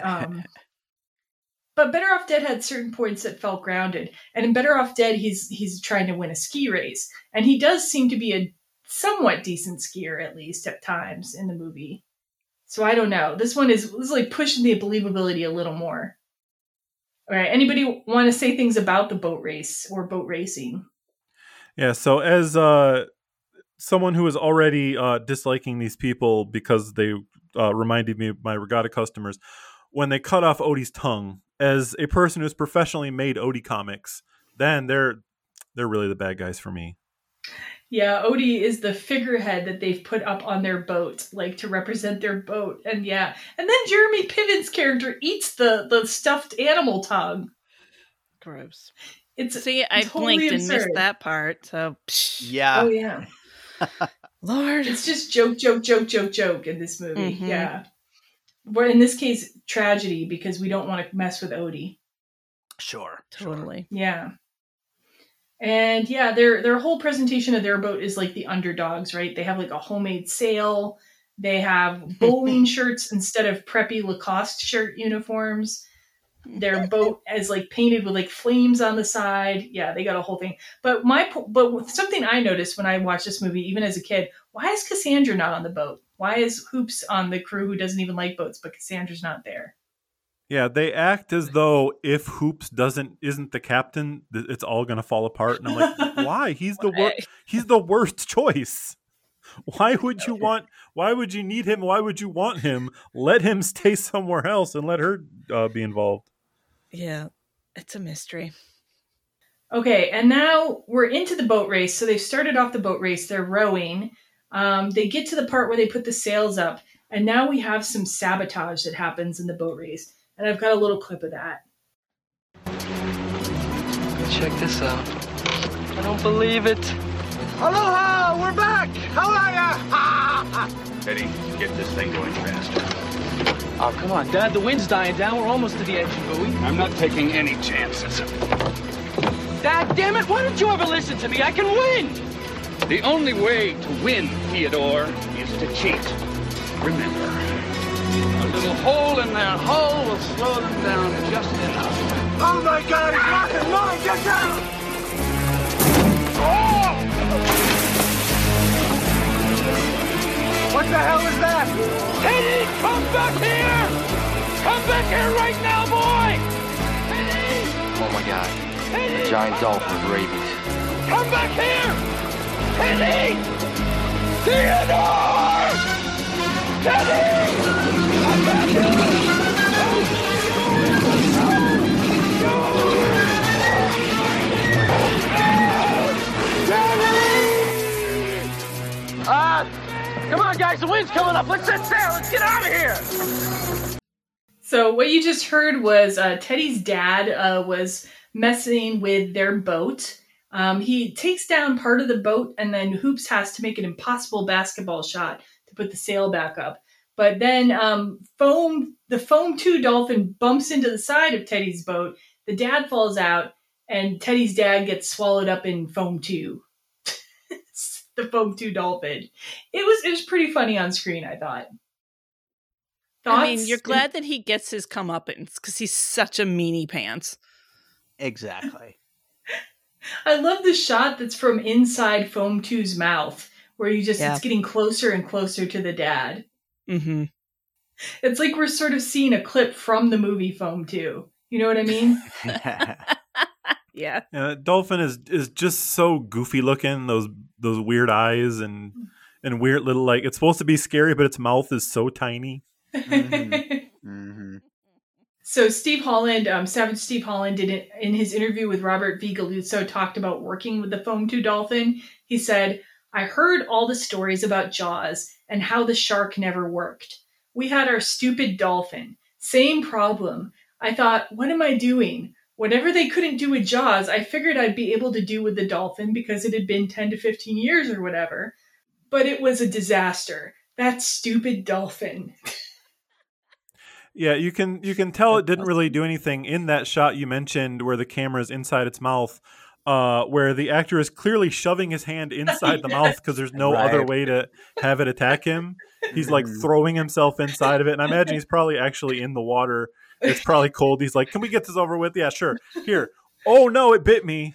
but Better Off Dead had certain points that felt grounded. And in Better Off Dead, he's trying to win a ski race. And he does seem to be a somewhat decent skier, at least at times in the movie. So I don't know. This one is pushing the believability a little more. All right. Anybody want to say things about the boat race or boat racing? Yeah, so as someone who is already disliking these people because they reminded me of my regatta customers, when they cut off Odie's tongue, as a person who's professionally made Odie comics, then they're really the bad guys for me. Yeah, Odie is the figurehead that they've put up on their boat, to represent their boat. And yeah, and then Jeremy Piven's character eats the stuffed animal tongue. Gross. I totally blinked and missed that part. So yeah. Oh yeah. Lord, it's just joke in this movie. Mm-hmm. Yeah. But in this case, tragedy because we don't want to mess with Odie. Sure. Totally. Yeah. And yeah, their whole presentation of their boat is the underdogs, right? They have a homemade sail. They have bowling shirts instead of preppy Lacoste shirt uniforms. Their boat is painted with flames on the side. Yeah, they got a whole thing. But something I noticed when I watched this movie, even as a kid, why is Cassandra not on the boat? Why is Hoops on the crew who doesn't even like boats, but Cassandra's not there? Yeah, they act as though if Hoops isn't the captain, it's all going to fall apart. And I'm like, why? He's the worst choice. Why would you need him? Why would you want him? Let him stay somewhere else and let her be involved. Yeah, it's a mystery. Okay, and now we're into the boat race. So they started off the boat race. They're rowing. They get to the part where they put the sails up. And now we have some sabotage that happens in the boat race. And I've got a little clip of that. Check this out. I don't believe it. Aloha! We're back! How are ya? Eddie, get this thing going faster. Oh, come on, Dad. The wind's dying down. We're almost to the edge, buoy. I'm not taking any chances. Dad, damn it! Why don't you ever listen to me? I can win! The only way to win, Theodore, is to cheat. Remember, a little hole in their hull will slow them down just enough. Oh my God! It's knocking mine! Get down! Oh! What the hell is that? Eddie, come back here! Come back here right now, boy! Eddie! Oh my God. Eddie! A giant dolphin with rabies. Come back here! Eddie! Theodore! Eddie! Come back here! Come on, guys, the wind's coming up. Let's set sail. Let's get out of here. So what you just heard was Teddy's dad was messing with their boat He takes down part of the boat, and then Hoops has to make an impossible basketball shot to put the sail back up. But then the Foam 2 dolphin bumps into the side of Teddy's boat. The dad falls out, and Teddy's dad gets swallowed up in Foam 2. The Foam 2 dolphin. It was pretty funny on screen, I thought. Thoughts? I mean, you're glad that he gets his comeuppance because he's such a meanie pants. Exactly. I love the shot that's from inside Foam 2's mouth, where it's getting closer and closer to the dad. Mm-hmm. It's like we're sort of seeing a clip from the movie Foam 2. You know what I mean? Yeah. Dolphin is just so goofy looking. Those weird eyes and weird little, like, it's supposed to be scary, but its mouth is so tiny. Mm-hmm. Mm-hmm. So Steve Holland, Savage Steve Holland, in his interview with Robert V. Galuzzo, talked about working with the Foam 2 dolphin. He said, "I heard all the stories about Jaws and how the shark never worked. We had our stupid dolphin. Same problem. I thought, what am I doing? Whatever they couldn't do with Jaws, I figured I'd be able to do with the dolphin because it had been 10 to 15 years or whatever. But it was a disaster. That stupid dolphin." Yeah, you can tell it didn't really do anything in that shot you mentioned where the camera's inside its mouth, where the actor is clearly shoving his hand inside the mouth because there's no other way to have it attack him. He's like throwing himself inside of it, and I imagine he's probably actually in the water. It's probably cold. He's like, "Can we get this over with?" "Yeah, sure. Here." "Oh no, it bit me."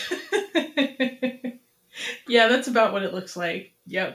Yeah, that's about what it looks like. Yep.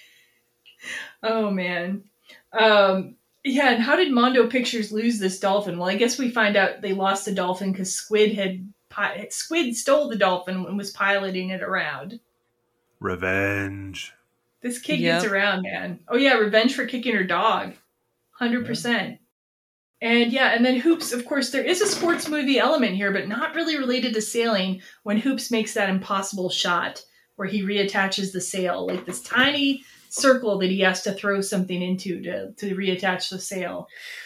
Oh man. Yeah, and how did Mondo Pictures lose this dolphin? Well, I guess we find out they lost the dolphin because Squid stole the dolphin and was piloting it around. Revenge. This kid gets around, man. Oh yeah, revenge for kicking her dog. 100%. And then Hoops, of course, there is a sports movie element here, but not really related to sailing, when Hoops makes that impossible shot where he reattaches the sail, like this tiny circle that he has to throw something into to reattach the sail.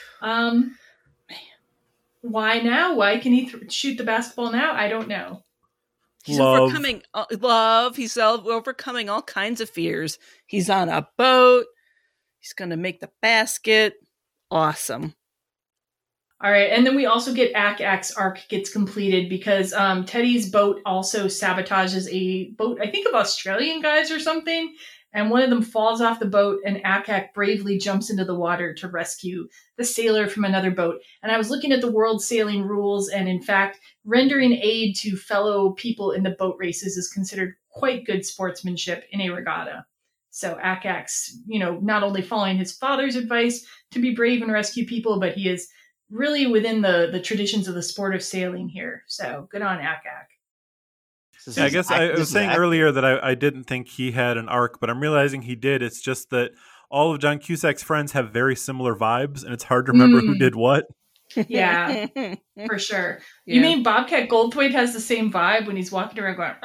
Why now? Why can he shoot the basketball now? I don't know. He's overcoming love. He's overcoming all kinds of fears. He's on a boat. He's going to make the basket. Awesome. All right, and then we also get Ak-Ak's arc gets completed because Teddy's boat also sabotages a boat, I think of Australian guys or something, and one of them falls off the boat, and Ak-Ak bravely jumps into the water to rescue the sailor from another boat. And I was looking at the world sailing rules, and in fact, rendering aid to fellow people in the boat races is considered quite good sportsmanship in a regatta. So Ak-Ak's, not only following his father's advice to be brave and rescue people, but he is really within the traditions of the sport of sailing here. So good on Ak-Ak. Yeah, I guess I was saying earlier that I didn't think he had an arc, but I'm realizing he did. It's just that all of John Cusack's friends have very similar vibes, and it's hard to remember who did what. Yeah, for sure. Yeah. You mean Bobcat Goldthwait has the same vibe when he's walking around going,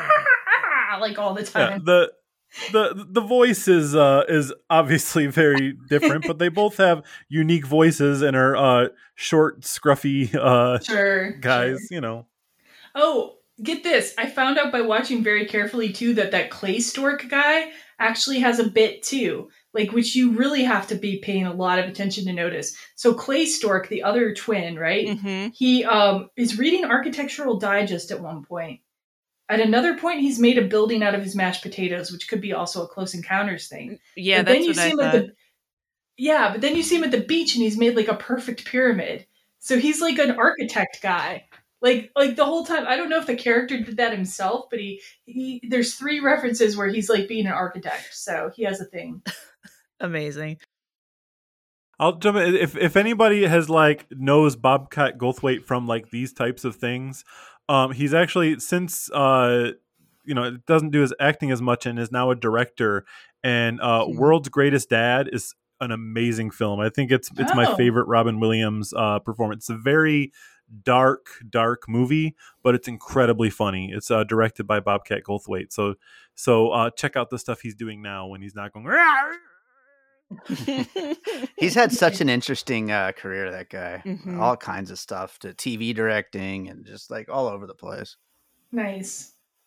like all the time? Yeah, the voice is obviously very different, but they both have unique voices and are short, scruffy guys, Oh, get this. I found out by watching very carefully, too, that Clay Stork guy actually has a bit, too, which you really have to be paying a lot of attention to notice. So Clay Stork, the other twin, right? Mm-hmm. He is reading Architectural Digest at one point. At another point, he's made a building out of his mashed potatoes, which could be also a Close Encounters thing. Yeah, that's what I thought. But then you see him at the beach, and he's made a perfect pyramid. So he's like an architect guy. Like the whole time. I don't know if the character did that himself, but he there's 3 references where he's being an architect. So he has a thing. Amazing. I'll jump in. If anybody has knows Bobcat Goldthwait from these types of things, he's actually since doesn't do his acting as much and is now a director. And World's Greatest Dad is an amazing film. I think it's my favorite Robin Williams performance. It's a very dark movie, but it's incredibly funny. It's directed by Bobcat Goldthwait. So check out the stuff he's doing now when he's not going. He's had such an interesting career, that guy. Mm-hmm. All kinds of stuff, to TV directing and just all over the place. Nice.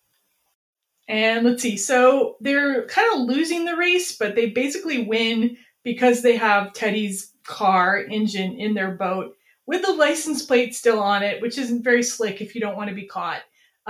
And let's see. So they're kind of losing the race, but they basically win because they have Teddy's car engine in their boat with the license plate still on it, which isn't very slick if you don't want to be caught.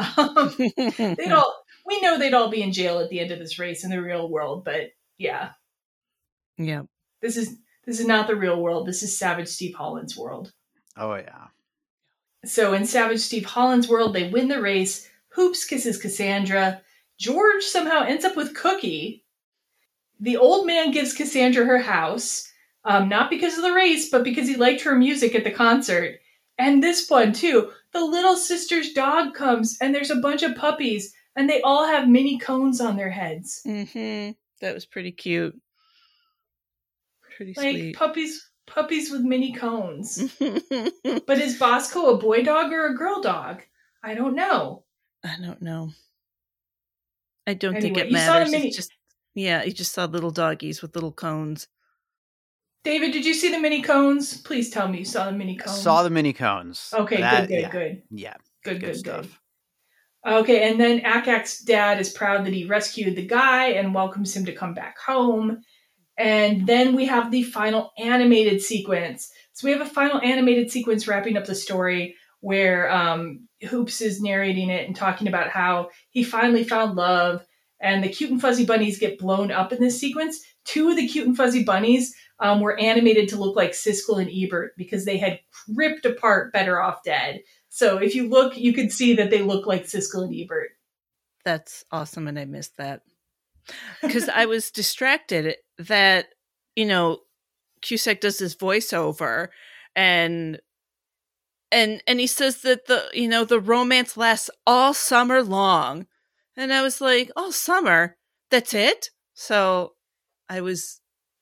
We know they'd all be in jail at the end of this race in the real world, but yeah. Yeah. This is not the real world. This is Savage Steve Holland's world. Oh, yeah. So in Savage Steve Holland's world, they win the race. Hoops kisses Cassandra. George somehow ends up with Cookie. The old man gives Cassandra her house, not because of the race, but because he liked her music at the concert. And this one, too. The little sister's dog comes, and there's a bunch of puppies, and they all have mini cones on their heads. Mm-hmm. That was pretty cute. Pretty like sweet. Puppies with mini cones. But is Bosco a boy dog or a girl dog? I don't know. I don't know. I don't Anyway, think it you saw matters. the mini- It's just, yeah, you just saw little doggies with little cones. David, did you see the mini cones? Please tell me you saw the mini cones. Saw the mini cones. Okay, good. Yeah. Good stuff. Good. Okay, and then Akak's dad is proud that he rescued the guy and welcomes him to come back home. And then we have the final animated sequence. So we have a final animated sequence wrapping up the story where Hoops is narrating it and talking about how he finally found love, and the Cute and Fuzzy Bunnies get blown up in this sequence. 2 of the Cute and Fuzzy Bunnies were animated to look like Siskel and Ebert because they had ripped apart Better Off Dead. So if you look, you can see that they look like Siskel and Ebert. That's awesome, and I missed that. Because I was distracted that, Cusack does this voiceover, and he says that the romance lasts all summer long. And I was like, all summer? That's it? So I was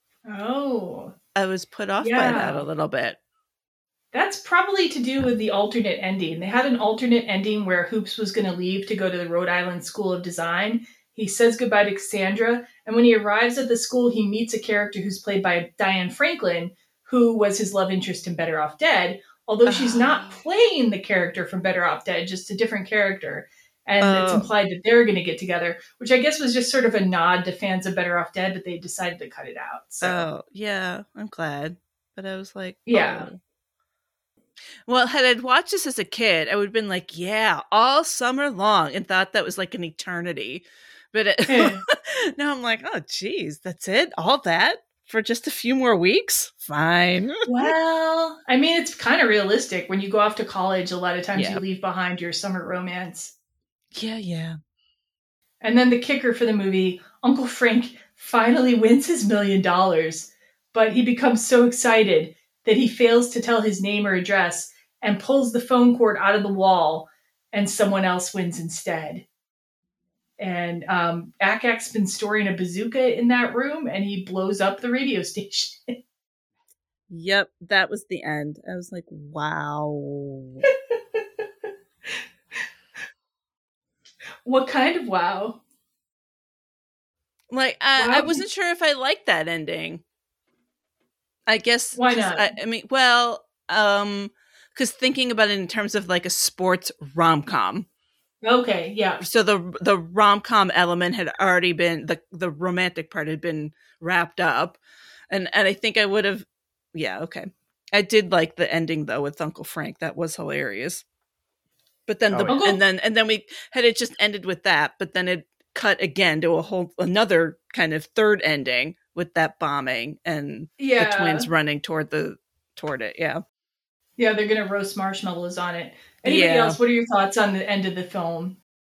put off by that a little bit. That's probably to do with the alternate ending. They had an alternate ending where Hoops was going to leave to go to the Rhode Island School of Design. He says goodbye to Cassandra, and when he arrives at the school, he meets a character who's played by Diane Franklin, who was his love interest in Better Off Dead, although she's not playing the character from Better Off Dead, just a different character. And it's implied that they're going to get together, which I guess was just sort of a nod to fans of Better Off Dead, but they decided to cut it out. So. Oh, yeah, I'm glad. But I was like, yeah. Oh. Well, had I watched this as a kid, I would have been like, yeah, all summer long, and thought that was like an eternity. But now I'm like, oh, geez, that's it? All that for just a few more weeks? Fine. Well, I mean, it's kind of realistic. When you go off to college, a lot of times you leave behind your summer romance. Yeah. And then the kicker for the movie, Uncle Frank finally wins his $1 million, but he becomes so excited that he fails to tell his name or address and pulls the phone cord out of the wall, and someone else wins instead. And Akak's been storing a bazooka in that room, and he blows up the radio station. Yep, that was the end. I was like, wow. What kind of wow? Like, I wasn't sure if I liked that ending. I guess. Why not? I mean, well, because thinking about it in terms of like a sports rom-com. Okay, yeah. So the rom-com element had already been, the romantic part had been wrapped up. And I think I would have, yeah, okay. I did like the ending though with Uncle Frank. That was hilarious. But then and then we had it just ended with that, but then it cut again to another kind of third ending with that bombing and the twins running toward it. Yeah. Yeah, they're going to roast marshmallows on it. Anybody else? What are your thoughts on the end of the film?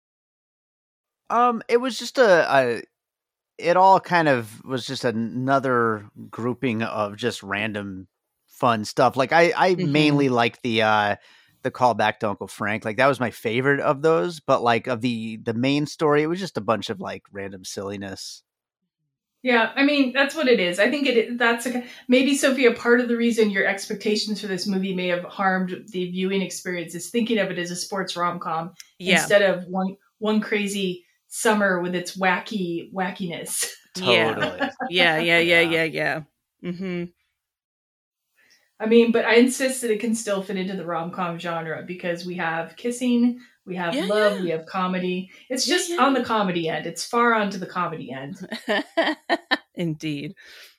It was just it all kind of was just another grouping of just random fun stuff. Like I mainly like the callback to Uncle Frank. Like that was my favorite of those, but like of the main story, it was just a bunch of like random silliness. Yeah, I mean, that's what it is. I think that's maybe, Sophia, part of the reason your expectations for this movie may have harmed the viewing experience is thinking of it as a sports rom-com instead of one crazy summer with its wackiness. Totally. Yeah. Mm-hmm. I mean, but I insist that it can still fit into the rom-com genre because we have kissing, We have love. We have comedy. It's just on the comedy end. It's far onto the comedy end. Indeed.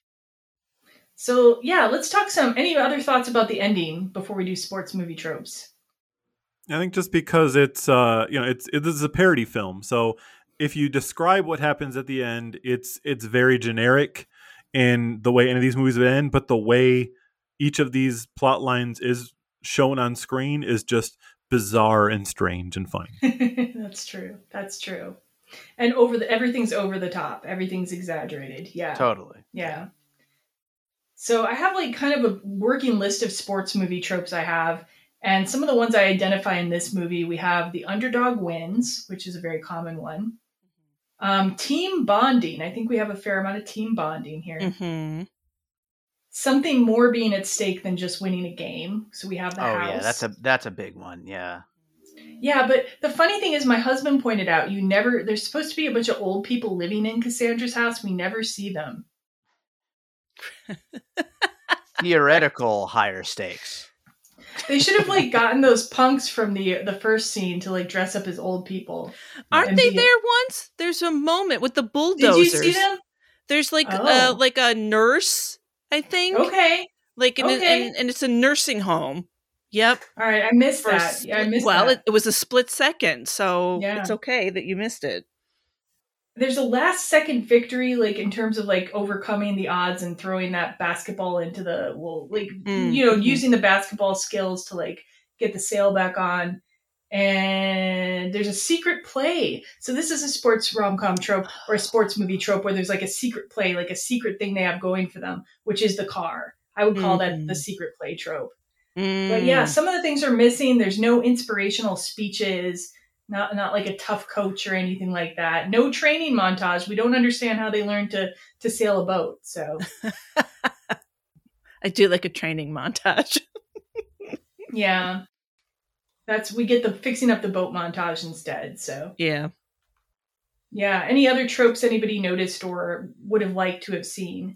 So yeah, let's talk any other thoughts about the ending before we do sports movie tropes? I think just because it's this is a parody film, so if you describe what happens at the end, it's very generic in the way any of these movies would end, but the way each of these plot lines is shown on screen is just bizarre and strange and funny. That's true. And everything's over the top. Everything's exaggerated. Yeah. Totally. Yeah. So I have like kind of a working list of sports movie tropes I have. And some of the ones I identify in this movie, we have the underdog wins, which is a very common one. Team bonding. I think we have a fair amount of team bonding here. Mm-hmm. Something more being at stake than just winning a game. So we have the house. Yeah, that's a big one. Yeah. Yeah, but the funny thing is my husband pointed out there's supposed to be a bunch of old people living in Cassandra's house. We never see them. Theoretical higher stakes. They should have like gotten those punks from the first scene to like dress up as old people. Aren't they there once? There's a moment with the bulldozers. Did you see them? There's like a nurse, I think. Okay. And it's a nursing home. Yep. All right, I missed that. Yeah, I missed that. Well, it was a split second, so it's okay that you missed it. There's a last second victory, like in terms of like overcoming the odds and throwing that basketball into using the basketball skills to like get the sail back on. And there's a secret play. So this is a sports rom-com trope or a sports movie trope where there's like a secret play, like a secret thing they have going for them, which is the car. I would call that the secret play trope. But yeah, some of the things are missing. There's no inspirational speeches. Not like a tough coach or anything like that. No training montage. We don't understand how they learned to sail a boat. So I do like a training montage. Yeah. We get the fixing up the boat montage instead. So yeah. Any other tropes anybody noticed or would have liked to have seen?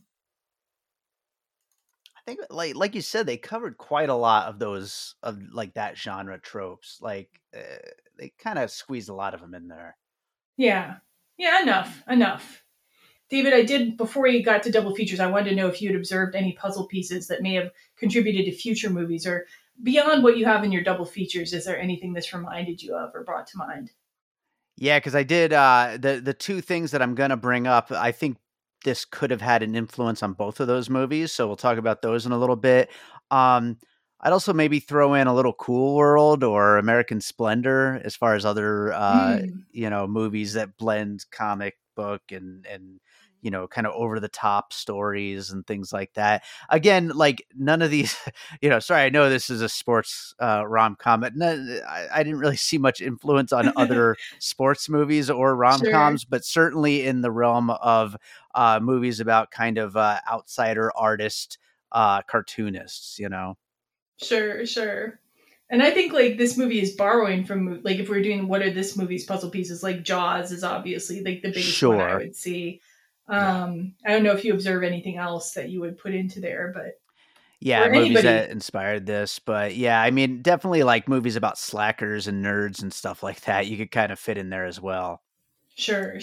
I think like you said, they covered quite a lot of those of like that genre tropes. Like they kind of squeezed a lot of them in there. Yeah, enough. David, before we got to double features, I wanted to know if you had observed any puzzle pieces that may have contributed to future movies, or beyond what you have in your double features. Is there anything this reminded you of or brought to mind? Yeah, because I did the two things that I'm going to bring up. I think this could have had an influence on both of those movies, so we'll talk about those in a little bit. I'd also maybe throw in a little Cool World or American Splendor as far as other movies that blend comic book and kind of over the top stories and things like that. Again, like none of these, sorry, I know this is a sports rom-com, but I didn't really see much influence on other sports movies or rom-coms, but certainly in the realm of movies about kind of outsider artist cartoonists, Sure. And I think like this movie is borrowing from, like, if we're doing what are this movie's puzzle pieces, like Jaws is obviously like the biggest one I would see. I don't know if you observe anything else that you would put into there, but movies that inspired this. But yeah, I mean, definitely like movies about slackers and nerds and stuff like that. You could kind of fit in there as well. Sure.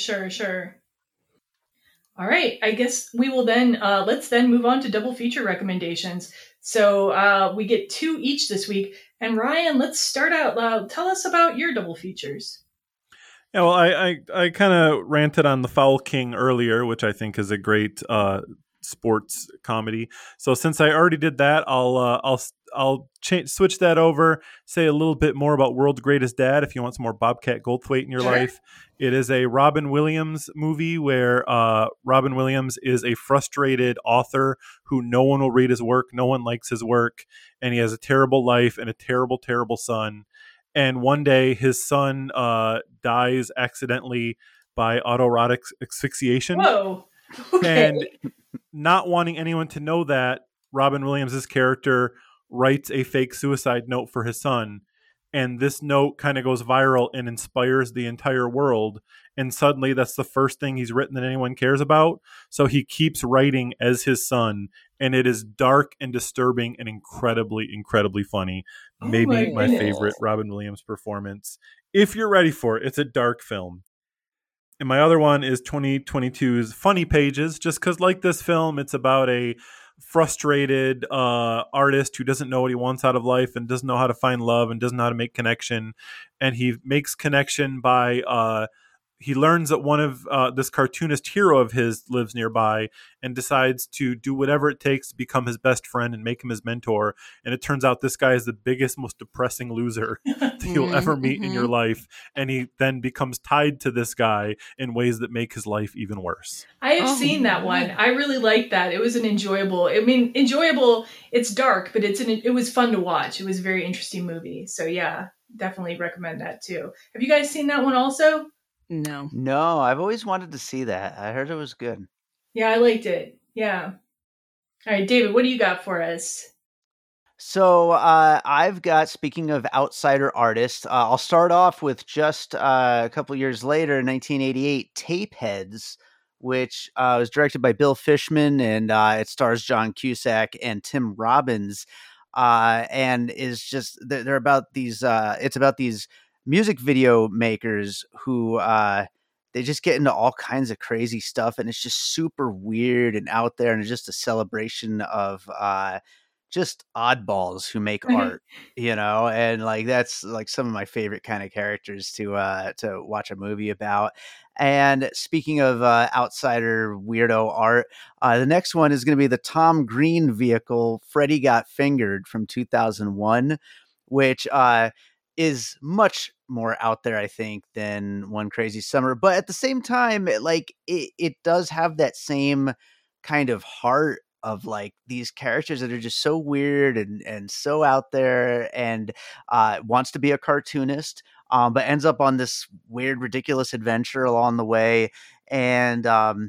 All right, I guess we will then let's then move on to double feature recommendations. So we get 2 each this week. And Ryan, let's start out loud. Tell us about your double features. Yeah, well, I kind of ranted on The Foul King earlier, which I think is a great sports comedy. So since I already did that, I'll switch that over. Say a little bit more about World's Greatest Dad. If you want some more Bobcat Goldthwait in your life, it is a Robin Williams movie where Robin Williams is a frustrated author who no one will read his work, no one likes his work, and he has a terrible life and a terrible, terrible son. And one day his son dies accidentally by autoerotic asphyxiation. Whoa. Okay. And not wanting anyone to know that, Robin Williams' character writes a fake suicide note for his son. And this note kind of goes viral and inspires the entire world. And suddenly that's the first thing he's written that anyone cares about. So he keeps writing as his son and it is dark and disturbing and incredibly, incredibly funny. Oh Maybe my my goodness. favorite Robin Williams performance. If you're ready for it, it's a dark film. And my other one is 2022's Funny Pages, just because, like this film, it's about a frustrated artist who doesn't know what he wants out of life and doesn't know how to find love and doesn't know how to make connection. And he makes connection by he learns that one of this cartoonist hero of his lives nearby and decides to do whatever it takes to become his best friend and make him his mentor. And it turns out this guy is the biggest, most depressing loser that you'll ever meet in your life. And he then becomes tied to this guy in ways that make his life even worse. I have seen that one. I really liked that. It was enjoyable. It's dark, but it was fun to watch. It was a very interesting movie. So yeah, definitely recommend that too. Have you guys seen that one also? No, I've always wanted to see that. I heard it was good. Yeah, I liked it. Yeah. All right, David, what do you got for us? So I've got, speaking of outsider artists, I'll start off with just a couple years later, 1988, Tapeheads, which was directed by Bill Fishman, and it stars John Cusack and Tim Robbins, and is just they're about these. It's about these music video makers who they just get into all kinds of crazy stuff, and it's just super weird and out there, and it's just a celebration of just oddballs who make art, and like that's like some of my favorite kind of characters to watch a movie about. And speaking of outsider weirdo art, the next one is going to be the Tom Green vehicle Freddy Got Fingered from 2001, which is much more out there, I think, than One Crazy Summer. But at the same time, it does have that same kind of heart of like these characters that are just so weird and so out there, and wants to be a cartoonist, but ends up on this weird, ridiculous adventure along the way. And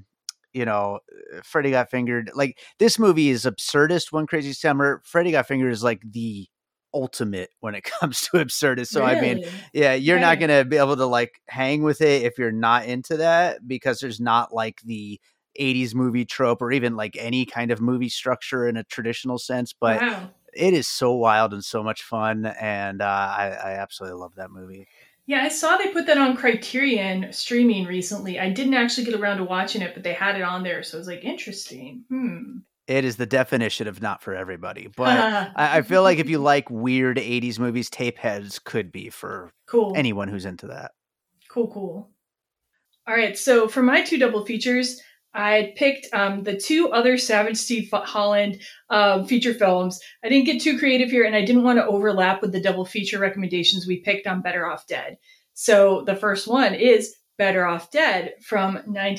Freddy Got Fingered, like this movie is absurdist. One Crazy Summer, Freddy Got Fingered is like the ultimate when it comes to absurdist. So really? I mean, yeah, you're not going to be able to like hang with it if you're not into that, because there's not like the 80s movie trope or even like any kind of movie structure in a traditional sense, but it is so wild and so much fun. And I absolutely love that movie. Yeah, I saw they put that on Criterion streaming recently. I didn't actually get around to watching it, but they had it on there. So I was like, interesting. It is the definition of not for everybody. But I feel like if you like weird 80s movies, Tapeheads could be for anyone who's into that. Cool. All right, so for my two double features, I picked the two other Savage Steve Holland feature films. I didn't get too creative here, and I didn't want to overlap with the double feature recommendations we picked on Better Off Dead. So the first one is Better Off Dead from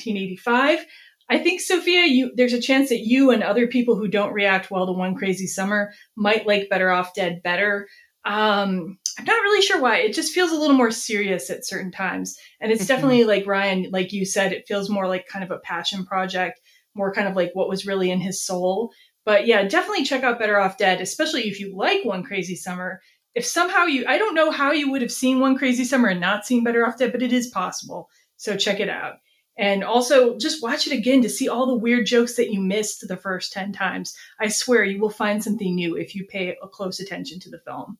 1985. I think, Sophia, there's a chance that you and other people who don't react well to One Crazy Summer might like Better Off Dead better. I'm not really sure why. It just feels a little more serious at certain times. And it's definitely like Ryan, like you said, it feels more like kind of a passion project, more kind of like what was really in his soul. But yeah, definitely check out Better Off Dead, especially if you like One Crazy Summer. If somehow I don't know how you would have seen One Crazy Summer and not seen Better Off Dead, but it is possible. So check it out. And also just watch it again to see all the weird jokes that you missed the first 10 times. I swear you will find something new if you pay a close attention to the film.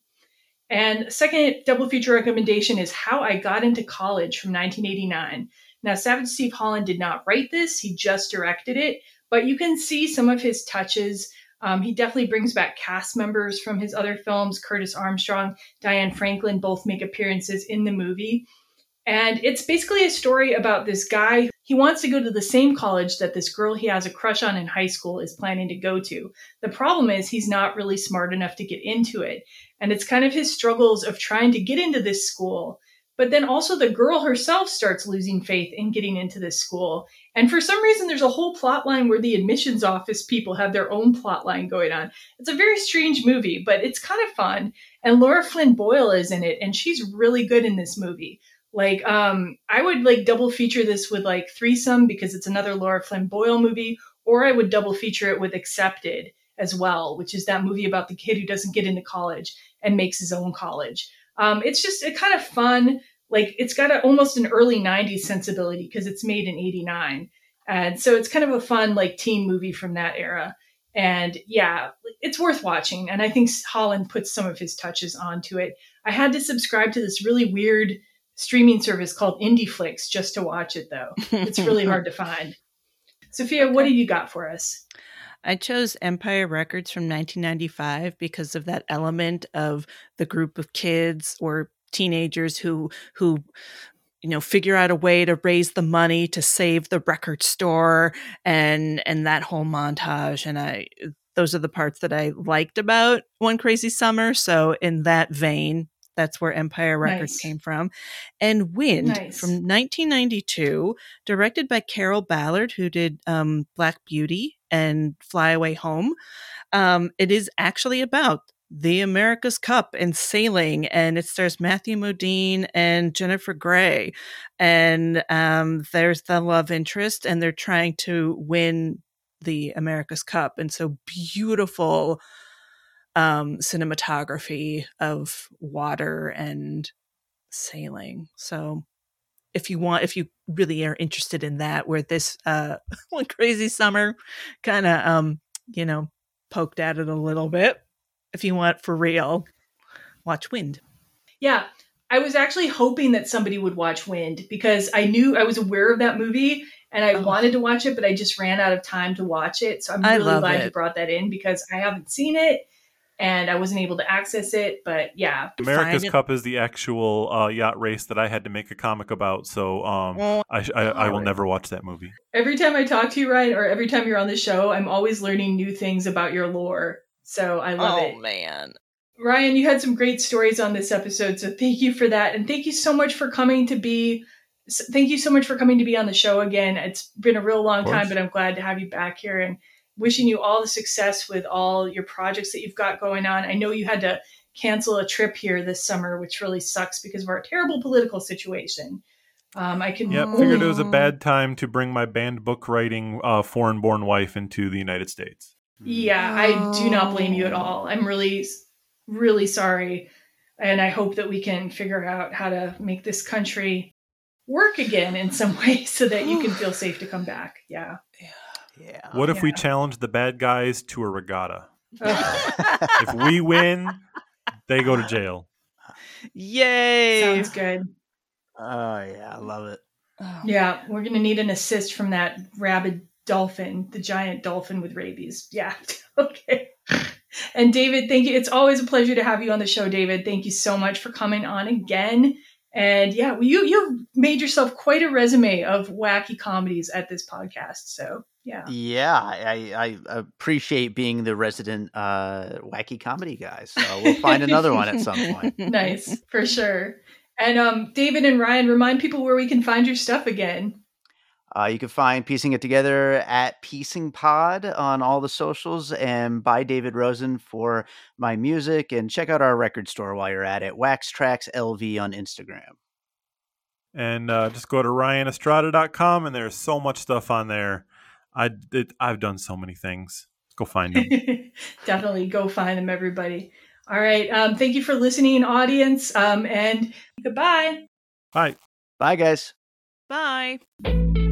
And second double feature recommendation is How I Got Into College from 1989. Now, Savage Steve Holland did not write this. He just directed it, but you can see some of his touches. He definitely brings back cast members from his other films. Curtis Armstrong, Diane Franklin both make appearances in the movie. And it's basically a story about this guy. He wants to go to the same college that this girl he has a crush on in high school is planning to go to. The problem is he's not really smart enough to get into it. And it's kind of his struggles of trying to get into this school. But then also the girl herself starts losing faith in getting into this school. And for some reason, there's a whole plot line where the admissions office people have their own plot line going on. It's a very strange movie, but it's kind of fun. And Laura Flynn Boyle is in it, and she's really good in this movie. Like, I would like double feature this with like Threesome because it's another Laura Flynn Boyle movie, or I would double feature it with Accepted as well, which is that movie about the kid who doesn't get into college and makes his own college. It's just kind of fun. Like, it's got almost an early 90s sensibility because it's made in 89. And so it's kind of a fun like teen movie from that era. And yeah, it's worth watching. And I think Holland puts some of his touches onto it. I had to subscribe to this really weird streaming service called IndieFlix just to watch it, though. It's really hard to find. Sophia, what do you got for us? I chose Empire Records from 1995 because of that element of the group of kids or teenagers who figure out a way to raise the money to save the record store and that whole montage. And those are the parts that I liked about One Crazy Summer. So in that vein, that's where Empire Records came from. And Wind from 1992, directed by Carol Ballard, who did Black Beauty and Fly Away Home. It is actually about the America's Cup and sailing, and it stars Matthew Modine and Jennifer Grey. And there's the love interest, and they're trying to win the America's Cup. And so beautiful cinematography of water and sailing. So if you really are interested in that, where this One Crazy Summer kind of poked at it a little bit, if you want for real, watch Wind. Yeah, I was actually hoping that somebody would watch Wind because I was aware of that movie and I wanted to watch it, but I just ran out of time to watch it. So I'm really glad you brought that in because I haven't seen it and I wasn't able to access it. But yeah, America's Cup is the actual yacht race that I had to make a comic about. So I will never watch that movie. Every time I talk to you, Ryan, or every time you're on the show, I'm always learning new things about your lore. So I love it. Oh, man. Ryan, you had some great stories on this episode. So thank you for that. And thank you so much for coming to be on the show again. It's been a real long time, but I'm glad to have you back here and wishing you all the success with all your projects that you've got going on. I know you had to cancel a trip here this summer, which really sucks because of our terrible political situation. Figured it was a bad time to bring my banned book writing foreign-born wife into the United States. Yeah, I do not blame you at all. I'm really, really sorry. And I hope that we can figure out how to make this country work again in some way so that you can feel safe to come back. Yeah. What if we challenge the bad guys to a regatta? If we win, they go to jail. Yay! Sounds good. Oh, yeah, I love it. Yeah, we're going to need an assist from that rabid dolphin, the giant dolphin with rabies. Yeah. Okay. And David, thank you. It's always a pleasure to have you on the show, David. Thank you so much for coming on again. And yeah, you've made yourself quite a resume of wacky comedies at this podcast. So yeah. Yeah, I appreciate being the resident wacky comedy guy. So we'll find another one at some point. Nice, for sure. And David and Ryan, remind people where we can find your stuff again. You can find Piecing It Together at Piecing Pod on all the socials, and by David Rosen for my music. And check out our record store while you're at it, Wax Tracks LV on Instagram. And just go to RyanEstrada.com, and there's so much stuff on there. I've done so many things. Go find them. Definitely go find them, everybody. All right. Thank you for listening, audience. And goodbye. Bye. Bye, guys. Bye.